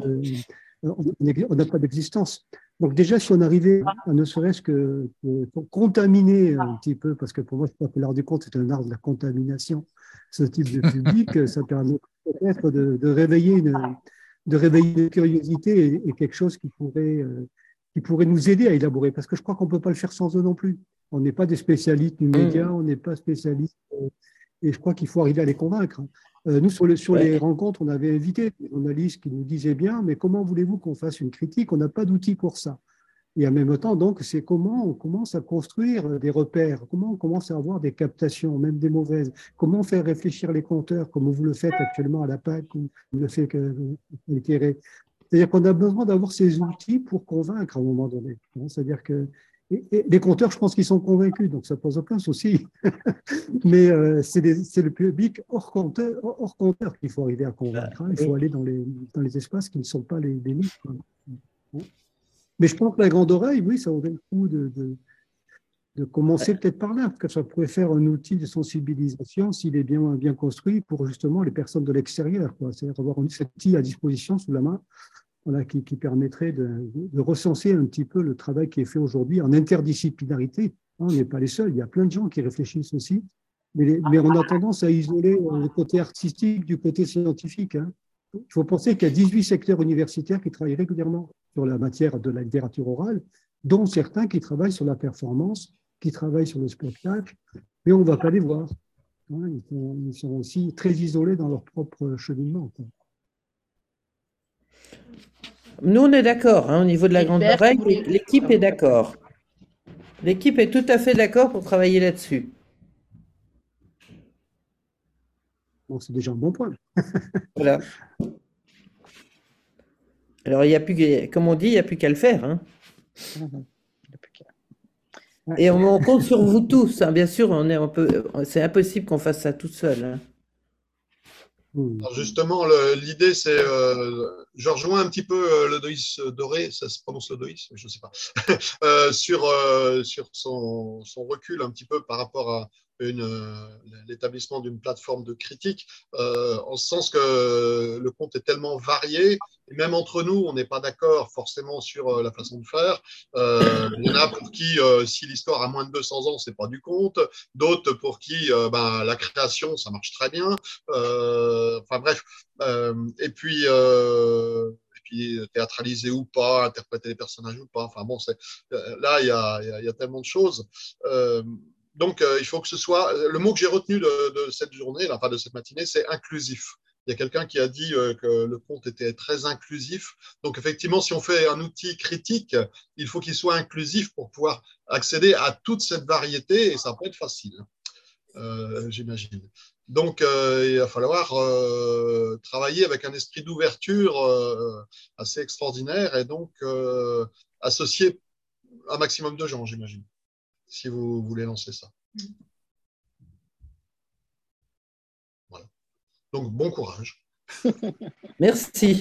n'a pas d'existence. Donc déjà, si on arrivait à ne serait-ce que contaminer un petit peu, parce que pour moi, je crois que l'art du conte est un art de la contamination, ce type de public, ça permet peut-être de réveiller une curiosité et quelque chose qui pourrait nous aider à élaborer, parce que je crois qu'on ne peut pas le faire sans eux non plus. On n'est pas des spécialistes du média, on n'est pas spécialistes, et je crois qu'il faut arriver à les convaincre. Nous, sur les rencontres, on avait invité des journalistes qui nous disaient bien, mais comment voulez-vous qu'on fasse une critique? On n'a pas d'outils pour ça. Et en même temps, donc, c'est comment on commence à construire des repères, comment on commence à avoir des captations, même des mauvaises, comment faire réfléchir les compteurs, comme vous le faites actuellement à la PAC, ou le fait que c'est-à-dire qu'on a besoin d'avoir ces outils pour convaincre à un moment donné. C'est-à-dire que et les compteurs, je pense qu'ils sont convaincus, donc ça pose aucun souci. Mais c'est le public hors compteur qu'il faut arriver à convaincre. Hein. Il faut aller dans les espaces qui ne sont pas les nôtres. Mais je pense que la grande oreille, oui, ça aurait le coup de commencer peut-être par là, parce que ça pourrait faire un outil de sensibilisation s'il est bien construit pour justement les personnes de l'extérieur. C'est-à-dire avoir cet outil à disposition sous la main. Voilà, qui permettrait de recenser un petit peu le travail qui est fait aujourd'hui en interdisciplinarité. On n'est pas les seuls, il y a plein de gens qui réfléchissent aussi, mais on a tendance à isoler le côté artistique du côté scientifique. Hein. Il faut penser qu'il y a 18 secteurs universitaires qui travaillent régulièrement sur la matière de la littérature orale, dont certains qui travaillent sur la performance qui travaillent sur le spectacle, mais on ne va pas les voir. Hein, ils sont aussi très isolés dans leur propre cheminement, quoi. Nous, on est d'accord, hein, au niveau de la grande Gilbert, oreille, vous voulez- l'équipe est d'accord. L'équipe est tout à fait d'accord pour travailler là-dessus. Bon, c'est déjà un bon point. Voilà. Alors, il y a plus, comme on dit, il n'y a plus qu'à le faire, hein. Et on compte sur vous tous, hein. Bien sûr, c'est impossible qu'on fasse ça tout seul, hein. Alors justement, l'idée, c'est, je rejoins un petit peu le Loïs Doré, ça se prononce le Loïs, je ne sais pas, sur son recul un petit peu par rapport à l'établissement d'une plateforme de critique, en ce sens que le conte est tellement varié, et même entre nous, on n'est pas d'accord forcément sur la façon de faire. Il y en a pour qui, si l'histoire a moins de 200 ans, c'est pas du conte, d'autres pour qui la création, ça marche très bien. Enfin bref, et puis théâtraliser ou pas, interpréter les personnages ou pas. Enfin bon, là, il y a tellement de choses. Donc, il faut que ce soit. Le mot que j'ai retenu de cette journée, enfin de cette matinée, c'est inclusif. Il y a quelqu'un qui a dit que le conte était très inclusif. Donc, effectivement, si on fait un outil critique, il faut qu'il soit inclusif pour pouvoir accéder à toute cette variété, et ça peut être facile, j'imagine. Donc, il va falloir travailler avec un esprit d'ouverture assez extraordinaire et donc associer un maximum de gens, j'imagine, si vous voulez lancer ça. Voilà. Donc, bon courage. Merci.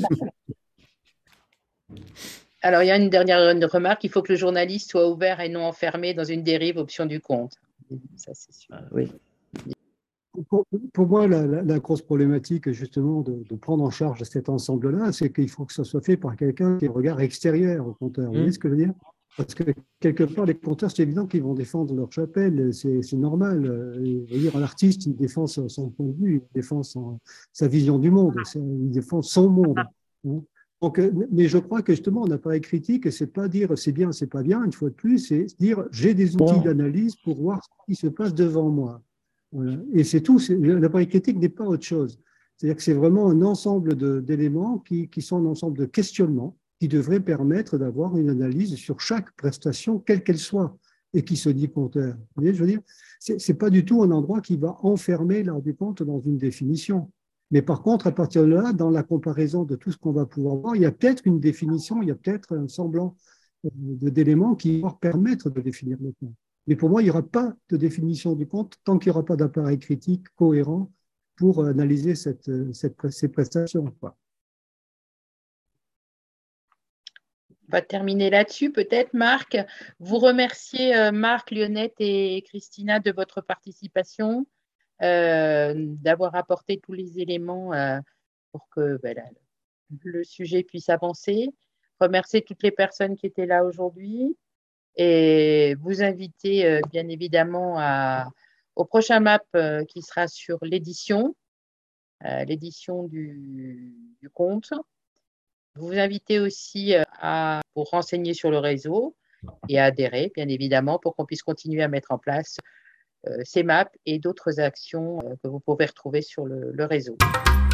Alors, il y a une dernière remarque. Il faut que le journaliste soit ouvert et non enfermé dans une dérive option du compte. Ça, c'est sûr. Oui. Pour moi, la grosse problématique, justement, de prendre en charge cet ensemble-là, c'est qu'il faut que ça soit fait par quelqu'un qui a un regard extérieur au compteur. Vous voyez ce que je veux dire? Parce que quelque part, les compteurs, c'est évident qu'ils vont défendre leur chapelle, c'est normal. Je veux dire, un artiste, il défend son point de vue, il défend sa vision du monde, il défend son monde. Hein. Donc, mais je crois que justement, un appareil critique, c'est pas dire c'est bien, c'est pas bien, une fois de plus, c'est dire j'ai des outils d'analyse pour voir ce qui se passe devant moi. Voilà. Et c'est tout. L'appareil critique n'est pas autre chose. C'est-à-dire que c'est vraiment un ensemble d'éléments qui sont un ensemble de questionnements qui devraient permettre d'avoir une analyse sur chaque prestation, quelle qu'elle soit, et qui se dit compteur. Vous voyez, je veux dire, c'est pas du tout un endroit qui va enfermer l'art du conte dans une définition. Mais par contre, à partir de là, dans la comparaison de tout ce qu'on va pouvoir voir, il y a peut-être une définition, il y a peut-être un semblant d'éléments qui vont permettre de définir le conte. Mais pour moi, il n'y aura pas de définition du conte tant qu'il n'y aura pas d'appareil critique cohérent pour analyser ces prestations, quoi. On va terminer là-dessus, peut-être, Marc. Vous remerciez Marc, Lionette et Christina de votre participation, d'avoir apporté tous les éléments pour que le sujet puisse avancer. Remercier toutes les personnes qui étaient là aujourd'hui et vous inviter bien évidemment au prochain MAP qui sera sur l'édition du conte. Vous invitez aussi à vous renseigner sur le réseau et à adhérer, bien évidemment, pour qu'on puisse continuer à mettre en place ces maps et d'autres actions que vous pouvez retrouver sur le réseau.